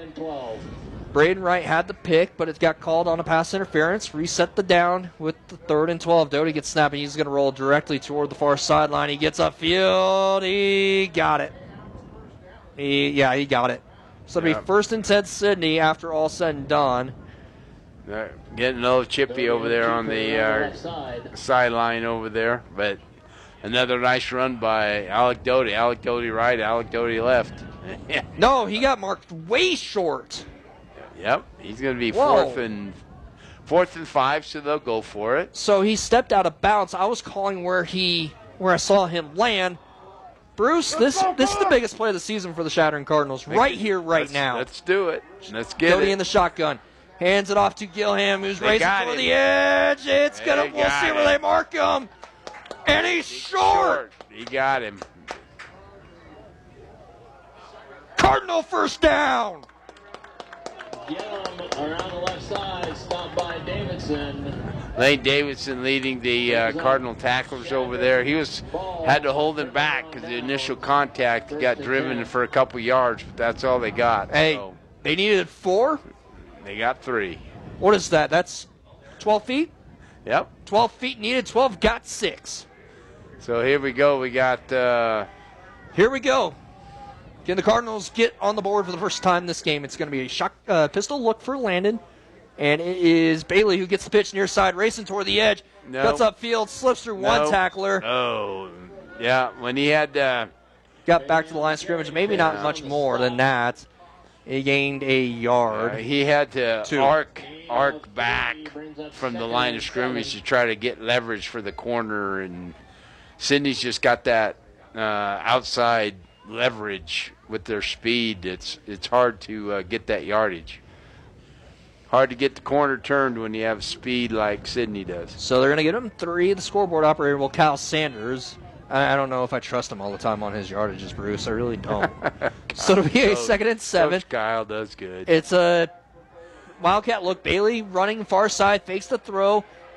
C: Braden Wright had the pick, but it got called on a pass interference. Reset the down with the third and twelve. Doty gets snapped, and he's going to roll directly toward the far sideline. He gets upfield. He got it. He, yeah, he got it. So it'll
D: Yeah.
C: be first and ten Sidney after all said and done.
D: They're getting a little chippy over there on the uh, sideline over there, but another nice run by Alec Doty. Alec Doty right, Alec Doty left.
C: No, he got marked way short.
D: Yep, he's going to be
C: Whoa.
D: fourth and fourth and five, so they'll go for it.
C: So he stepped out of bounds. I was calling where he where I saw him land. Bruce, this this is the biggest play of the season for the Shattern Cardinals right here, right
D: let's,
C: now.
D: Let's do it. Let's get
C: Doty
D: it.
C: in the shotgun. Hands it off to Gilham, who's
D: They
C: racing
D: got
C: for
D: him.
C: the edge. It's
D: They
C: gonna. We'll
D: got
C: see where
D: him.
C: they mark him. And he's short.
D: He got him.
C: Cardinal first down.
R: Gillum around the left side, stopped by Davidson.
D: Lane Davidson leading the uh, Cardinal tacklers over there. He was had to hold him back because the initial contact, he got driven for a couple yards, but that's all they got.
C: Hey,
D: So
C: they needed four.
D: they got three.
C: What is that? That's twelve feet.
D: Yep.
C: twelve feet needed. twelve got six.
D: So here we go. We got. Uh,
C: Here we go. Can the Cardinals get on the board for the first time this game? It's going to be a shock, uh, pistol look for Landon. And it is Bailey who gets the pitch near side, racing toward the edge.
D: No.
C: Cuts upfield, slips through one
D: no.
C: tackler.
D: Oh, yeah. When he had. Uh,
C: Got back to the line of scrimmage. Maybe not much more than that. He gained a yard.
D: Uh, he had to
C: Two.
D: arc arc back from the line of scrimmage to try to get leverage for the corner, and Sidney's just got that uh, outside leverage with their speed. It's it's hard to uh, get that yardage. Hard to get the corner turned when you have speed like Sidney does.
C: So they're going to get him three. The scoreboard operator will Kyle Sanders. I I don't know if I trust him all the time on his yardages, Bruce. I really don't. So it'll be a
D: Coach-
C: second and seven.
D: Coach Kyle does good.
C: It's a Wildcat look. Bailey running far side, fakes the throw,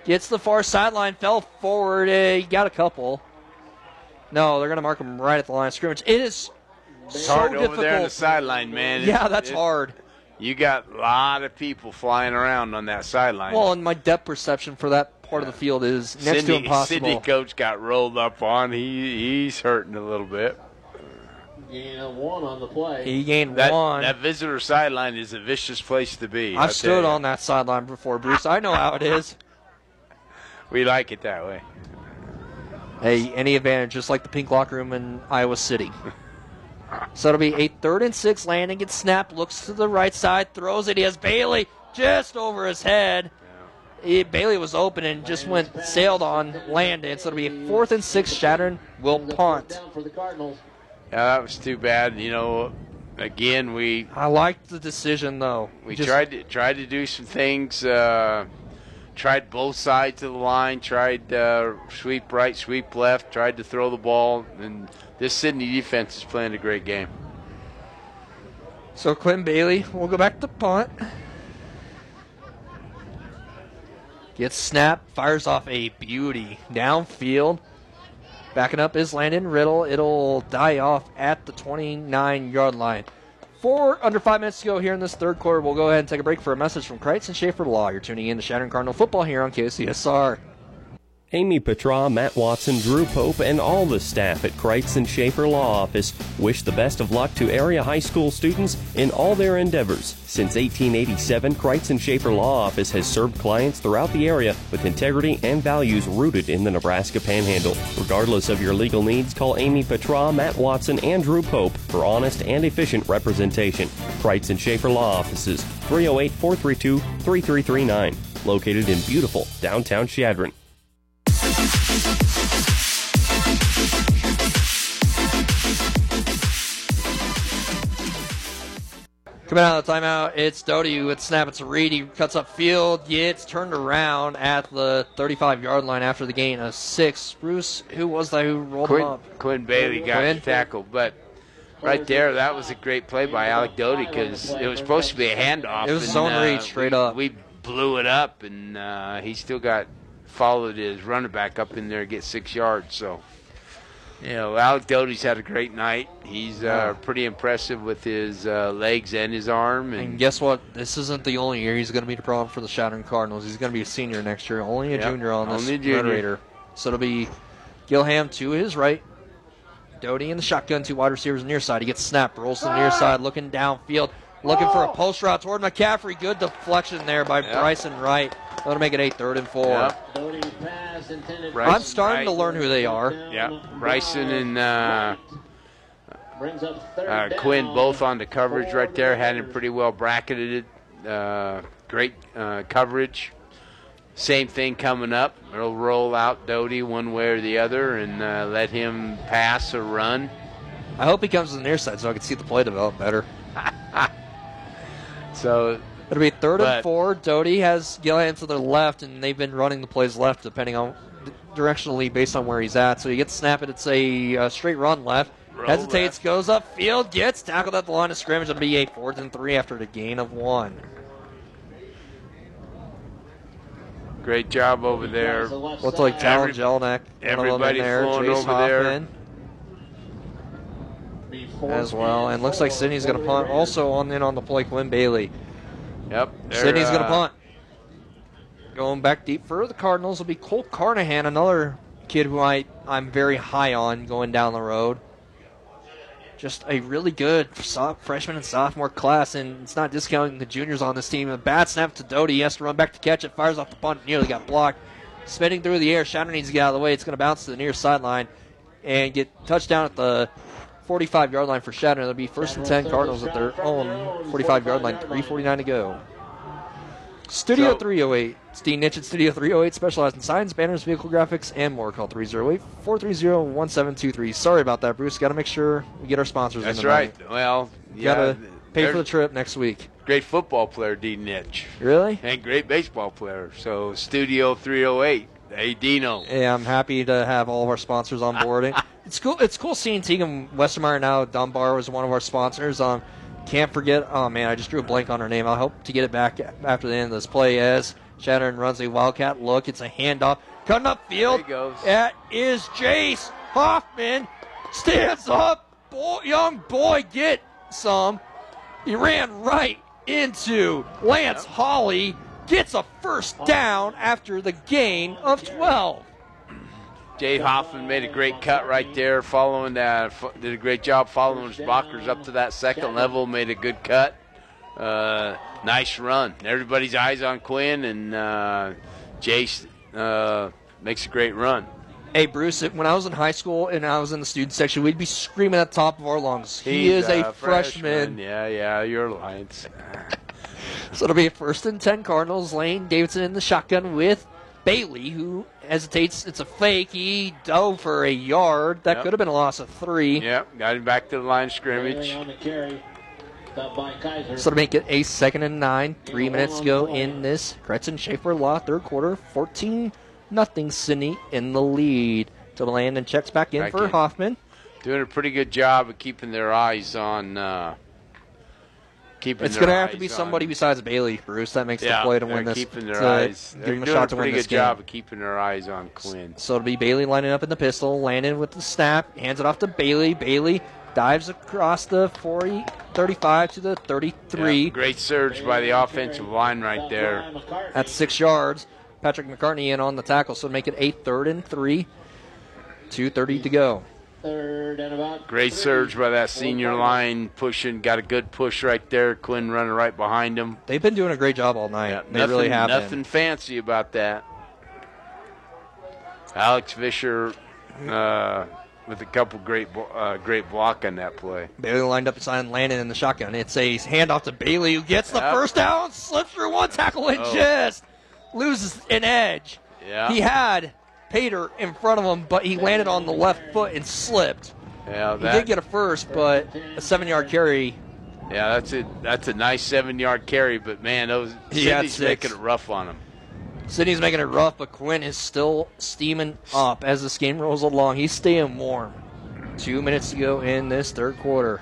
C: Gets the far sideline, fell forward. Uh, he got a couple. No, they're going to mark him right at the line of scrimmage. It is
D: It's
C: so
D: hard
C: difficult.
D: over there on the sideline, man.
C: Yeah,
D: It's-
C: that's
D: it-
C: hard.
D: You got a lot of people flying around on that sideline.
C: Well, and my depth perception for that part of the field is next
D: Cindy,
C: to impossible.
D: Cindy Coach got rolled up on. He He's hurting a little bit.
R: Gain of one on the play.
C: He gained
D: That,
C: one.
D: that visitor sideline is a vicious place to be. I'll
C: I've
D: tell
C: stood
D: you.
C: on that sideline before, Bruce. I know how it is.
D: We like it that way.
C: Hey, any advantage, just like the pink locker room in Iowa City. So it'll be a third and six. Landing gets snapped, looks to the right side, throws it. He has Bailey just over his head. He, Bailey was open and just went sailed on Landon. So it'll be a fourth and six. Shattern will punt.
D: Yeah, that was too bad. You know, again, we
C: I liked the decision though.
D: we
C: Just-
D: tried to tried to do some things. Uh, tried both sides of the line. Tried uh, sweep right, sweep left. Tried to throw the ball, and this Sydney defense is playing a great game.
C: So Quinn Bailey will go back to punt. Gets snapped, fires off a beauty downfield. Backing up is Landon Riddle. It'll die off at the twenty-nine-yard line. Four under five minutes to go here in this third quarter. We'll go ahead and take a break for a message from Kreitz and Schaefer Law. You're tuning in to Shattern Cardinal Football here on K C S R.
N: Amy Petra, Matt Watson, Drew Pope, and all the staff at Kreitz and Schaefer Law Office wish the best of luck to area high school students in all their endeavors. Since eighteen eighty-seven, Kreitz and Schaefer Law Office has served clients throughout the area with integrity and values rooted in the Nebraska Panhandle. Regardless of your legal needs, call Amy Petra, Matt Watson, and Drew Pope for honest and efficient representation. Kreitz and Schaefer Law Offices, three oh eight, four three two, three three three nine, located in beautiful downtown Chadron.
C: Coming out of the timeout, it's Doty with snap. It's Reed. He cuts up field. Gets turned around at the thirty-five-yard line after the gain of six. Bruce, who was that who rolled
D: Quinn,
C: him up?
D: Quinn Bailey got
C: Quinn?
D: the tackle, but right there, that was a great play by Alec Doty because it was supposed to be a handoff.
C: It was
D: and,
C: zone
D: uh,
C: read straight
D: we,
C: up.
D: We blew it up, and uh, he still got followed his running back up in there to get six yards. So, you know, Alec Doty's had a great night. He's uh, pretty impressive with his uh, legs and his arm. And,
C: And guess what? This isn't the only year he's going to be the problem for the Shattern Cardinals. He's going to be a senior next year. Only a
D: Yep,
C: junior on this
D: only a junior.
C: Red Raider. So it'll be Gilham to his right. Doty in the shotgun, two wide receivers near side. He gets snapped, rolls to the near side, looking downfield, looking for a post route toward McCaffrey. Good deflection there by
D: Yep.
C: Bryson Wright. That'll make it a third and four.
D: Yep. Bryson
C: I'm starting to
D: Wright.
C: learn who they are.
D: Yeah, Bryson and uh, uh, Quinn both on the coverage right there. Had him pretty well bracketed. Uh, great uh, coverage. Same thing coming up. They'll roll out Doty one way or the other and uh, let him pass or run.
C: I hope he comes to the near side so I can see the play develop better.
D: So
C: it'll be third
D: but-
C: and four. Doty has Gillian to the left, and they've been running the plays left depending on directionally based on where he's at. So he gets snapped. It's a uh, straight run left.
D: Roll
C: Hesitates,
D: left.
C: goes upfield, gets tackled at the line of scrimmage. It'll be a fourth and three after the gain of one.
D: Great job over there.
C: Looks like Talon
D: Every-
C: Jelinek.
D: Everybody
C: in there.
D: flowing
C: Jace
D: over there.
C: Hoffman as well. And looks like Sydney's going to punt. Also on in on the play, Quinn Bailey.
D: Yep.
C: Sydney's going to
D: uh,
C: punt. Going back deep for the Cardinals will be Cole Carnahan, another kid who I, I'm very high on going down the road. Just a really good so- freshman and sophomore class, and it's not discounting the juniors on this team. A bad snap to Doty. He has to run back to catch it. Fires off the punt. Nearly got blocked. Spinning through the air. Shatter needs to get out of the way. It's going to bounce to the near sideline and get touchdown at the forty-five-yard line for Shatter. It'll be first and ten Cardinals at their own forty-five-yard line. three forty-nine to go. Studio
D: So-
C: three oh eight. Steve Nitch at Studio three oh eight, specialized in signs, banners, vehicle graphics, and more. Call three oh eight, four three zero, one seven two three. Sorry about that, Bruce. Got to make sure we get our sponsors
D: That's
C: in the
D: right.
C: money.
D: Well,
C: You
D: yeah.
C: got to pay for
D: they're-
C: the trip next week.
D: Great football player, D. Nitch.
C: Really?
D: And great baseball player. So, Studio three oh eight. Hey, Dino.
C: Yeah, I'm happy to have all of our sponsors on board. it's cool. It's cool seeing Tegan Westermeyer now. Dunbar was one of our sponsors. Um, can't forget. Oh man, I just drew a blank on her name. I hope to get it back after the end of this play as Shattern runs a Wildcat look. It's a handoff. Cutting up field.
D: There he goes.
C: That is Jace Hoffman. Stands up. Boy, young boy, get some. He ran right into Lance yep. Hawley. Gets a first down after the gain of twelve.
D: Jay Hoffman made a great cut right there, following that. Did a great job following his blockers up to that second level. Made a good cut. Uh, nice run. Everybody's eyes on Quinn, and uh, Jace uh, makes a great run.
C: Hey, Bruce, when I was in high school and I was in the student section, we'd be screaming at the top of our lungs. He
D: He's
C: is a,
D: a
C: freshman.
D: freshman. Yeah, yeah, you're Lions.
C: So it'll be a first and ten Cardinals. Lane Davidson in the shotgun with Bailey, who hesitates. It's a fake. He dove for a yard. That
D: yep.
C: could have been a loss of three.
D: Yep, got him back to the line of scrimmage.
C: So to make it a second and nine, three minutes to go in this Kretzen Schaefer Law third quarter, fourteen nothing Sydney in the lead. To Landon checks back in back for in. Hoffman.
D: Doing a pretty good job of keeping their eyes on. Uh, keeping.
C: It's going to have to
D: on.
C: be somebody besides Bailey, Bruce. That makes
D: yeah,
C: the play to win this.
D: Keeping their
C: to
D: eyes.
C: Give
D: They're
C: them a
D: doing
C: shot
D: a
C: to
D: pretty
C: win this
D: good
C: game.
D: job of keeping their eyes on Quinn.
C: So it'll be Bailey lining up in the pistol. Landon with the snap. Hands it off to Bailey. Bailey dives across the forty, thirty-five to the thirty-three.
D: Yeah, great surge by the offensive line right there.
C: That's six yards. Patrick McCartney in on the tackle, so make it a third and three. two thirty to go.
R: Third and about
D: great surge by that senior line, pushing. Got a good push right there. Quinn running right behind him.
C: They've been doing a great job all night.
D: Yeah,
C: they
D: nothing,
C: really have
D: Nothing
C: been.
D: fancy about that. Alex Fisher uh, with a couple great uh, great block on that play.
C: Bailey lined up beside Landon in the shotgun. It's a handoff to Bailey, who gets the
D: yep.
C: first down, slips through one tackle, and
D: oh.
C: just loses an edge.
D: Yeah.
C: He had Pater in front of him, but he landed on the left foot and slipped.
D: Yeah,
C: he
D: that,
C: did get a first, but a seven-yard carry.
D: Yeah, that's a that's a nice seven-yard carry, but man, those Sydney's making it rough on him.
C: Sydney's making it rough, but Quinn is still steaming up as this game rolls along. He's staying warm. Two minutes to go in this third quarter.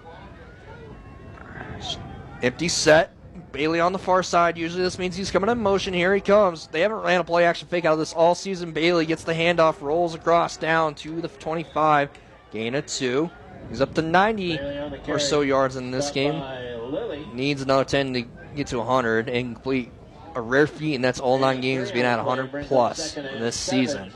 C: Empty set. Bailey on the far side. Usually this means he's coming in motion. Here he comes. They haven't ran a play action fake out of this all season. Bailey gets the handoff, rolls across down to the twenty-five. Gain of two. He's up to ninety or so yards in this game. Needs another ten to get to one hundred and complete a rare feat, and that's all nine games being at one hundred plus this season.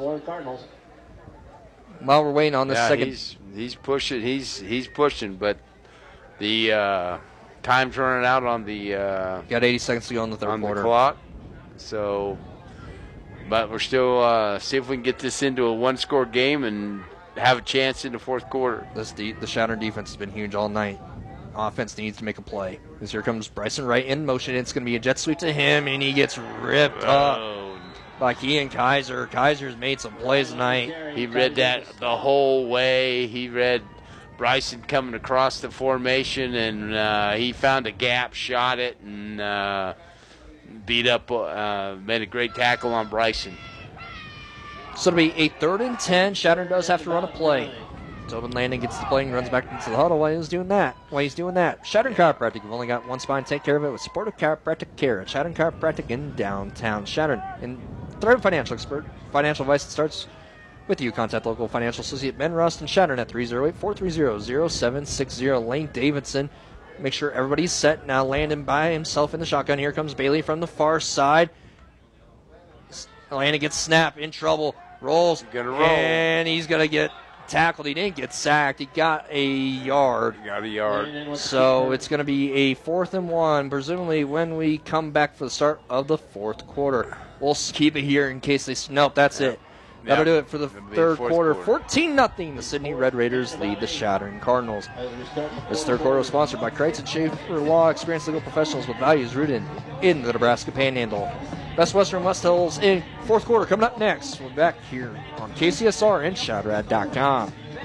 C: While we're waiting on this
D: yeah,
C: second.
D: He's, he's pushing. He's he's pushing, but the uh, time's running out on the. Uh,
C: Got eighty seconds to go in the third
D: on
C: quarter.
D: the clock. So, but we're still uh, see if we can get this into a one-score game and have a chance in the fourth quarter.
C: This de- the Shattern defense has been huge all night. Offense needs to make a play. Because here comes Bryson Wright in motion. It's going to be a jet sweep to him, and he gets ripped
D: oh.
C: up by Kean Kaiser. Kaiser's made some plays tonight.
D: He read that the whole way. He read Bryson coming across the formation, and uh, he found a gap, shot it, and uh, beat up, uh, made a great tackle on Bryson.
C: So it'll be a third and ten. Shattern does have to run a play. Tobin Landon gets the play and runs back into the huddle while he's doing that. While he's doing that, Shattern Chiropractic. We've only got one spine to take care of it with supportive chiropractic care at Shattern Chiropractic in downtown Shattern. And Thrive Financial Expert. Financial advice that starts with you. Contact local financial associate Ben Rust and Shattern at three oh eight, four three zero, zero seven six zero. Lane Davidson. Make sure everybody's set. Now Landon by himself in the shotgun. Here comes Bailey from the far side. Landon gets snapped, in trouble, rolls,
D: gonna roll.
C: and he's going to get tackled. He didn't get sacked. He got a yard.
D: He got a yard.
C: So it's going to be a fourth and one, presumably when we come back for the start of the fourth quarter. We'll keep it here in case they... Nope, that's
D: yep.
C: it. That'll
D: yep.
C: do it for the third quarter.
D: quarter.
C: fourteen nothing. The Sydney Red Raiders lead the Shattern Cardinals. This third quarter was sponsored by Kreitz and Schaefer Law, experienced legal professionals with values rooted in the Nebraska Panhandle. Best Western West Hills in fourth quarter coming up next. We're back here on K C S R and Shadrad dot com.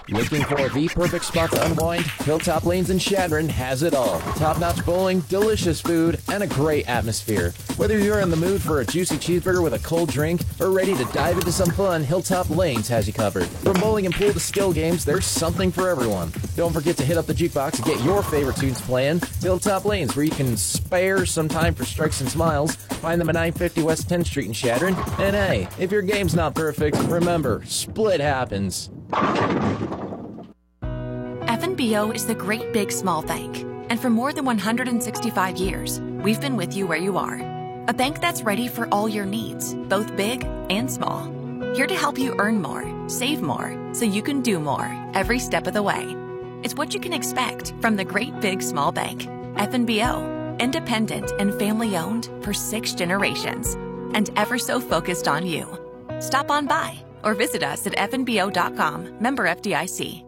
M: Looking for the perfect spot to unwind? Hilltop Lanes in Chadron has it all. Top-notch bowling, delicious food, and a great atmosphere. Whether you're in the mood for a juicy cheeseburger with a cold drink or ready to dive into some fun, Hilltop Lanes has you covered. From bowling and pool to skill games, there's something for everyone. Don't forget to hit up the jukebox and get your favorite tunes playing. Hilltop Lanes, where you can spare some time for strikes and smiles. Find them at nine fifty West tenth Street in Chadron. And hey, if your game's not perfect, remember, split happens.
Q: F N B O is the great big small bank. And for more than one hundred sixty-five years, we've been with you where you are. A bank that's ready for all your needs, both big and small. Here to help you earn more, save more, so you can do more every step of the way. It's what you can expect from the great big small bank. F N B O, independent and family owned for six generations, and ever so focused on you. Stop on by or visit us at F N B O dot com, member F D I C.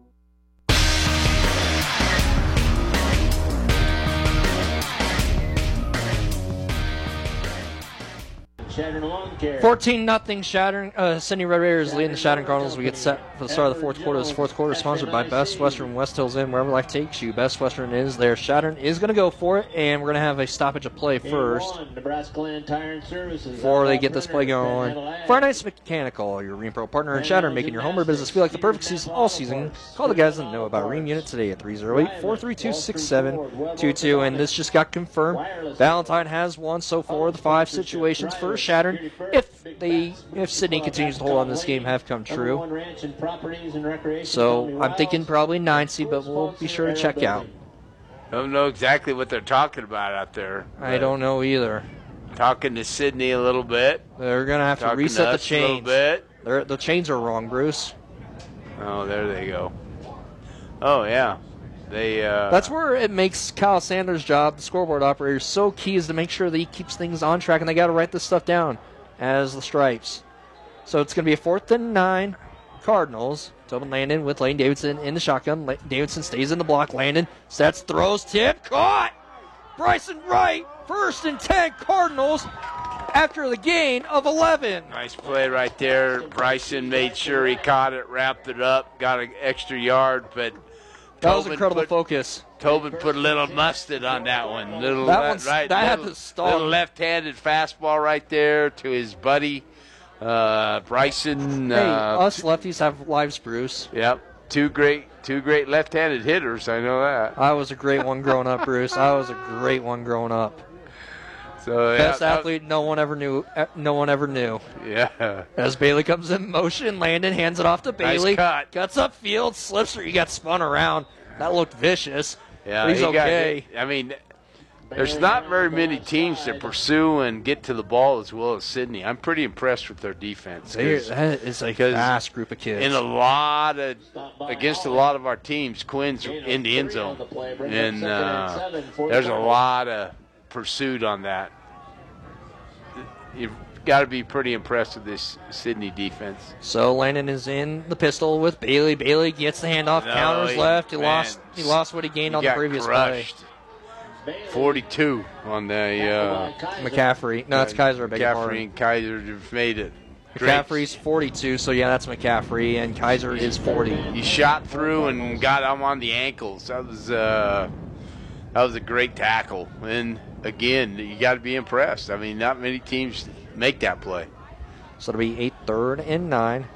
C: fourteen nothing Chadron. Uh, Sydney Red Raiders leading the Chadron Cardinals. We get set for the start of the fourth quarter. This fourth quarter is sponsored by Best Western, West Hills Inn, wherever life takes you. Best Western is there. Chadron is going to go for it, and we're going to have a stoppage of play first before they get this play going. Fire Nights Mechanical, your Ream Pro partner in Chadron, making your home or business feel like the perfect season all season. Call the guys that know about Ream Unit today at three oh eight, four three two, six seven two two. And this just got confirmed. Valentine has won so far. The five situations for Chadron, if they, if Sydney continues to hold on this game, have come true. So I'm thinking probably nine seed, but we'll be sure to check out.
D: Don't know exactly what they're talking about out there.
C: I don't know either.
D: Talking to Sydney a little bit.
C: They're going to have to
D: Talking
C: reset
D: to
C: the
D: us a little
C: chains.
D: bit.
C: They're, the chains are wrong, Bruce.
D: Oh, there they go. Oh, yeah. They. Uh,
C: That's where it makes Kyle Sanders' job, the scoreboard operator, so key, is to make sure that he keeps things on track, and they got to write this stuff down as the stripes. So it's going to be a fourth and nine, Cardinals. Tobin Landon with Lane Davidson in the shotgun. La- Davidson stays in the block. Landon sets, throws, tip, caught! Bryson Wright, first and ten, Cardinals, after the gain of eleven.
D: Nice play right there. Bryson made sure he caught it, wrapped it up, got an extra yard, but
C: That
D: Tobin
C: was incredible
D: put,
C: focus.
D: Tobin put a little mustard on that one. Little
C: That
D: le-
C: one's-
D: right,
C: that had
D: little,
C: to stall.
D: little left-handed fastball right there to his buddy uh, Bryson.
C: Hey,
D: uh,
C: us lefties have lives, Bruce.
D: Yep, two great, two great left-handed hitters. I know that.
C: I was a great one growing up, Bruce. I was a great one growing up.
D: So yeah,
C: Best
D: that-
C: athlete no one ever knew. eh, No one ever knew.
D: Yeah.
C: As Bailey comes in motion, Landon hands it off to Bailey.
D: cut.
C: Cuts upfield, slips her. He got spun around. That looked vicious.
D: Yeah,
C: but he's
D: he got
C: okay.
D: hit. I mean, there's not very many teams that pursue and get to the ball as well as Sydney. I'm pretty impressed with their defense.
C: They're-
D: 'cause-
C: that is a
D: because
C: fast group of kids.
D: In a lot of against a lot of our teams, Quinn's in the end zone, and uh, there's a lot of pursuit on that. You've got to be pretty impressed with this Sydney defense.
C: So Landon is in the pistol with Bailey. Bailey gets the handoff,
D: No,
C: counters
D: he-
C: left. He
D: man,
C: lost. He lost what he gained
D: he
C: on the
D: got
C: previous
D: crushed.
C: play.
D: forty-two on the uh,
C: McCaffrey. No, it's Kaiser. I beg your
D: McCaffrey
C: pardon.
D: and Kaiser have made it.
C: McCaffrey's forty-two, so yeah, that's McCaffrey, and Kaiser is forty.
D: He shot through and got him on the ankles. That was uh, that was a great tackle. And again, you got to be impressed. I mean, not many teams make that play.
C: So it'll be eight, third and nine.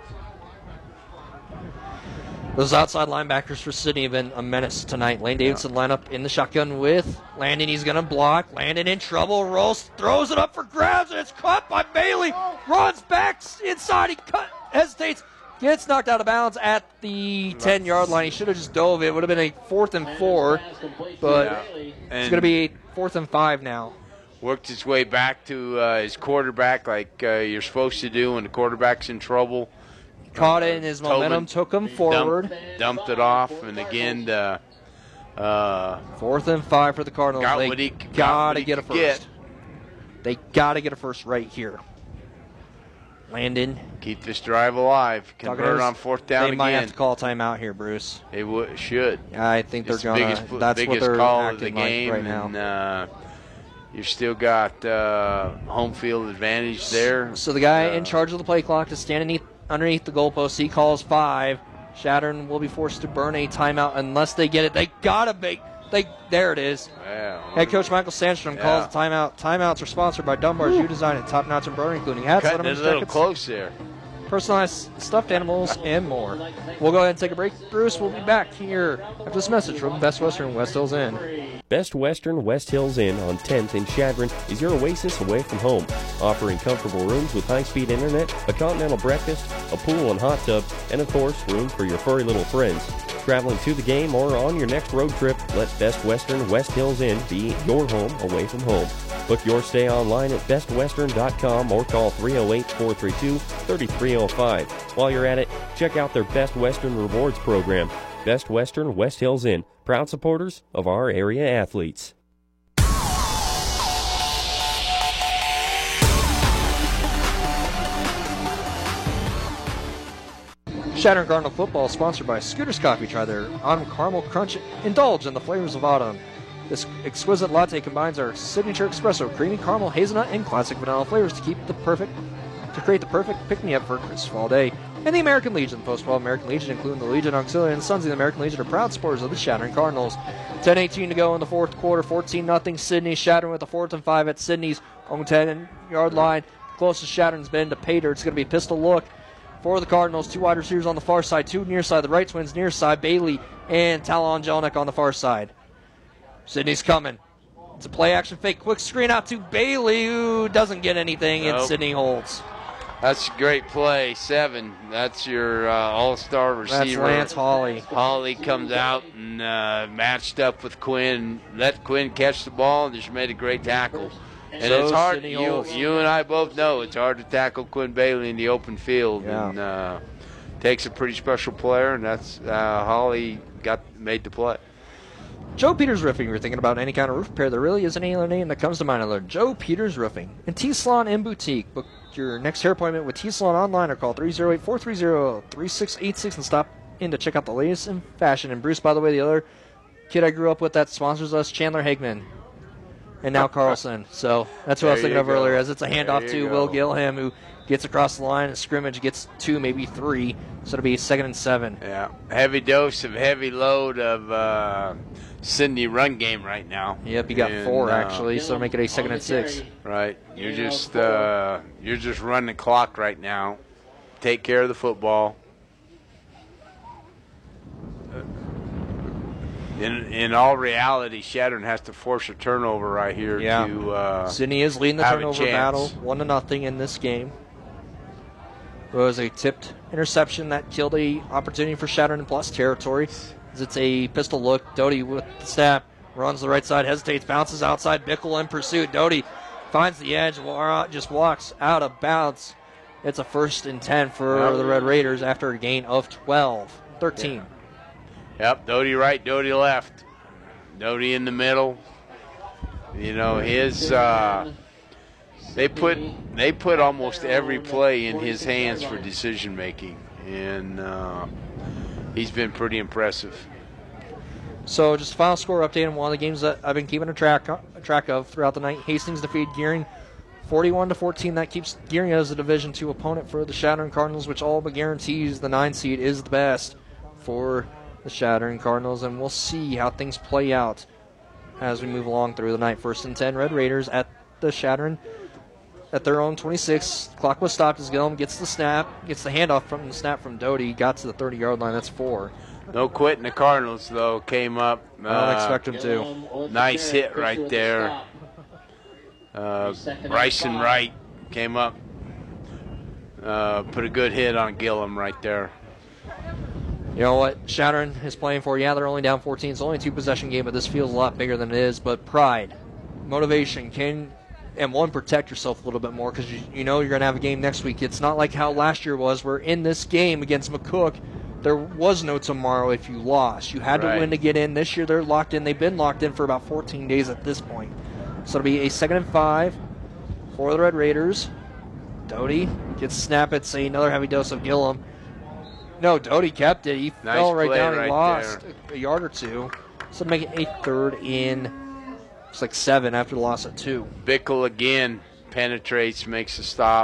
C: Those outside linebackers for Sydney have been a menace tonight. Lane Davidson line up in the shotgun with Landon. He's going to block. Landon in trouble. Rolls, throws it up for grabs, and it's caught by Bailey. Runs back inside. He cut, hesitates. Gets knocked out of bounds at the ten-yard line. He should have just dove. It would have been a fourth and four, but
D: Yeah.
C: it's going to be a fourth and five now.
D: Worked his way back to uh, his quarterback like uh, you're supposed to do when the quarterback's in trouble.
C: Caught it in his momentum, took him forward.
D: Dumped, dumped it off, and again, uh, uh,
C: Fourth and five for the Cardinals.
D: got
C: They
D: what he, got
C: gotta
D: what he
C: get a
D: could
C: first.
D: get.
C: They gotta get a first right here. Landon.
D: Keep this drive alive. Convert on fourth down
C: They
D: again.
C: might have to call a timeout here, Bruce.
D: They w- should.
C: I think they're
D: It's the
C: gonna.
D: biggest,
C: that's what
D: biggest
C: they're
D: call
C: acting
D: of the
C: like
D: game,
C: right now.
D: and uh, you've still got uh, home field advantage there.
C: So the guy
D: Uh,
C: in charge of the play clock is standing underneath, underneath the goalpost. He calls five. Chadron will be forced to burn a timeout unless they get it. They gotta make. They there it is.
D: Yeah.
C: Head coach Michael Sandstrom
D: Yeah.
C: calls the timeout. Timeouts are sponsored by Dunbar's U Design and Top Notch Embroidery, including hats,
D: Cutting it
C: letterman's
D: a little
C: jackets,
D: close there.
C: personalized stuffed animals, and more. We'll go ahead and take a break. Bruce will be back here after this message from Best Western West Hills Inn.
N: Best Western West Hills Inn on tenth in Chadron is your oasis away from home, offering comfortable rooms with high-speed internet, a continental breakfast, a pool and hot tub, and of course, room for your furry little friends. Traveling to the game or on your next road trip, let Best Western West Hills Inn be your home away from home. Book your stay online at best western dot com or call three oh eight, four three two, three three oh five. While you're at it, check out their Best Western Rewards program. Best Western West Hills Inn, proud supporters of our area athletes.
C: Chadron Cardinal football is sponsored by Scooter's Coffee. Try their autumn caramel crunch. Indulge in the flavors of autumn. This exquisite latte combines our signature espresso, creamy caramel, hazelnut, and classic vanilla flavors to keep the perfect, to create the perfect pick-me-up for a crisp fall day. And the American Legion, post-fall American Legion, including the Legion Auxiliary and Sons of the American Legion, are proud supporters of the Chadron Cardinals. ten eighteen to go in the fourth quarter, fourteen nothing Sydney. Chadron with a fourth and five at Sydney's own ten-yard line. Closest Chadron's been to Pater. It's going to be a pistol look for the Cardinals. Two wide receivers on the far side, two near side. The right twins near side, Bailey and Talon Jelinek on the far side. Sydney's coming. It's a play-action fake. Quick screen out to Bailey, who doesn't get anything,
D: Nope.
C: and Sydney holds.
D: That's a great play. Seven. That's your uh, all-star receiver.
C: That's Lance Hawley.
D: Hawley comes out and uh, matched up with Quinn. Let Quinn catch the ball and just made a great tackle. And
C: So
D: it's hard.
C: Sydney
D: You,
C: holds.
D: you and I both know it's hard to tackle Quinn Bailey in the open field.
C: Yeah.
D: And uh, takes a pretty special player, and that's uh, Hawley got made the play.
C: Joe Peters Roofing. You're thinking about any kind of roof repair. There really isn't any other name that comes to mind other than Joe Peters Roofing. And T-Salon and Boutique. Book your next hair appointment with T-Salon online or call three oh eight, four three oh, three six eight six and stop in to check out the latest in fashion. And Bruce, by the way, the other kid I grew up with that sponsors us, Chandler Hagman. And now Carlson. So that's who I was
D: There
C: thinking
D: you
C: of
D: go.
C: earlier, as it's a
D: There
C: handoff
D: you
C: to
D: go.
C: Will Gilham, who gets across the line. A scrimmage gets two, maybe three. So it'll be second and seven.
D: Yeah, heavy dose of heavy load of uh, Sydney run game right now.
C: Yep, he got
D: And,
C: four
D: uh,
C: actually, so make it a second and six.
D: Right, you're just uh, you're just running the clock right now. Take care of the football. In in all reality, Chadron has to force a turnover right here
C: Yeah.
D: to uh,
C: Sydney is leading the
D: have a
C: turnover
D: chance.
C: battle, one to nothing in this game. It was a tipped interception that killed a opportunity for Chadron in plus territory. As it's a pistol look. Doty with the snap, runs to the right side, hesitates, bounces outside. Bickle in pursuit. Doty finds the edge, wa- just walks out of bounds. It's a first and ten for
D: Yep.
C: the Red Raiders after a gain of twelve, thirteen.
D: Yep, Doty right, Doty left. Doty in the middle. You know, his uh, they put they put almost every play in his hands for decision making, and uh, he's been pretty impressive.
C: So just a final score update on one of the games that I've been keeping a track track of throughout the night. Hastings defeated Gearing forty-one to fourteen. That keeps Gearing as a Division two opponent for the Chadron Cardinals, which all but guarantees the nine seed is the best for the Chadron Cardinals, and we'll see how things play out as we move along through the night. First and ten, Red Raiders at the Chadron at their own twenty-six. Clock was stopped as Gillum gets the snap, gets the handoff from the snap from Doty, got to the thirty-yard line. That's four.
D: No quitting the Cardinals though. Came up.
C: I don't
D: uh,
C: expect them to.
D: Nice hit right there. Uh, Bryson Wright came up. Uh, put a good hit on Gillum right there.
C: You know what Chadron is playing for? Yeah, they're only down fourteen. It's only a two-possession game, but this feels a lot bigger than it is. But pride, motivation, can, and one, protect yourself a little bit more because you, you know you're going to have a game next week. It's not like how last year was, where in this game against McCook, there was no tomorrow if you lost. You had
D: Right.
C: to win to get in. This year they're locked in. They've been locked in for about fourteen days at this point. So it'll be a second and five for the Red Raiders. Doty gets a snap. It's another heavy dose of Gillum. No, Doty kept it. He
D: Nice
C: fell right
D: play
C: down.
D: right
C: He lost a yard or two. So make it a third in. It's like seven after the loss of two.
D: Bickle again penetrates, makes a stop.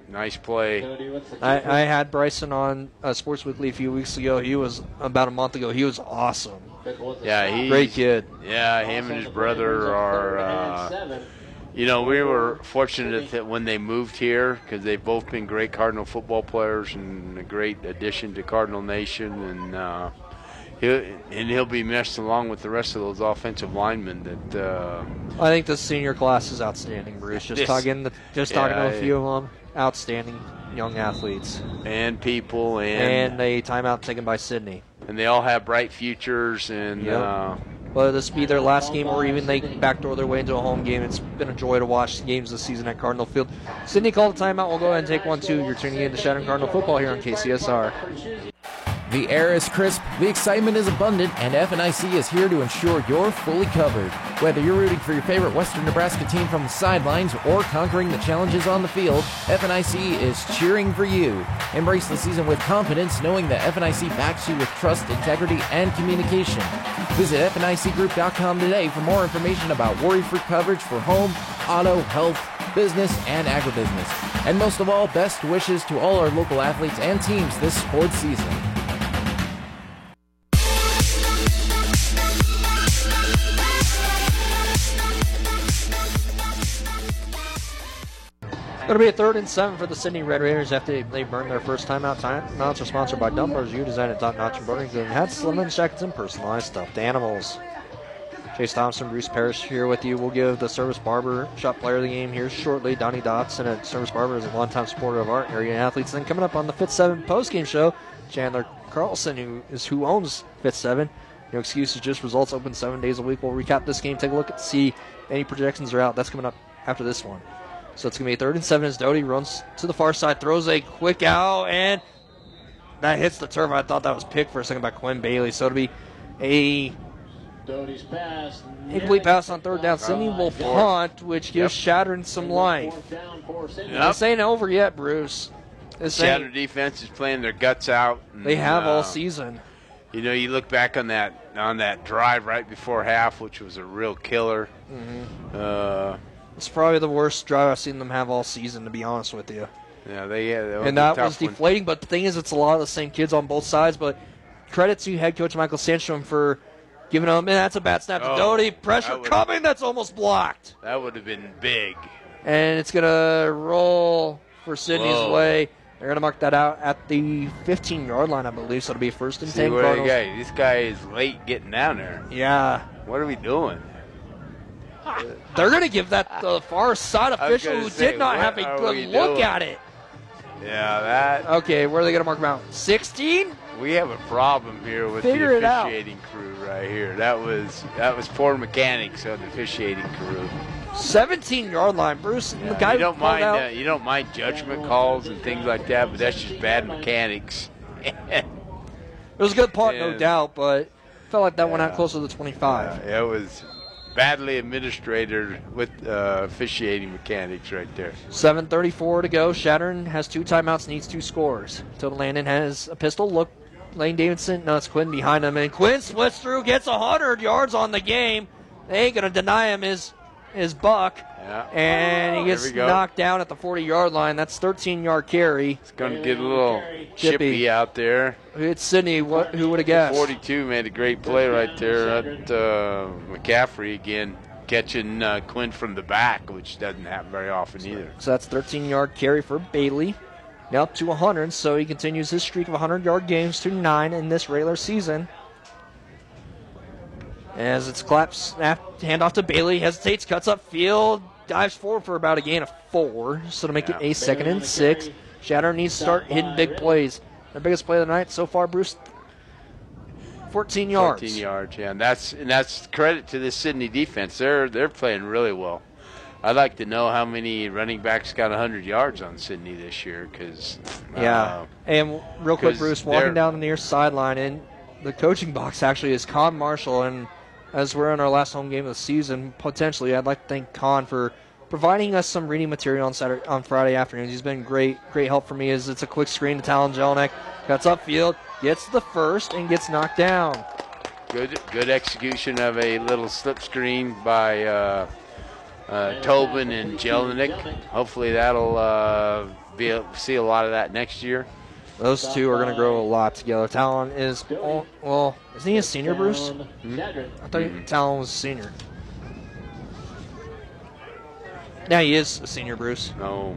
D: Nice play.
C: I, I had Bryson on uh, Sports Weekly a few weeks ago. He was, about a month ago, he was awesome.
D: Yeah, he's
C: great kid.
D: Yeah, him and his brother are, uh, you know, we were fortunate that when they moved here, because they've both been great Cardinal football players and a great addition to Cardinal Nation. And uh, he'll, and he'll be meshed along with the rest of those offensive linemen that uh,
C: I think the senior class is outstanding, Bruce. Just
D: This-
C: talking, the, just
D: yeah,
C: talking to a
D: I-
C: few of them, outstanding young athletes.
D: and people and,
C: And a timeout taken by Sydney.
D: and they all have bright futures. And
C: Yep.
D: uh,
C: Whether this be their last game or even they backdoor their way into a home game, it's been a joy to watch games this season at Cardinal Field. Sydney called a timeout. We'll go ahead and take one, too. You're tuning in to Shattering Cardinal Football here on K C S R.
M: The air is crisp, the excitement is abundant, and F N I C is here to ensure you're fully covered. Whether you're rooting for your favorite Western Nebraska team from the sidelines or conquering the challenges on the field, F N I C is cheering for you. Embrace the season with confidence, knowing that F N I C backs you with trust, integrity, and communication. Visit F N I C group dot com today for more information about worry-free coverage for home, auto, health, business, and agribusiness. And most of all, best wishes to all our local athletes and teams this sports season.
C: Going to be a third and seven for the Sydney Red Raiders after they burned their first timeout. Timeouts are sponsored by Dunbar's. You designed at Top Notch and Burlington. Hats, lemons, jackets, and personalized stuffed animals. Chase Thompson, Bruce Parrish here with you. We'll give the Service Barber Shop Player of the Game here shortly. Donnie Dotson at Service Barber is a longtime supporter of our area athletes. Then coming up on the Fit seven postgame show, Chandler Carlson, who is who owns Fit seven. No excuses, just results. Open seven days a week. We'll recap this game, take a look at see any projections are out. That's coming up after this one. So it's going to be third and seven as Doty runs to the far side, throws a quick out, and that hits the turf. I thought that was picked for a second by Quinn Bailey. So it'll be a
R: Doty's pass.
C: incomplete pass on third down. Sydney will punt, which gives Shattern some life. This ain't over yet, Bruce. This
D: Shatter
C: ain't.
D: defense is playing their guts out. And,
C: They have all
D: uh,
C: season.
D: You know, you look back on that on that drive right before half, which was a real killer.
C: Mm-hmm.
D: Uh,
C: It's probably the worst drive I've seen them have all season, to be honest with you.
D: yeah, they yeah, that was
C: And
D: a
C: that
D: tough
C: was
D: one.
C: deflating, but the thing is, it's a lot of the same kids on both sides. But credit to head coach Michael Sandstrom for giving them, man, that's a bad snap to
D: Oh,
C: Doty. Pressure
D: that would-
C: coming, that's almost blocked.
D: That would have been big.
C: And it's going to roll for Sydney's
D: Whoa.
C: way. They're going to mark that out at the fifteen-yard line, I believe, so it'll be first and
D: See
C: ten.
D: where the
C: Cardinals.
D: guy, this guy is late getting down there.
C: Yeah.
D: What are we doing?
C: They're going to give that the far side
D: I was
C: official
D: gonna
C: who
D: say,
C: did not
D: what
C: have a
D: are
C: good
D: we
C: look
D: doing?
C: at it.
D: Yeah, that.
C: Okay, where are they going to mark them out? sixteen?
D: We have a problem here with
C: Figure
D: the
C: it out.
D: officiating crew right here. That was that was poor mechanics on the officiating crew.
C: seventeen-yard line, Bruce.
D: Yeah,
C: the guy
D: you
C: who
D: don't
C: called
D: mind
C: out,
D: uh, you don't mind judgment calls and things like that, but that's just bad mechanics.
C: it was a good punt, no
D: Yeah.
C: doubt, but felt like that went out closer to twenty-five.
D: Yeah, it was badly administrated with uh, officiating mechanics right there.
C: seven thirty-four to go. Shattern has two timeouts, needs two scores. Tilden Landon has a pistol. Look, Lane Davidson, no, it's Quinn behind him. And Quinn splits through, gets one hundred yards on the game. They ain't going to deny him his, his buck.
D: Yeah.
C: And he
D: There
C: gets
D: we go.
C: knocked down at the forty-yard line. That's thirteen-yard carry.
D: It's going to get a little
C: Chippy.
D: chippy out there.
C: It's Sydney. What? Who would have guessed?
D: forty-two made a great play right there at uh, McCaffrey again, catching uh, Quinn from the back, which doesn't happen very often either.
C: So that's thirteen-yard carry for Bailey. Now up to one hundred, so he continues his streak of one hundred-yard games to nine in this regular season. As it's collapsed, hand off to Bailey, hesitates, cuts up field, dives forward for about a gain of four, so to make it a second and six. Shatter needs to start hitting big plays. Their biggest play of the night so far, Bruce, fourteen yards.
D: fourteen yards, yeah, and that's and that's credit to the Sydney defense. They're they're playing really well. I'd like to know how many running backs got one hundred yards on Sydney this year, because
C: Yeah.
D: uh,
C: And real quick,
D: 'cause
C: Bruce, walking
D: they're-
C: down the near sideline in the coaching box actually is Con Marshall. And as we're in our last home game of the season, potentially, I'd like to thank Con for providing us some reading material on Saturday, on Friday afternoons. He's been great, great help for me. As it's a quick screen to Talon Jelinek, cuts upfield, gets the first, and gets knocked down.
D: good good execution of a little slip screen by uh, uh, Tobin and Jelinek. Hopefully that'll uh, be a, see a lot of that next year.
C: Those two are going to grow a lot together. Talon is, oh, well, isn't he a senior, Bruce? Mm-hmm. I thought mm-hmm. Talon was a senior. Yeah, he is a senior, Bruce.
D: No.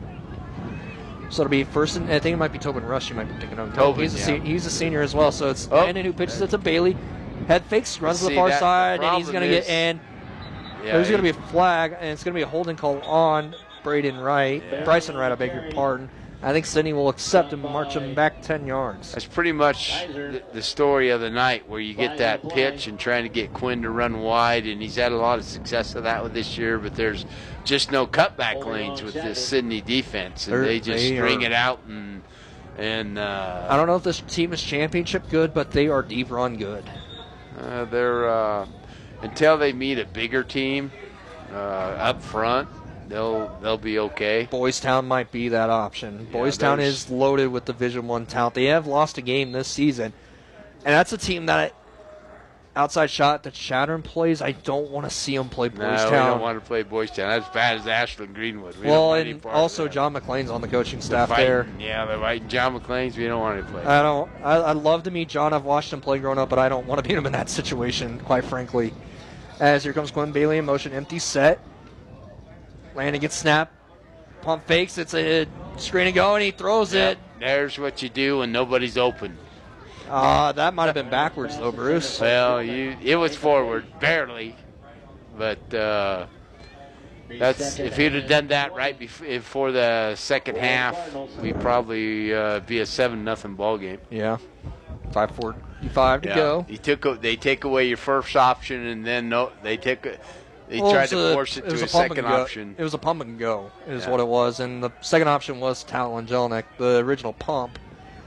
C: So it'll be first, and I think it might be Tobin Rush you might be thinking of.
D: Tobin,
C: he's a,
D: yeah.
C: se- he's a senior as well, so it's
D: oh.
C: Landon who pitches it to Bailey. Head fakes, runs to the
D: See,
C: far
D: that,
C: side,
D: the
C: and he's going to get in.
D: Yeah,
C: There's going to
D: he,
C: be a flag, and it's going to be a holding call on Braden Wright.
D: Yeah.
C: Bryson Wright, I beg your pardon. I think Sidney will accept him and march him back ten yards.
D: That's pretty much the, the story of the night, where you get that pitch and trying to get Quinn to run wide, and he's had a lot of success of that with this year, but there's just no cutback lanes with this Sidney defense, and
C: They're,
D: they just
C: they
D: string
C: are,
D: it out. and and uh,
C: I don't know if this team is championship good, but they are deep run good.
D: Uh, they're uh, until they meet a bigger team uh, up front, they'll they'll be okay.
C: Boys Town might be that option.
D: Yeah,
C: Boys Town
D: there's-
C: is loaded with Division One talent. They have lost a game this season, and that's a team that outside shot that Shattern plays. I don't want to see them play Boys
D: No, we
C: Town.
D: don't want to play Boys Town. That's bad as Ashland Greenwood. We
C: well,
D: don't want any
C: and
D: part of
C: also
D: that.
C: John McLean's on the coaching
D: They're
C: staff
D: fighting-
C: there.
D: Yeah, they're fighting John McLean's. We don't want to play.
C: I don't. I, I'd love to meet John. I've watched him play growing up, but I don't want to beat him in that situation, quite frankly. As here comes Quinn Bailey in motion, empty set. Landon gets snapped. Pump fakes. It's a screen and go, and he throws
D: Yep.
C: it.
D: There's what you do when nobody's open.
C: Uh, that might have been backwards, though, Bruce.
D: Well, you it was forward, barely. But uh, that's if he'd have done that right bef- before the second half, we'd probably uh, be a seven nothing ball game.
C: Yeah, five forty-five to
D: Yeah.
C: go.
D: He took a, they take away your first option, and then no, they take a, they
C: Well,
D: tried
C: it was
D: to
C: a-
D: force it,
C: it was
D: to
C: a
D: a,
C: pump and
D: second
C: go.
D: option.
C: It was a pump and go, is
D: Yeah.
C: what it was. And the second option was Talon Jelinek, the original pump.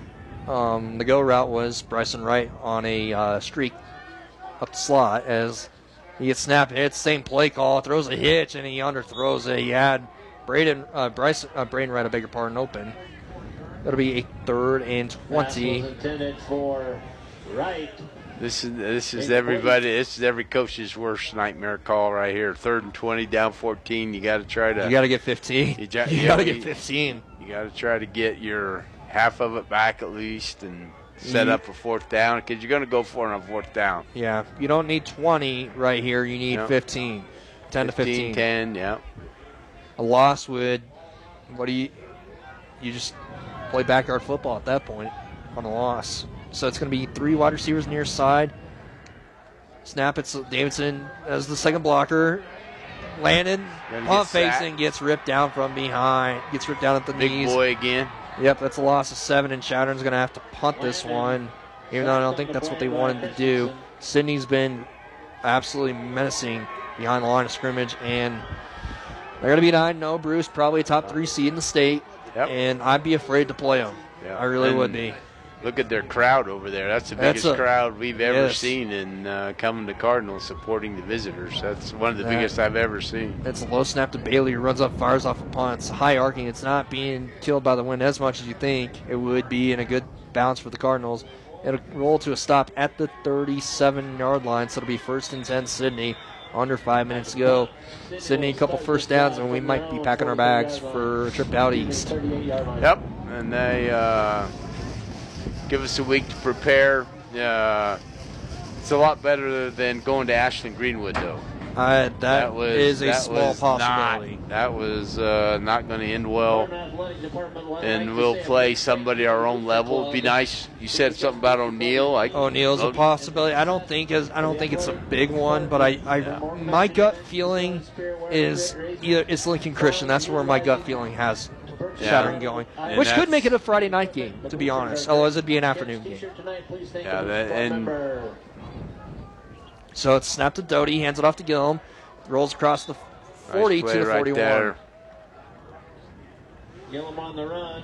C: Um, the go route was Bryson Wright on a uh, streak up the slot as he gets snapped, hits, same play call, throws a hitch, and he underthrows it. He had Braden, uh, Bryson, uh, Braden Wright, I beg your pardon, open. It'll be a third and twenty.
R: Intended for right.
D: This is this is everybody. This is every coach's worst nightmare call right here. Third and twenty, down fourteen. You got to try to.
C: You got to get fifteen.
D: You, ju-
C: You
D: yeah,
C: got to
D: you-
C: get fifteen.
D: You got to try to get your half of it back at least, and set
C: You-
D: up a fourth down because you're going to go for it on fourth down.
C: Yeah, you don't need twenty right here. You need
D: Yep.
C: fifteen. ten to fifteen.
D: ten, yeah.
C: A loss would, what do you, you just play backyard football at that point on a loss. So it's going to be three wide receivers near side. Snap, it's Davidson as the second blocker. Landon,
D: Gonna
C: pump
D: get sacked.
C: facing, gets ripped down from behind. Gets ripped down at the
D: Big
C: knees.
D: boy again.
C: Yep, that's a loss of seven, and Shattern's going to have to punt this one, even though I don't think that's what they wanted to do. Sydney's been absolutely menacing behind the line of scrimmage, and they're going to be nine oh, Bruce, probably a top three seed in the state,
D: Yep.
C: and I'd be afraid to play them.
D: Yeah.
C: I really
D: And
C: would be.
D: Look at their crowd over there. That's the
C: That's
D: biggest
C: a-
D: crowd we've ever
C: yes.
D: seen in uh, coming to Cardinals supporting the visitors. That's one of the
C: That-
D: biggest I've ever seen.
C: It's a low snap to Bailey, who runs up, fires off a punt. It's high arcing. It's not being killed by the wind as much as you think it would be, in a good bounce for the Cardinals. It'll roll to a stop at the thirty-seven-yard line, so it'll be first and ten, Sydney. Under five minutes to go. Sydney, a couple first downs, and we might be packing our bags for a trip out east.
D: Yep, and they uh, give us a week to prepare. Uh, it's a lot better than going to Ashland Greenwood, though.
C: Uh, that
D: That was
C: is a
D: that
C: small
D: was
C: possibility.
D: Not, that was uh, not going to end well, and we'll play somebody our own level. It'd be nice. You said something about O'Neill. I,
C: O'Neill's a possibility. I don't think as I don't think it's a big one, but I, I my gut feeling is either it's Lincoln Christian. That's where my gut feeling has Shattern going,
D: And
C: which could
D: that's-
C: make it a Friday night game, to be honest. Otherwise, it'd be an afternoon game.
D: Yeah, that, and
C: So it's snapped to Doty, hands it off to Gillum, rolls across the forty
D: nice
C: to
D: play
C: the
D: right
C: forty-one.
D: there.
R: Gillum on the run.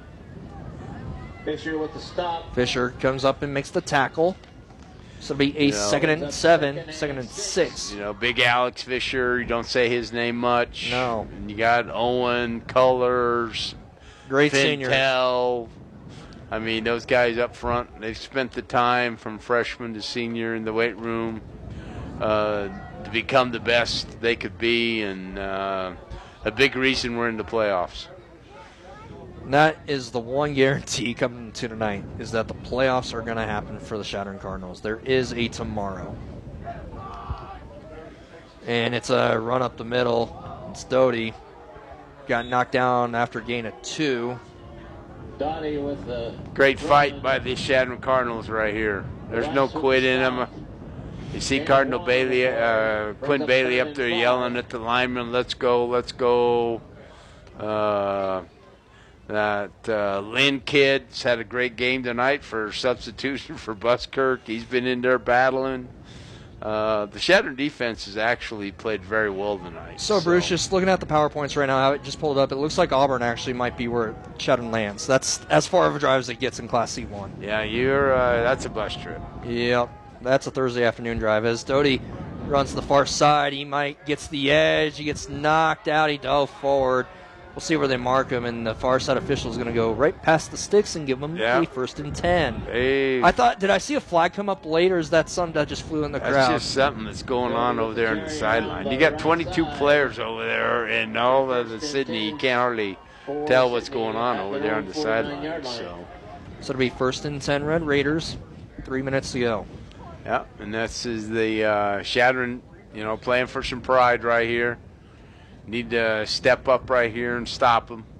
R: Fisher with the stop.
C: Fisher comes up and makes the tackle. So it'll be a
D: You know,
C: second and seven, second and six.
D: You know, big Alex Fisher. You don't say his name much.
C: No.
D: And you got Owen Colors,
C: Great seniors.
D: Fintel. I mean, those guys up front, they've spent the time from freshman to senior in the weight room. Uh, to become the best they could be, and uh, a big reason we're in the playoffs.
C: And that is the one guarantee coming to tonight, is that the playoffs are going to happen for the Chadron Cardinals. There is a tomorrow. And it's a run up the middle. It's Doty. Got knocked down after a gain of two.
R: Donnie with the
D: great fight by the Chadron Cardinals right here. There's no quit in them. You see Cardinal Bailey, uh, Quinn Bailey up there yelling at the lineman, let's go, let's go. Uh, that uh, Lynn kid's had a great game tonight for substitution for Buskirk. He's been in there battling. Uh, the Chadron defense has actually played very well tonight.
C: So, Bruce, so. just looking at the PowerPoints right now, I just pulled it up. It looks like Auburn actually might be where Chadron lands. That's as far of a drive as it gets in Class C one.
D: Yeah, you're. Uh, that's a bus trip.
C: Yep, that's a Thursday afternoon drive. As Doty runs to the far side, he might gets the edge. He gets knocked out. He dove forward. We'll see where they mark him, and the far side official is going to go right past the sticks and give him
D: yeah.
C: a first and ten.
D: Hey.
C: I thought, did I see a flag come up late, or is that something that just flew in the
D: that's
C: crowd?
D: That's just something that's going on over there on the sideline. You got twenty-two players over there, and all of the Sydney, you can't hardly tell what's going on over there on the sideline. So,
C: so it'll be first and ten Red Raiders, three minutes to go.
D: Yeah, and this is the uh, Chadron, you know, playing for some pride right here. Need to step up right here and stop them.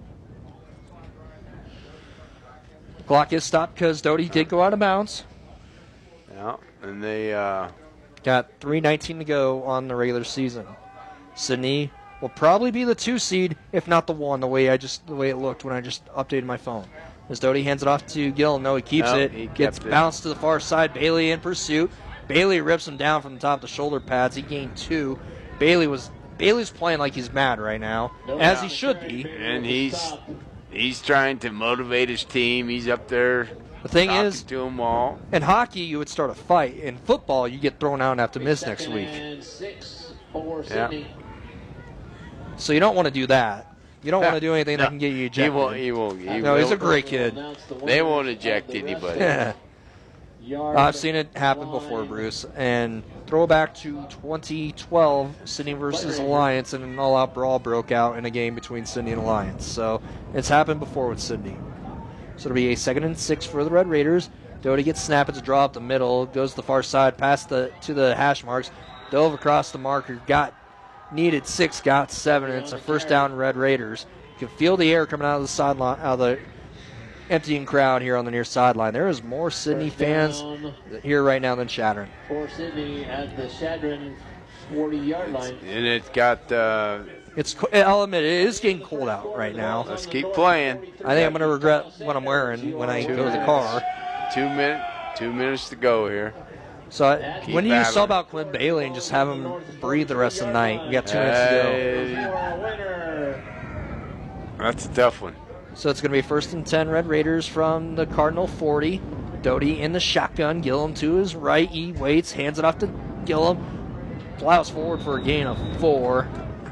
C: Clock is stopped because Doty did go out of bounds.
D: Yeah, and they uh,
C: got three nineteen to go on the regular season. Sydney will probably be the two seed, if not the one. The way I just the way it looked when I just updated my phone. As Doty hands it off to Gill, no, he keeps
D: no,
C: it.
D: He
C: Gets
D: it.
C: bounced to the far side. Bailey in pursuit. Bailey rips him down from the top of the shoulder pads. He gained two. Bailey was. Bailey's playing like he's mad right now, no, as he should be.
D: And he's he's trying to motivate his team. He's up there.
C: The thing is,
D: to them all.
C: In hockey, you would start a fight. In football, you get thrown out and have to miss next week.
R: Six for
D: yeah.
C: So you don't want to do that. You don't want to do anything
D: no,
C: that can get you ejected.
D: He won't. He won't. He
C: no,
D: won't.
C: he's a great kid.
D: They won't eject anybody.
C: I've seen it happen before, Bruce. And throwback to twenty twelve, Sydney versus Alliance, and an all-out brawl broke out in a game between Sydney and Alliance. So it's happened before with Sydney. So it'll be a second and six for the Red Raiders. Doty gets snapped. It's a draw up the middle. Goes to the far side, past the to the hash marks. Dove across the marker. Got needed six, got seven, and it's a first down Red Raiders. You can feel the air coming out of the sideline, out of the emptying crowd here on the near sideline. There is more Sydney fans here right now than Chadron.
R: For Sydney at the Chadron forty-yard line.
D: And it's got. Uh,
C: it's. I'll admit it is getting cold out right now.
D: Let's keep playing.
C: I think I'm going to regret what I'm wearing when I
D: two
C: go to the
D: minutes.
C: car.
D: Two minutes. Two minutes to go here.
C: So I, when do you
D: battling.
C: sub out Quinn Bailey and just have him breathe the rest of the night? We got two minutes to
D: go. That's a tough one.
C: So it's going to be first and ten Red Raiders from the Cardinal forty. Doty in the shotgun. Gillum to his right. He waits, hands it off to Gillum. Plows forward for a gain of four.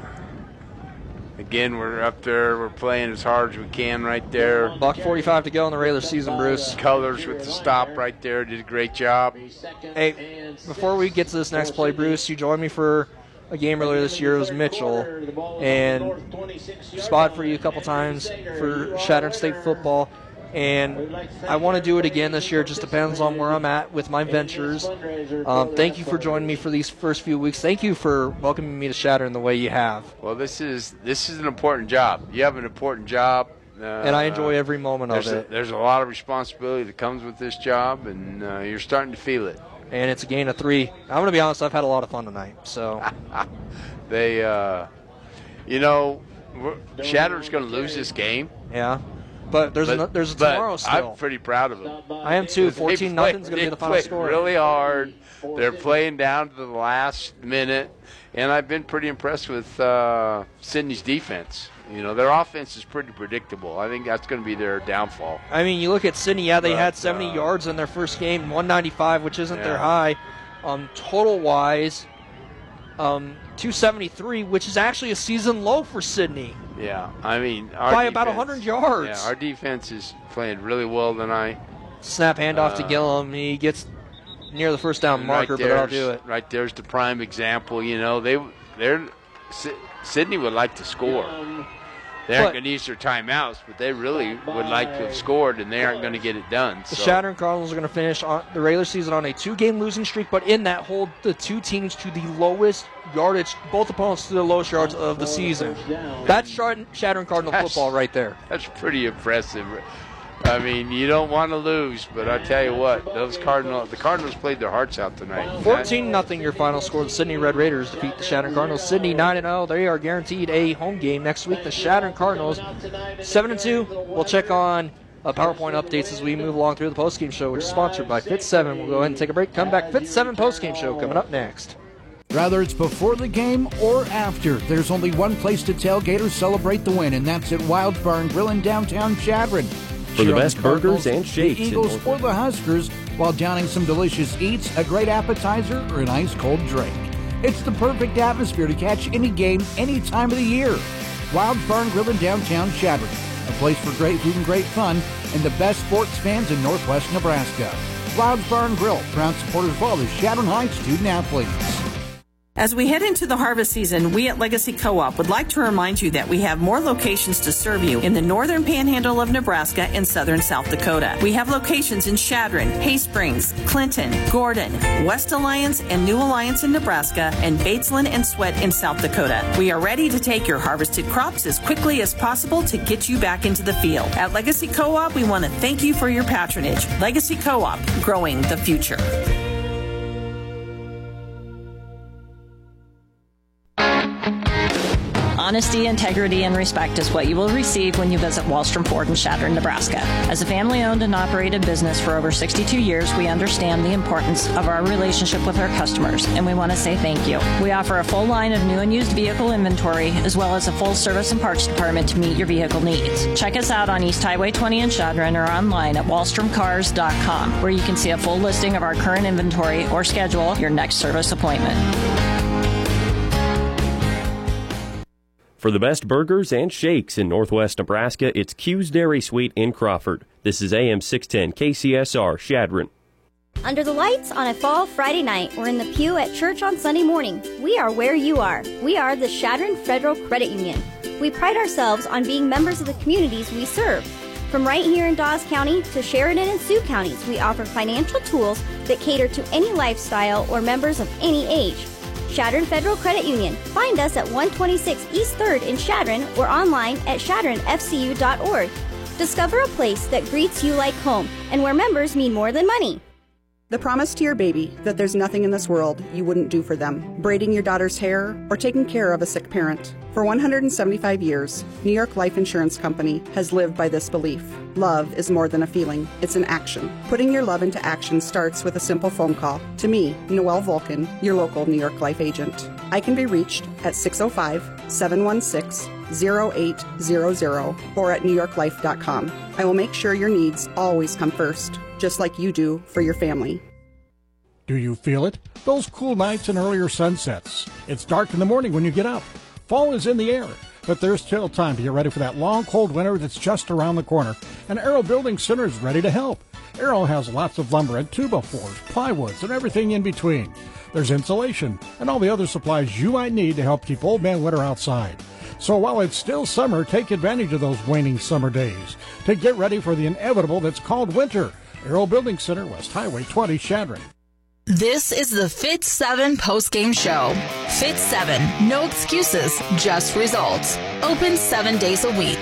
D: Again, we're up there. We're playing as hard as we can right there.
C: Buck forty-five to go in the regular season, Bruce.
D: Colors with the stop right there. Did a great job.
C: Hey, before we get to this next play, Bruce, you joined me for a game earlier this year. It was Mitchell, and spotted for you a couple times for Chadron State football, and I want to do it again this year. It just depends on where I'm at with my ventures. Um, thank you for joining me for these first few weeks. Thank you for welcoming me to Chadron the way you have.
D: Well, this is this is an important job. You have an important job. Uh,
C: and I enjoy every moment of it.
D: A, there's a lot of responsibility that comes with this job, and uh, you're starting to feel it.
C: And it's a gain of three. I'm going to be honest, I've had a lot of fun tonight. So,
D: they, uh, you know, Chadron's going to lose this game.
C: Yeah, but there's
D: but,
C: a, there's a
D: but
C: tomorrow still.
D: I'm pretty proud of them.
C: I am too. fourteen nothing is going to be the final score.
D: Really hard. They're playing down to the last minute, and I've been pretty impressed with uh, Sydney's defense. You know, their offense is pretty predictable. I think that's going to be their downfall.
C: I mean, you look at Sydney, yeah, they
D: but,
C: had seventy
D: uh,
C: yards in their first game, one ninety-five, which isn't
D: yeah.
C: their high. Um, total-wise, um, two seventy-three, which is actually a season low for Sydney.
D: Yeah, I mean, our
C: by
D: defense,
C: about one hundred yards.
D: Yeah, our defense is playing really well tonight.
C: Snap handoff
D: uh,
C: to Gillum. He gets near the first down
D: And
C: marker,
D: right
C: but I'll
D: there's-
C: do it.
D: Right there's the prime example. You know, they, they're Sydney would like to score. They aren't
C: But-
D: going to use their timeouts, but they really would like to have scored, and they aren't going to get it done.
C: The
D: So.
C: Chatham Cardinals are going to finish on the regular season on a two-game losing streak, but in that hold the two teams to the lowest yardage, both opponents to the lowest yards of the season. That's Chatham Cardinal
D: That's-
C: football right there.
D: That's pretty impressive. I mean, you don't want to lose, but I tell you what, those Cardinals, the Cardinals played their hearts out tonight.
C: fourteen nothing your final score. The Sydney Red Raiders defeat the Chatham Cardinals. Sydney nine and oh. They are guaranteed a home game next week. The Chatham Cardinals seven and two. We'll check on uh, PowerPoint updates as we move along through the postgame show, which is sponsored by Fit seven. We'll go ahead and take a break. Come back. Fit seven postgame show coming up next.
A: Whether it's before the game or after, there's only one place to tailgate or celebrate the win, and that's at Wild's Bar and Grill in downtown Chadron.
N: For the
A: Cheer on
N: best
A: Cardinals,
N: burgers and shakes
A: the
N: in
A: Eagles
N: North-
A: or the Huskers while downing some delicious eats, a great appetizer, or an ice-cold drink. It's the perfect atmosphere to catch any game, any time of the year. Wild's Bar and Grill in downtown Chadron, a place for great food and great fun, and the best sports fans in northwest Nebraska. Wild's Bar and Grill, proud supporters of all the Chadron High student-athletes.
U: As we head into the harvest season, we at Legacy Co-op would like to remind you that we have more locations to serve you in the northern panhandle of Nebraska and southern South Dakota. We have locations in Chadron, Hay Springs, Clinton, Gordon, West Alliance and New Alliance in Nebraska, and Batesland and Sweat in South Dakota. We are ready to take your harvested crops as quickly as possible to get you back into the field. At Legacy Co-op, we want to thank you for your patronage. Legacy Co-op, growing the future.
F: Honesty, integrity, and respect is what you will receive when you visit Wallstrom Ford in Chadron, Nebraska. As a family-owned and operated business for over sixty-two years, we understand the importance of our relationship with our customers, and we want to say thank you. We offer a full line of new and used vehicle inventory, as well as a full service and parts department to meet your vehicle needs. Check us out on East Highway twenty in Chadron or online at wallstrom cars dot com, where you can see a full listing of our current inventory or schedule your next service appointment.
N: For the best burgers and shakes in northwest Nebraska, it's Q's Dairy Suite in Crawford. This is A M six ten K C S R, Chadron.
G: Under the lights on a fall Friday night or in the pew at church on Sunday morning, we are where you are. We are the Chadron Federal Credit Union. We pride ourselves on being members of the communities we serve. From right here in Dawes County to Sheridan and Sioux counties, we offer financial tools that cater to any lifestyle or members of any age. Chadron Federal Credit Union. Find us at one twenty-six East third in Chadron or online at chadron f c u dot org. Discover a place that greets you like home and where members mean more than money.
H: The promise to your baby that there's nothing in this world you wouldn't do for them. Braiding your daughter's hair or taking care of a sick parent. For one hundred seventy-five years, New York Life Insurance Company has lived by this belief. Love is more than a feeling, it's an action. Putting your love into action starts with a simple phone call. To me, Noelle Vulcan, your local New York Life agent. I can be reached at six oh five, seven one six, oh eight hundred or at new york life dot com. I will make sure your needs always come first, just like you do for your family.
I: Do you feel it? Those cool nights and earlier sunsets. It's dark in the morning when you get up. Fall is in the air, but there's still time to get ready for that long, cold winter that's just around the corner. And Arrow Building Center is ready to help. Arrow has lots of lumber and two by fours, plywoods, and everything in between. There's insulation and all the other supplies you might need to help keep old man winter outside. So while it's still summer, take advantage of those waning summer days to get ready for the inevitable that's called winter. Arrow Building Center, West Highway twenty, Chadron.
B: This is the Fit seven postgame show. Fit seven, no excuses, just results. Open seven days a week.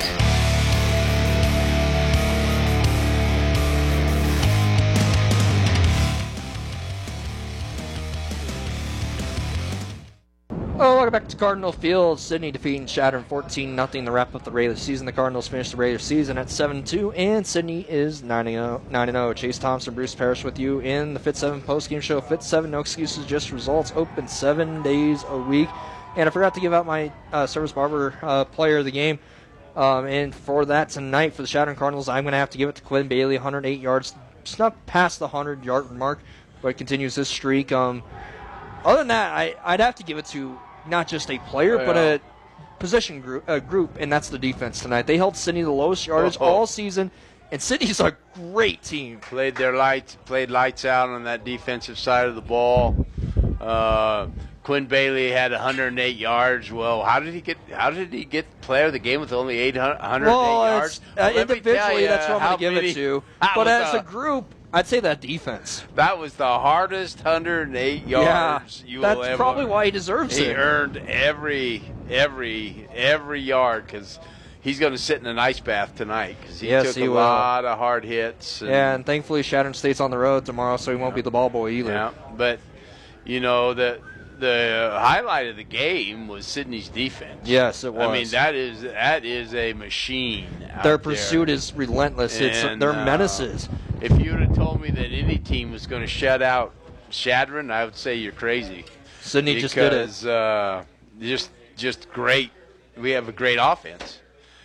C: Oh, welcome back to Cardinal Field. Sydney defeating Chadron fourteen nothing to wrap up the regular season. The Cardinals finished the regular season at seven and two, and Sydney is nine and oh. Chase Thompson, Bruce Parrish with you in the Fit seven postgame show. Fit seven, no excuses, just results. Open seven days a week. And I forgot to give out my uh, Service Barber uh, player of the game. Um, and for that tonight, for the Chadron Cardinals, I'm going to have to give it to Quinn Bailey, one hundred eight yards. Snuck past the one hundred-yard mark, but continues this streak. Um, other than that, I, I'd have to give it to not just a player,
D: yeah.
C: but a position group, a group, and that's the defense tonight. They held Sydney the lowest yardage
D: Oh.
C: all season, And Sydney's a great team.
D: Played their lights, played lights out on that defensive side of the ball. Uh, Quinn Bailey had one hundred eight yards. Well, how did he get? How did he get player of the game with only eight hundred, one hundred eight
C: well,
D: yards?
C: Uh,
D: well,
C: individually, that's what I'm going to give
D: many,
C: it to. But as a, a group, I'd say that defense.
D: That was the hardest one hundred eight yards
C: yeah,
D: you will
C: that's
D: ever. That's
C: probably why he deserves
D: he
C: it.
D: He earned every, every, every yard because he's going to sit in an ice bath tonight because he
C: yes,
D: took
C: he
D: a
C: will.
D: lot of hard hits.
C: And yeah, and thankfully Shattern State's on the road tomorrow, so he won't yeah. be the ball boy either.
D: Yeah, but, you know, the the highlight of the game was Sydney's defense.
C: Yes, it was.
D: I mean, that is that is a machine out
C: Their pursuit
D: there.
C: is relentless. It's
D: and,
C: They're
D: uh,
C: menaces.
D: If you would have told me that any team was going to shut out Shattern, I would say you're crazy.
C: Sydney
D: because,
C: just did it.
D: Because uh, just, just great. We have a great offense.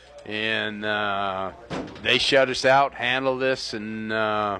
D: And uh, they shut us out, handled us, and uh,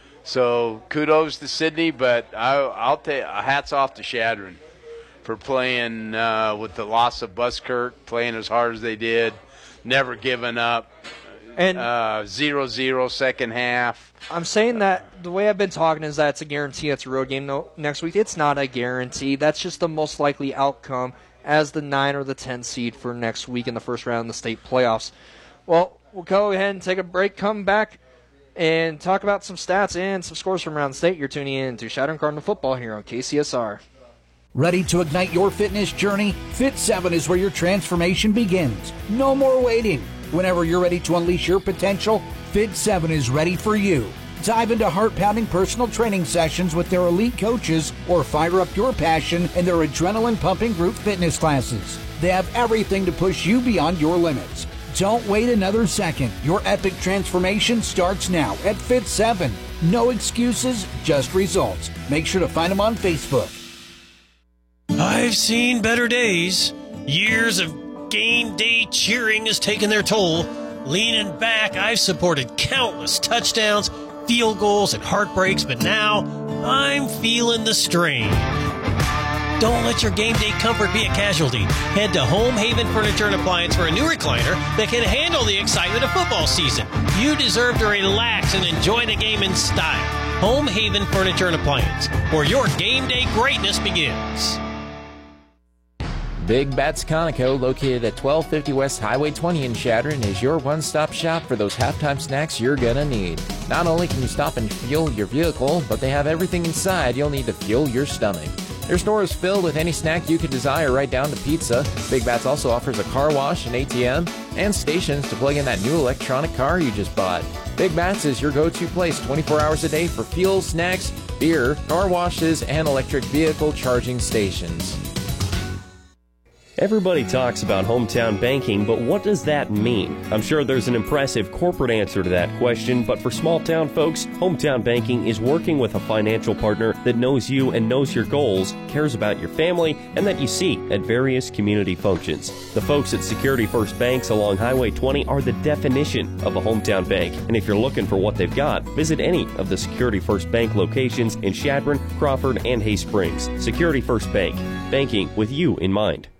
D: so kudos to Sydney. But I, I'll take hats off to Shattern for playing uh, with the loss of Buskirk, playing as hard as they did, never giving up.
C: And
D: uh, zero zero second half.
C: I'm saying that the way I've been talking is that it's a guarantee. It's a road game no, next week. It's not a guarantee. That's just the most likely outcome as the nine or the ten seed for next week in the first round of the state playoffs. Well, we'll go ahead and take a break, come back, and talk about some stats and some scores from around the state. You're tuning in to Shattern Cardinal Football here on K C S R.
A: Ready to ignite your fitness journey? Fit seven is where your transformation begins. No more waiting. Whenever you're ready to unleash your potential, Fit seven is ready for you. Dive into heart-pounding personal training sessions with their elite coaches or fire up your passion in their adrenaline-pumping group fitness classes. They have everything to push you beyond your limits. Don't wait another second. Your epic transformation starts now at Fit seven. No excuses, just results. Make sure to find them on Facebook.
J: I've seen better days. Years of game day cheering has taken their toll. Leaning back, I've supported countless touchdowns, field goals, and heartbreaks, but now I'm feeling the strain. Don't let your game day comfort be a casualty. Head to Home Haven Furniture and Appliance for a new recliner that can handle the excitement of football season. You deserve to relax and enjoy the game in style. Home Haven Furniture and Appliance, where your game day greatness begins.
M: Big Bats Conoco, located at twelve fifty West Highway twenty in Shattern, is your one-stop shop for those halftime snacks you're gonna need. Not only can you stop and fuel your vehicle, but they have everything inside you'll need to fuel your stomach. Their store is filled with any snack you could desire, right down to pizza. Big Bats also offers a car wash, an A T M, and stations to plug in that new electronic car you just bought. Big Bats is your go-to place twenty-four hours a day for fuel, snacks, beer, car washes, and electric vehicle charging stations.
N: Everybody talks about hometown banking, but what does that mean? I'm sure there's an impressive corporate answer to that question, but for small town folks, hometown banking is working with a financial partner that knows you and knows your goals, cares about your family, and that you see at various community functions. The folks at Security First Banks along Highway twenty are the definition of a hometown bank, and if you're looking for what they've got, visit any of the Security First Bank locations in Shattern, Crawford, and Hay Springs. Security First Bank, banking with you in mind.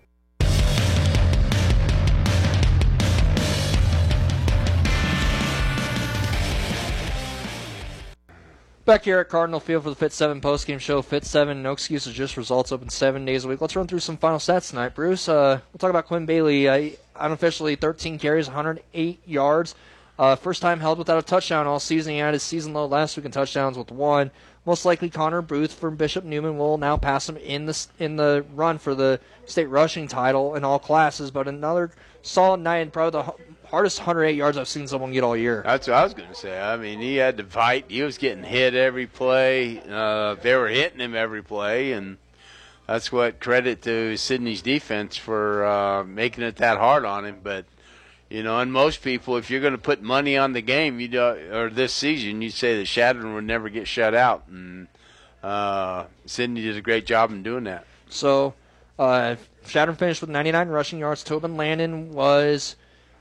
C: Back here at Cardinal Field for the Fit seven postgame show. Fit seven, no excuses, just results, open seven days a week. Let's run through some final stats tonight, Bruce. Uh, we'll talk about Quinn Bailey. Uh, unofficially, thirteen carries, one hundred eight yards. Uh, first time held without a touchdown all season. He had his season low last week in touchdowns with one. Most likely, Connor Booth from Bishop Newman will now pass him in the in the run for the state rushing title in all classes. But another solid night and probably the hardest one hundred eight yards I've seen someone get all year.
D: That's what I was going to say. I mean, he had to fight. He was getting hit every play. Uh, they were hitting him every play, and that's what credit to Sydney's defense for uh, making it that hard on him. But, you know, and most people, if you're going to put money on the game, you do, or this season, you'd say that Shattern would never get shut out. And uh, Sydney did a great job in doing that.
C: So, uh, Shattern finished with ninety-nine rushing yards. Tobin Landon was...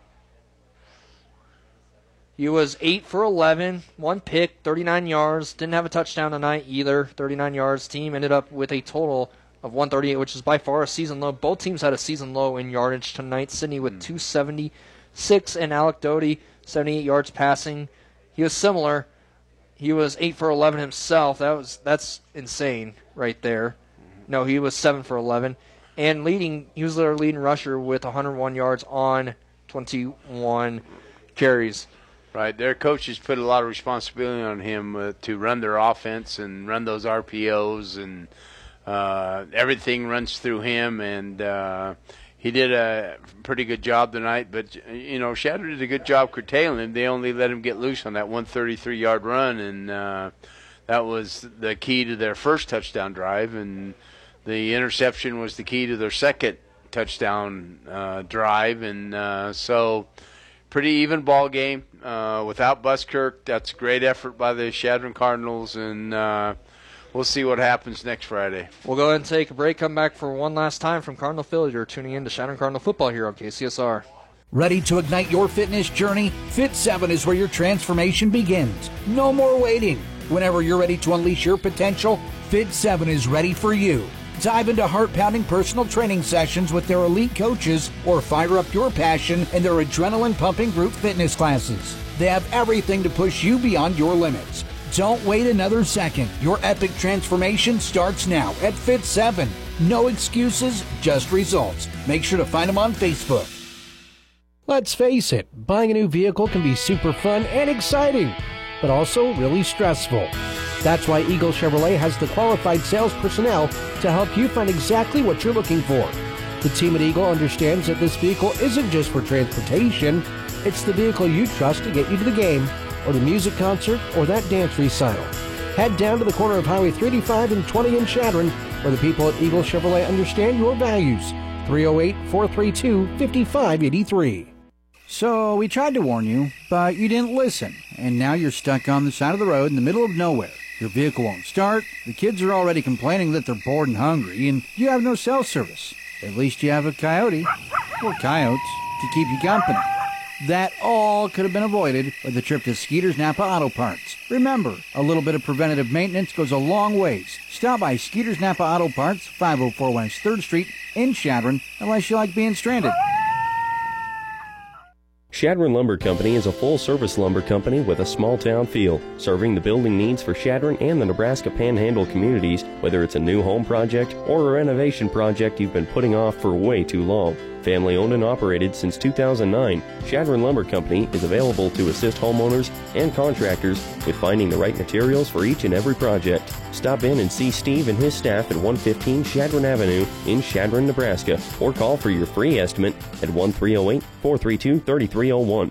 C: He was eight for eleven, one pick, thirty-nine yards. Didn't have a touchdown tonight either, thirty-nine yards. Team ended up with a total of one thirty-eight, which is by far a season low. Both teams had a season low in yardage tonight. Sydney with two seventy-six and Alec Doty, seventy-eight yards passing. he was similar. He was eight for eleven himself. That was that's insane right there. No, he was seven for eleven. And leading, he was their leading rusher with one hundred one yards on twenty-one carries.
D: Right, their coaches put a lot of responsibility on him uh, to run their offense and run those R P Os, and uh, everything runs through him. And uh, he did a pretty good job tonight. But you know, Shatter did a good job curtailing him. They only let him get loose on that one thirty-three yard run, and uh, that was the key to their first touchdown drive. And the interception was the key to their second touchdown uh, drive. And uh, so, pretty even ball game. Uh, without Buskirk, that's a great effort by the Chadron Cardinals, and uh, we'll see what happens next Friday.
C: We'll go ahead and take a break, come back for one last time from Cardinal Field. You're tuning in to Chadron Cardinal Football here on K C S R.
A: Ready to ignite your fitness journey? Fit seven is where your transformation begins. No more waiting. Whenever you're ready to unleash your potential, Fit seven is ready for you. Dive into heart-pounding personal training sessions with their elite coaches, or fire up your passion in their adrenaline-pumping group fitness classes. They have everything to push you beyond your limits. Don't wait another second. Your epic transformation starts now at Fit seven. No excuses, just results. Make sure to find them on Facebook.
O: Let's face it, buying a new vehicle can be super fun and exciting, but also really stressful. That's why Eagle Chevrolet has the qualified sales personnel to help you find exactly what you're looking for. The team at Eagle understands that this vehicle isn't just for transportation, it's the vehicle you trust to get you to the game, or the music concert, or that dance recital. Head down to the corner of Highway three eighty-five and twenty in Chadron, where the people at Eagle Chevrolet understand your values. three oh eight, four three two, five five eight three.
A: So we tried to warn you, but you didn't listen, and now you're stuck on the side of the road in the middle of nowhere. Your vehicle won't start, the kids are already complaining that they're bored and hungry, and you have no cell service. At least you have a coyote, or coyotes, to keep you company. That all could have been avoided with a trip to Skeeter's Napa Auto Parts. Remember, a little bit of preventative maintenance goes a long ways. Stop by Skeeter's Napa Auto Parts, five oh four West third Street in Chadron, unless you like being stranded.
N: Chadron Lumber Company is a full-service lumber company with a small-town feel, serving the building needs for Chadron and the Nebraska Panhandle communities, whether it's a new home project or a renovation project you've been putting off for way too long. Family owned and operated since two thousand nine, Chadron Lumber Company is available to assist homeowners and contractors with finding the right materials for each and every project. Stop in and see Steve and his staff at one fifteen Chadron Avenue in Chadron, Nebraska, or call for your free estimate at one three oh eight, four three two, three three oh one.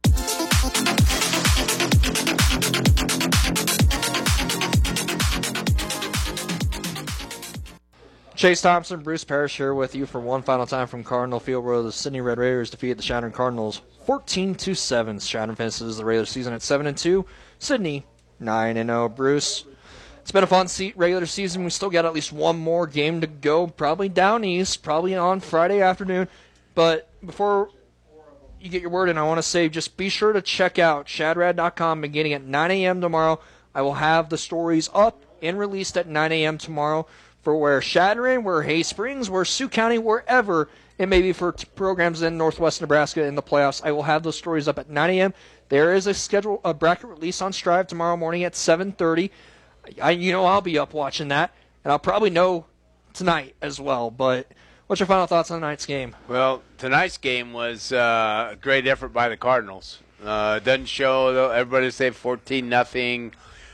C: Chase Thompson, Bruce Parrish here with you for one final time from Cardinal Field, where the Sydney Red Raiders defeated the Chadron Cardinals fourteen to seven. Chadron finishes the regular season at seven and two. Sydney nine and oh. Bruce, it's been a fun regular season. We still got at least one more game to go, probably down east, probably on Friday afternoon. But before you get your word in, I want to say just be sure to check out Shadrad dot com beginning at nine a.m. tomorrow. I will have the stories up and released at nine a.m. tomorrow for where Chadron, where Hay Springs, where Sioux County, wherever it may be for t- programs in Northwest Nebraska in the playoffs. I will have those stories up at nine a.m. There is a schedule, a bracket release on Strive tomorrow morning at seven thirty. I, you know I'll be up watching that, and I'll probably know tonight as well. But what's your final thoughts on tonight's game?
D: Well, tonight's game was uh, a great effort by the Cardinals. Uh, it doesn't show, though. Everybody say fourteen nothing.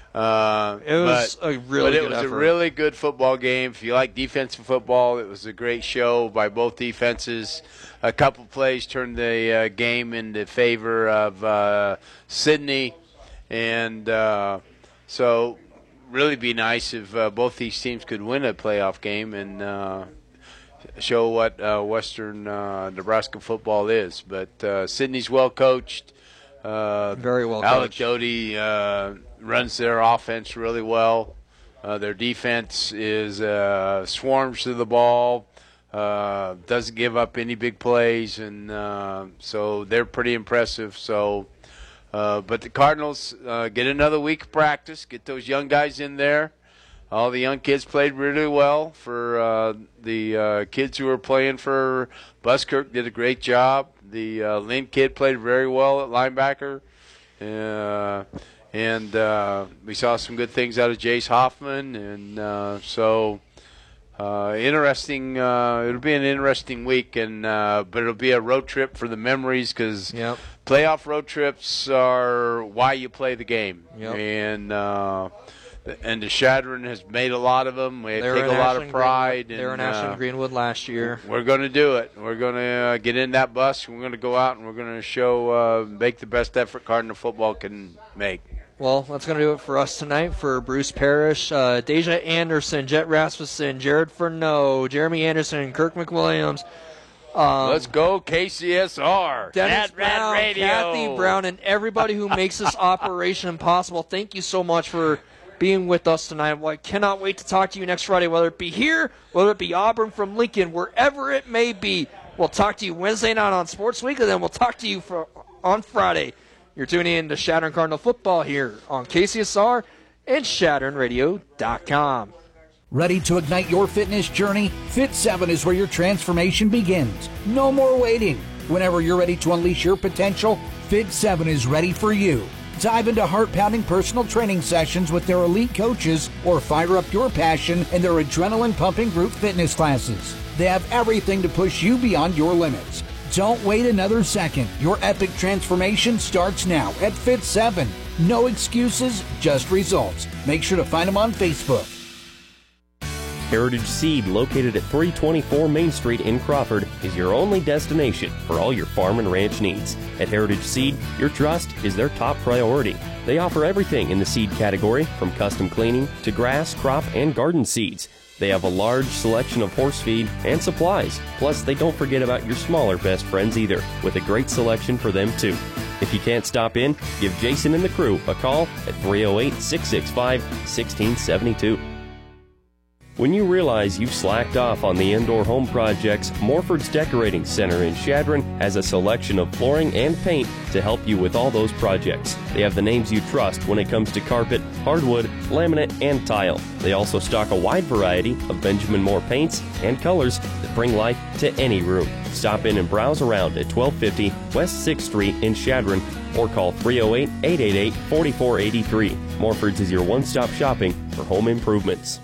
D: Uh,
C: it was
D: but,
C: a really
D: but it
C: good
D: was
C: effort.
D: a really good football game. If you like defensive football, it was a great show by both defenses. A couple plays turned the uh, game into favor of uh, Sydney, and uh, so really be nice if uh, both these teams could win a playoff game and uh, show what uh, Western uh, Nebraska football is. But uh, Sydney's well coached. Uh,
C: Very well
D: Alec
C: coached.
D: Doty uh, runs their offense really well. Uh, their defense is uh, swarms to the ball, uh, doesn't give up any big plays, and uh, so they're pretty impressive. So, uh, but the Cardinals uh, get another week of practice, get those young guys in there. All the young kids played really well. For uh, the uh, kids who were playing for Buskirk, did a great job. The uh, Lynn kid played very well at linebacker. Uh, and uh, we saw some good things out of Jace Hoffman. And uh, so uh, interesting. Uh, it'll be an interesting week, and uh, but it'll be a road trip for the memories because
C: yep.
D: playoff road trips are why you play the game.
C: Yep.
D: And uh, and the Shadron has made a lot of them. We
C: They're
D: take a lot
C: Ashland
D: of pride.
C: Greenwood. They were in
D: and,
C: Ashland
D: uh,
C: Greenwood last year.
D: We're going to do it. We're going to uh, get in that bus. We're going to go out and we're going to show, uh, make the best effort Cardinal football can make.
C: Well, that's going to do it for us tonight. For Bruce Parrish, uh, Deja Anderson, Jet Rasmussen, Jared Furneaux, Jeremy Anderson, and Kirk McWilliams. Um,
D: Let's go K C S R.
C: Dennis
D: Cat Rat
C: Brown,
D: Radio.
C: Kathy Brown, and everybody who makes this operation possible. Thank you so much for being with us tonight. Well, I cannot wait to talk to you next Friday, whether it be here, whether it be Auburn from Lincoln, wherever it may be. We'll talk to you Wednesday night on Sports Week, and then we'll talk to you for, on Friday. You're tuning in to Shadron Cardinal Football here on K C S R and Shadron Radio dot com.
A: Ready to ignite your fitness journey? Fit seven is where your transformation begins. No more waiting. Whenever you're ready to unleash your potential, Fit seven is ready for you. Dive into heart-pounding personal training sessions with their elite coaches or fire up your passion in their adrenaline-pumping group fitness classes. They have everything to push you beyond your limits. Don't wait another second. Your epic transformation starts now at Fit seven. No excuses, just results. Make sure to find them on Facebook.
N: Heritage Seed, located at three twenty-four Main Street in Crawford, is your only destination for all your farm and ranch needs. At Heritage Seed, your trust is their top priority. They offer everything in the seed category, from custom cleaning to grass, crop, and garden seeds. They have a large selection of horse feed and supplies. Plus, they don't forget about your smaller best friends either, with a great selection for them too. If you can't stop in, give Jason and the crew a call at three oh eight, six six five, one six seven two. When you realize you've slacked off on the indoor home projects, Morford's Decorating Center in Shadron has a selection of flooring and paint to help you with all those projects. They have the names you trust when it comes to carpet, hardwood, laminate, and tile. They also stock a wide variety of Benjamin Moore paints and colors that bring life to any room. Stop in and browse around at twelve fifty West sixth Street in Shadron or call three oh eight, eight eight eight, four four eight three. Morford's is your one-stop shopping for home improvements.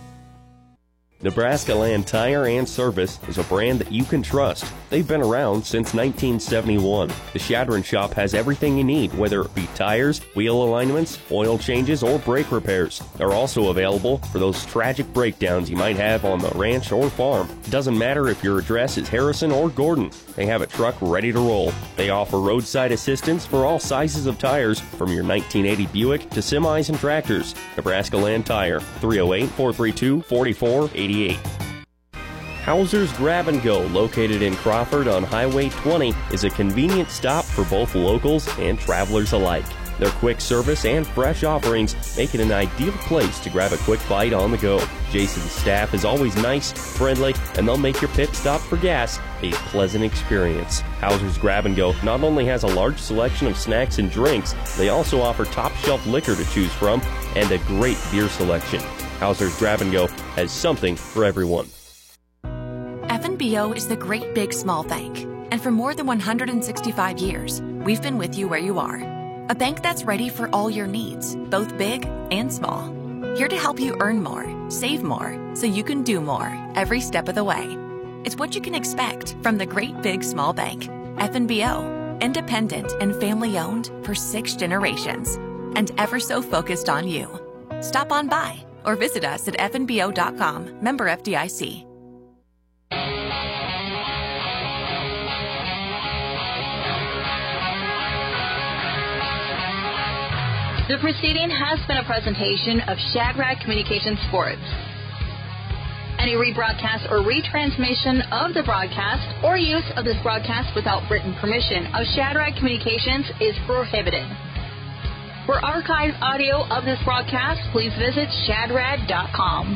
N: Nebraska Land Tire and Service is a brand that you can trust. They've been around since nineteen seventy-one. The Shadron shop has everything you need, whether it be tires, wheel alignments, oil changes, or brake repairs. They're also available for those tragic breakdowns you might have on the ranch or farm. Doesn't matter if your address is Harrison or Gordon, they have a truck ready to roll. They offer roadside assistance for all sizes of tires, from your nineteen eighty Buick to semis and tractors. Nebraska Land Tire, three oh eight, four three two, four four eight eight. Hauser's Grab and Go, located in Crawford on Highway twenty, is a convenient stop for both locals and travelers alike. Their quick service and fresh offerings make it an ideal place to grab a quick bite on the go. Jason's staff is always nice, friendly, and they'll make your pit stop for gas a pleasant experience. Hauser's Grab and Go not only has a large selection of snacks and drinks, they also offer top-shelf liquor to choose from and a great beer selection. Hauser's Grab and Go has something for everyone.
Q: F N B O is the great big small bank. And for more than one hundred sixty-five years, we've been with you where you are. A bank that's ready for all your needs, both big and small. Here to help you earn more, save more, so you can do more every step of the way. It's what you can expect from the great big small bank. F N B O, independent and family owned for six generations, and ever so focused on you. Stop on by or visit us at F N B O dot com, member F D I C.
P: The proceeding has been a presentation of Shadrack Communications Sports. Any rebroadcast or retransmission of the broadcast or use of this broadcast without written permission of Shadrack Communications is prohibited. For archived audio of this broadcast, please visit shadrad dot com.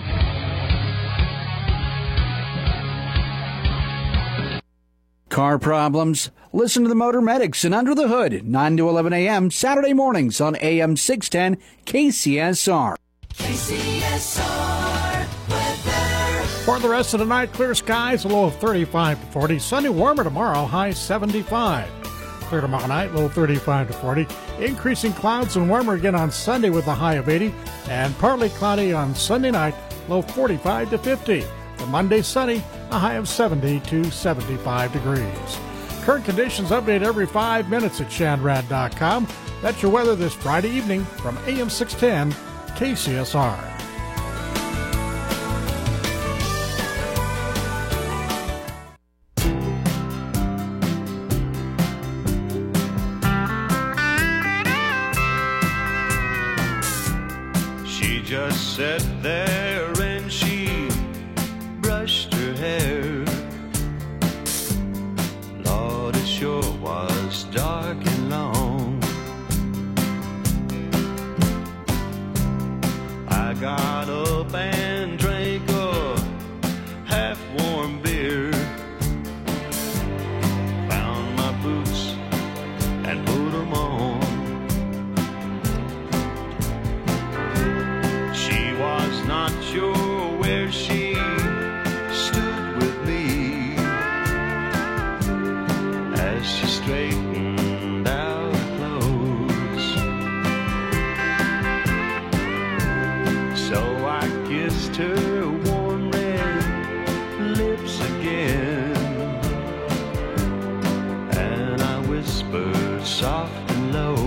A: Car problems? Listen to the Motor Medics and Under the Hood, nine to eleven a.m. Saturday mornings on A M six ten K C S R.
V: K C S R weather.
I: For the rest of the night, clear skies, a low of thirty-five to forty. Sunny, warmer tomorrow, high seventy-five. Clear tomorrow night, low thirty-five to forty. Increasing clouds and warmer again on Sunday with a high of eighty. And partly cloudy on Sunday night, low forty-five to fifty. For Monday, sunny, a high of seventy to seventy-five degrees. Current conditions update every five minutes at Shadrad dot com. That's your weather this Friday evening from A M six ten K C S R.
E: She just sat there and she brushed her hair. Lord, it sure was dark and long. I got up and drank a half-warm beer. Found my boots and put them on. She was not sure where she stood with me as she straightened out her clothes. So I kissed her warm red lips again, and I whispered soft and low,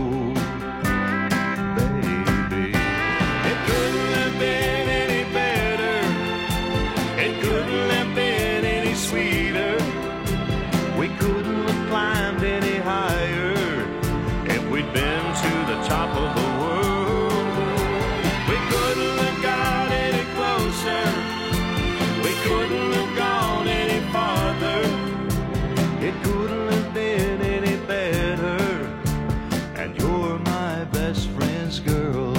E: baby, it couldn't have been any better, it couldn't have been any sweeter, we couldn't have climbed any higher if we'd been to the top of the world. We couldn't have got any closer, we couldn't have gone any farther, it couldn't have been any better, and you're my best friend's girl.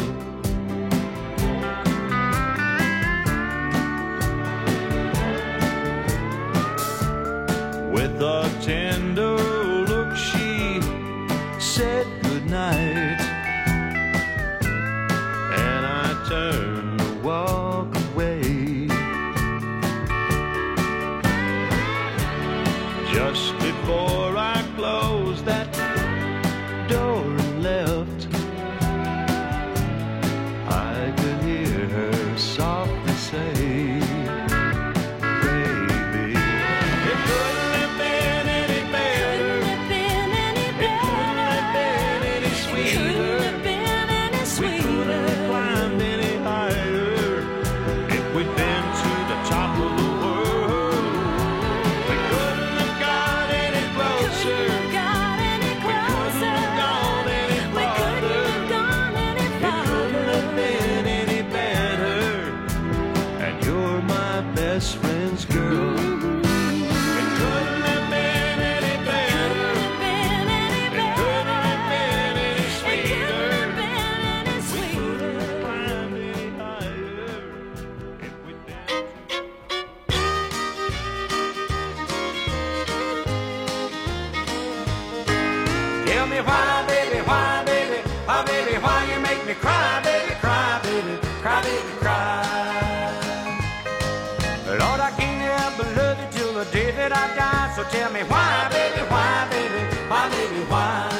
E: With a tender look she said goodnight, and I turned to walk away. Just before I closed that door and left, I could hear her softly say, baby, it couldn't have been any better, it couldn't have been any sweeter, we couldn't have climbed any higher if we'd been to the top of the world. We couldn't have got any closer, we couldn't have gone any farther, it couldn't have been any better, and you're my best friend's girl. It couldn't have been any better, it couldn't have been any sweeter, we couldn't have climbed any higher if we'd been.
S: Tell me why, baby, why, baby, why, baby, why you make me cry, baby, cry, baby, cry, baby, cry. Lord, I can't help but love you till the day that I die. So tell me why, baby, why, baby, why, baby, why?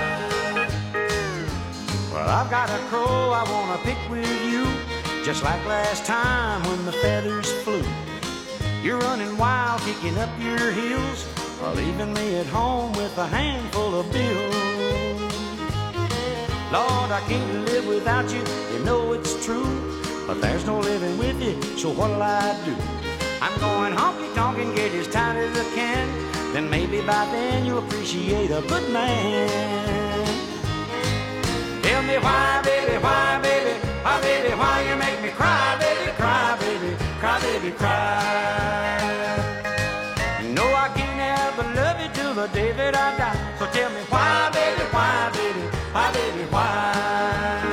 S: Well, I've got a crow I wanna pick with you, just like last time when the feathers flew. You're running wild, kicking up your heels, while leaving me at home with a handful of bills. Lord, I can't live without you, you know it's true, but there's no living with you, so what'll I do? I'm going honky-tonk and get as tight as I can, then maybe by then you'll appreciate a good man. Tell me why, baby, why, baby, why, baby, why you make me cry, baby, cry, baby, cry, baby, cry. No, I can't ever love you till the day that I die. So tell me why, baby, why, baby, why, baby, why?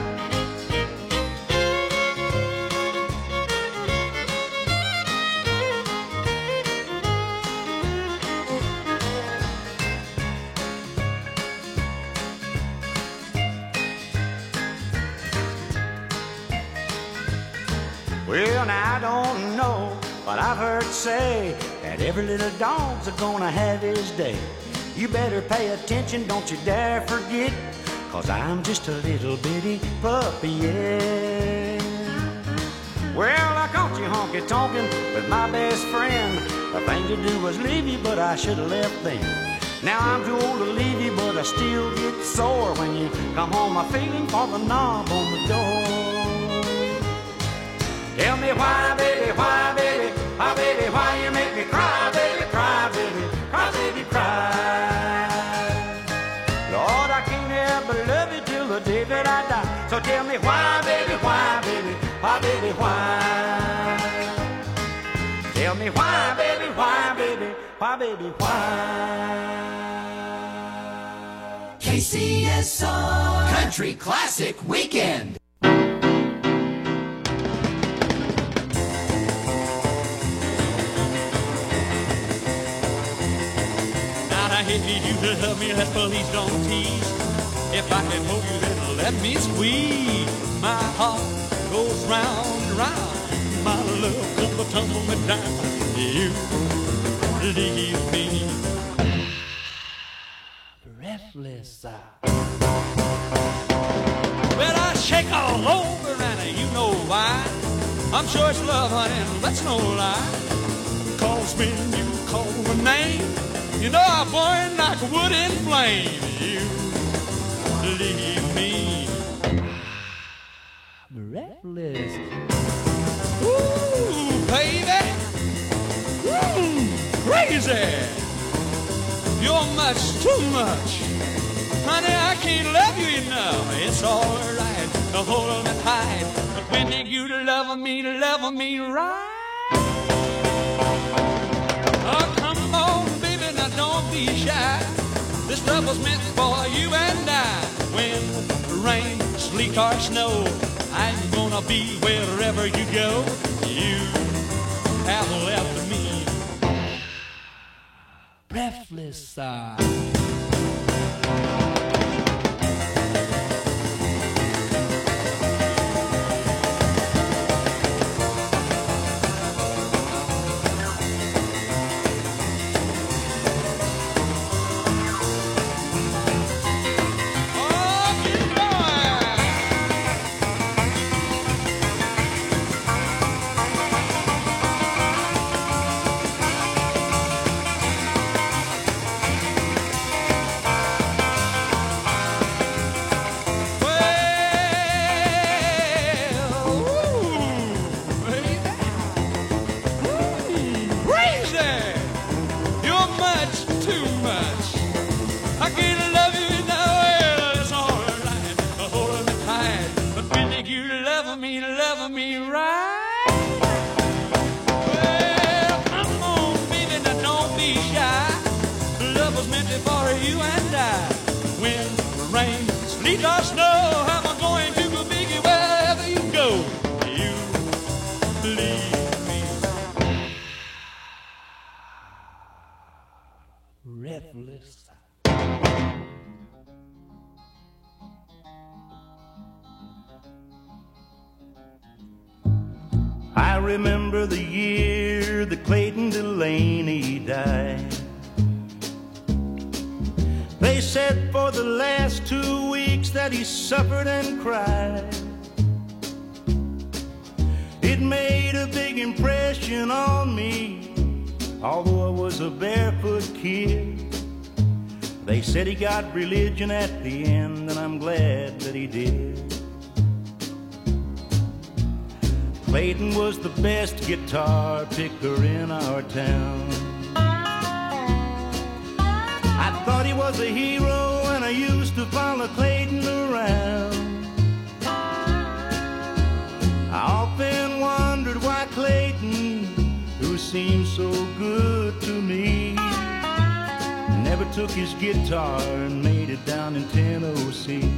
S: Well, now I don't know, but I've heard say that every little dog's a gonna have his day. You better pay attention, don't you dare forget, 'cause I'm just a little bitty puppy, yeah. Well, I caught you honky-tonkin' with my best friend. The thing to do was leave you, but I should have left then. Now I'm too old to leave you, but I still get sore when you come home a feeling for the knob on the door. Tell me why, baby, why, baby, why, baby, why you make me cry, baby, cry, baby, cry, baby, cry. Lord, I can't help but love you till the day that I die. So tell me why, baby, why, baby, why, baby, why? Tell me why, baby, why, baby, why, baby, why?
V: K C S R Country Classic Weekend.
E: Now I hate you to love me, let's please don't tease. If I can hold you, then let me squeeze. My heart goes round and round. My love comes to tumble me down. You leave me breathless. Well, I shake all over and you know why. I'm sure it's love, honey, that's no lie. 'Cause when you call my name, you know I burn like wood in flame. You leave me breathless. Ooh, baby, ooh, crazy. You're much too much, honey. I can't love you enough. It's all right to hold me tight, but when you love me, love me right. Oh, come on, baby, now don't be shy. This love was meant for you and I. When rain, sleet, or snow, I'm gonna be wherever you go. You have left me breathless. Uh.
S: I remember the year that Clayton Delaney died. They said for the last two weeks that he suffered and cried. It made a big impression on me, although I was a barefoot kid. They said he got religion at the end, and I'm glad that he did. Clayton was the best guitar picker in our town. I thought he was a hero, and I used to follow Clayton around. I often wondered why Clayton, who seemed so good to me, never took his guitar and made it down in Tennessee.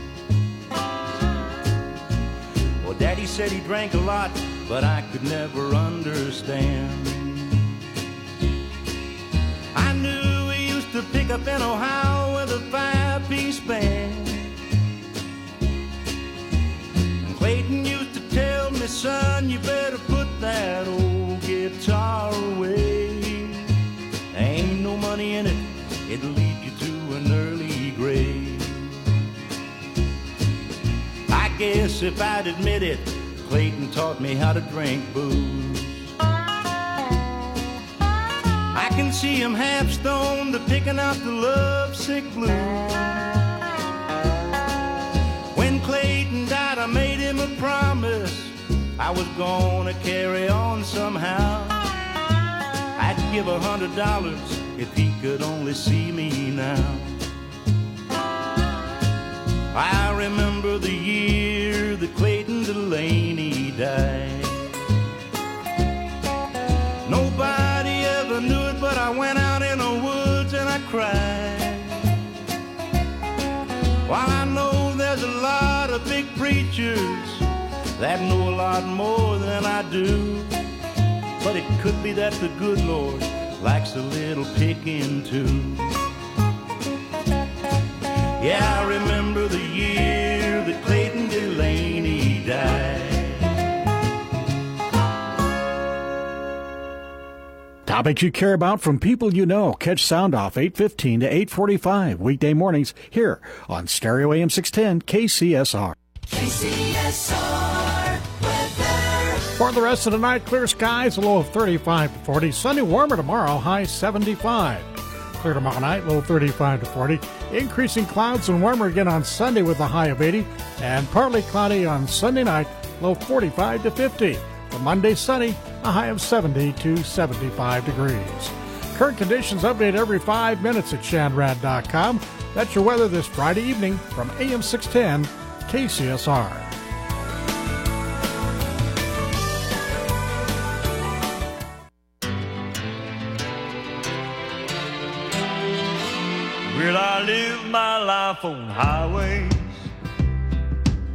S: Well, Daddy said he drank a lot, but I could never understand. I knew he used to pick up in Ohio with a five-piece band. And Clayton used to tell me, son, you better put that old guitar away. There ain't no money in it, it'll leave guess if I'd admit it, Clayton taught me how to drink booze. I can see him half stoned, picking out the lovesick blues. When Clayton died, I made him a promise I was gonna carry on somehow. I'd give a hundred dollars if he could only see me now. I remember the year that Clayton Delaney died. Nobody ever knew it, but I went out in the woods and I cried. While I know there's a lot of big preachers that know a lot more than I do, but it could be that the good Lord likes a little picking too. Yeah, I remember the year that Clayton Delaney died.
I: Topics you care about from people you know. Catch Sound Off eight fifteen to eight forty-five weekday mornings here on Stereo A M six ten K C S R.
V: K C S R weather.
I: For the rest of the night, clear skies, a low of thirty-five to forty. Sunny, warmer tomorrow, high seventy-five. Clear tomorrow night, low thirty-five to forty. Increasing clouds and warmer again on Sunday with a high of eighty. And partly cloudy on Sunday night, low forty-five to fifty. For Monday, sunny, a high of seventy to seventy-five degrees. Current conditions update every five minutes at Shadrad dot com. That's your weather this Friday evening from A M six ten K C S R.
E: Will I live my life on highways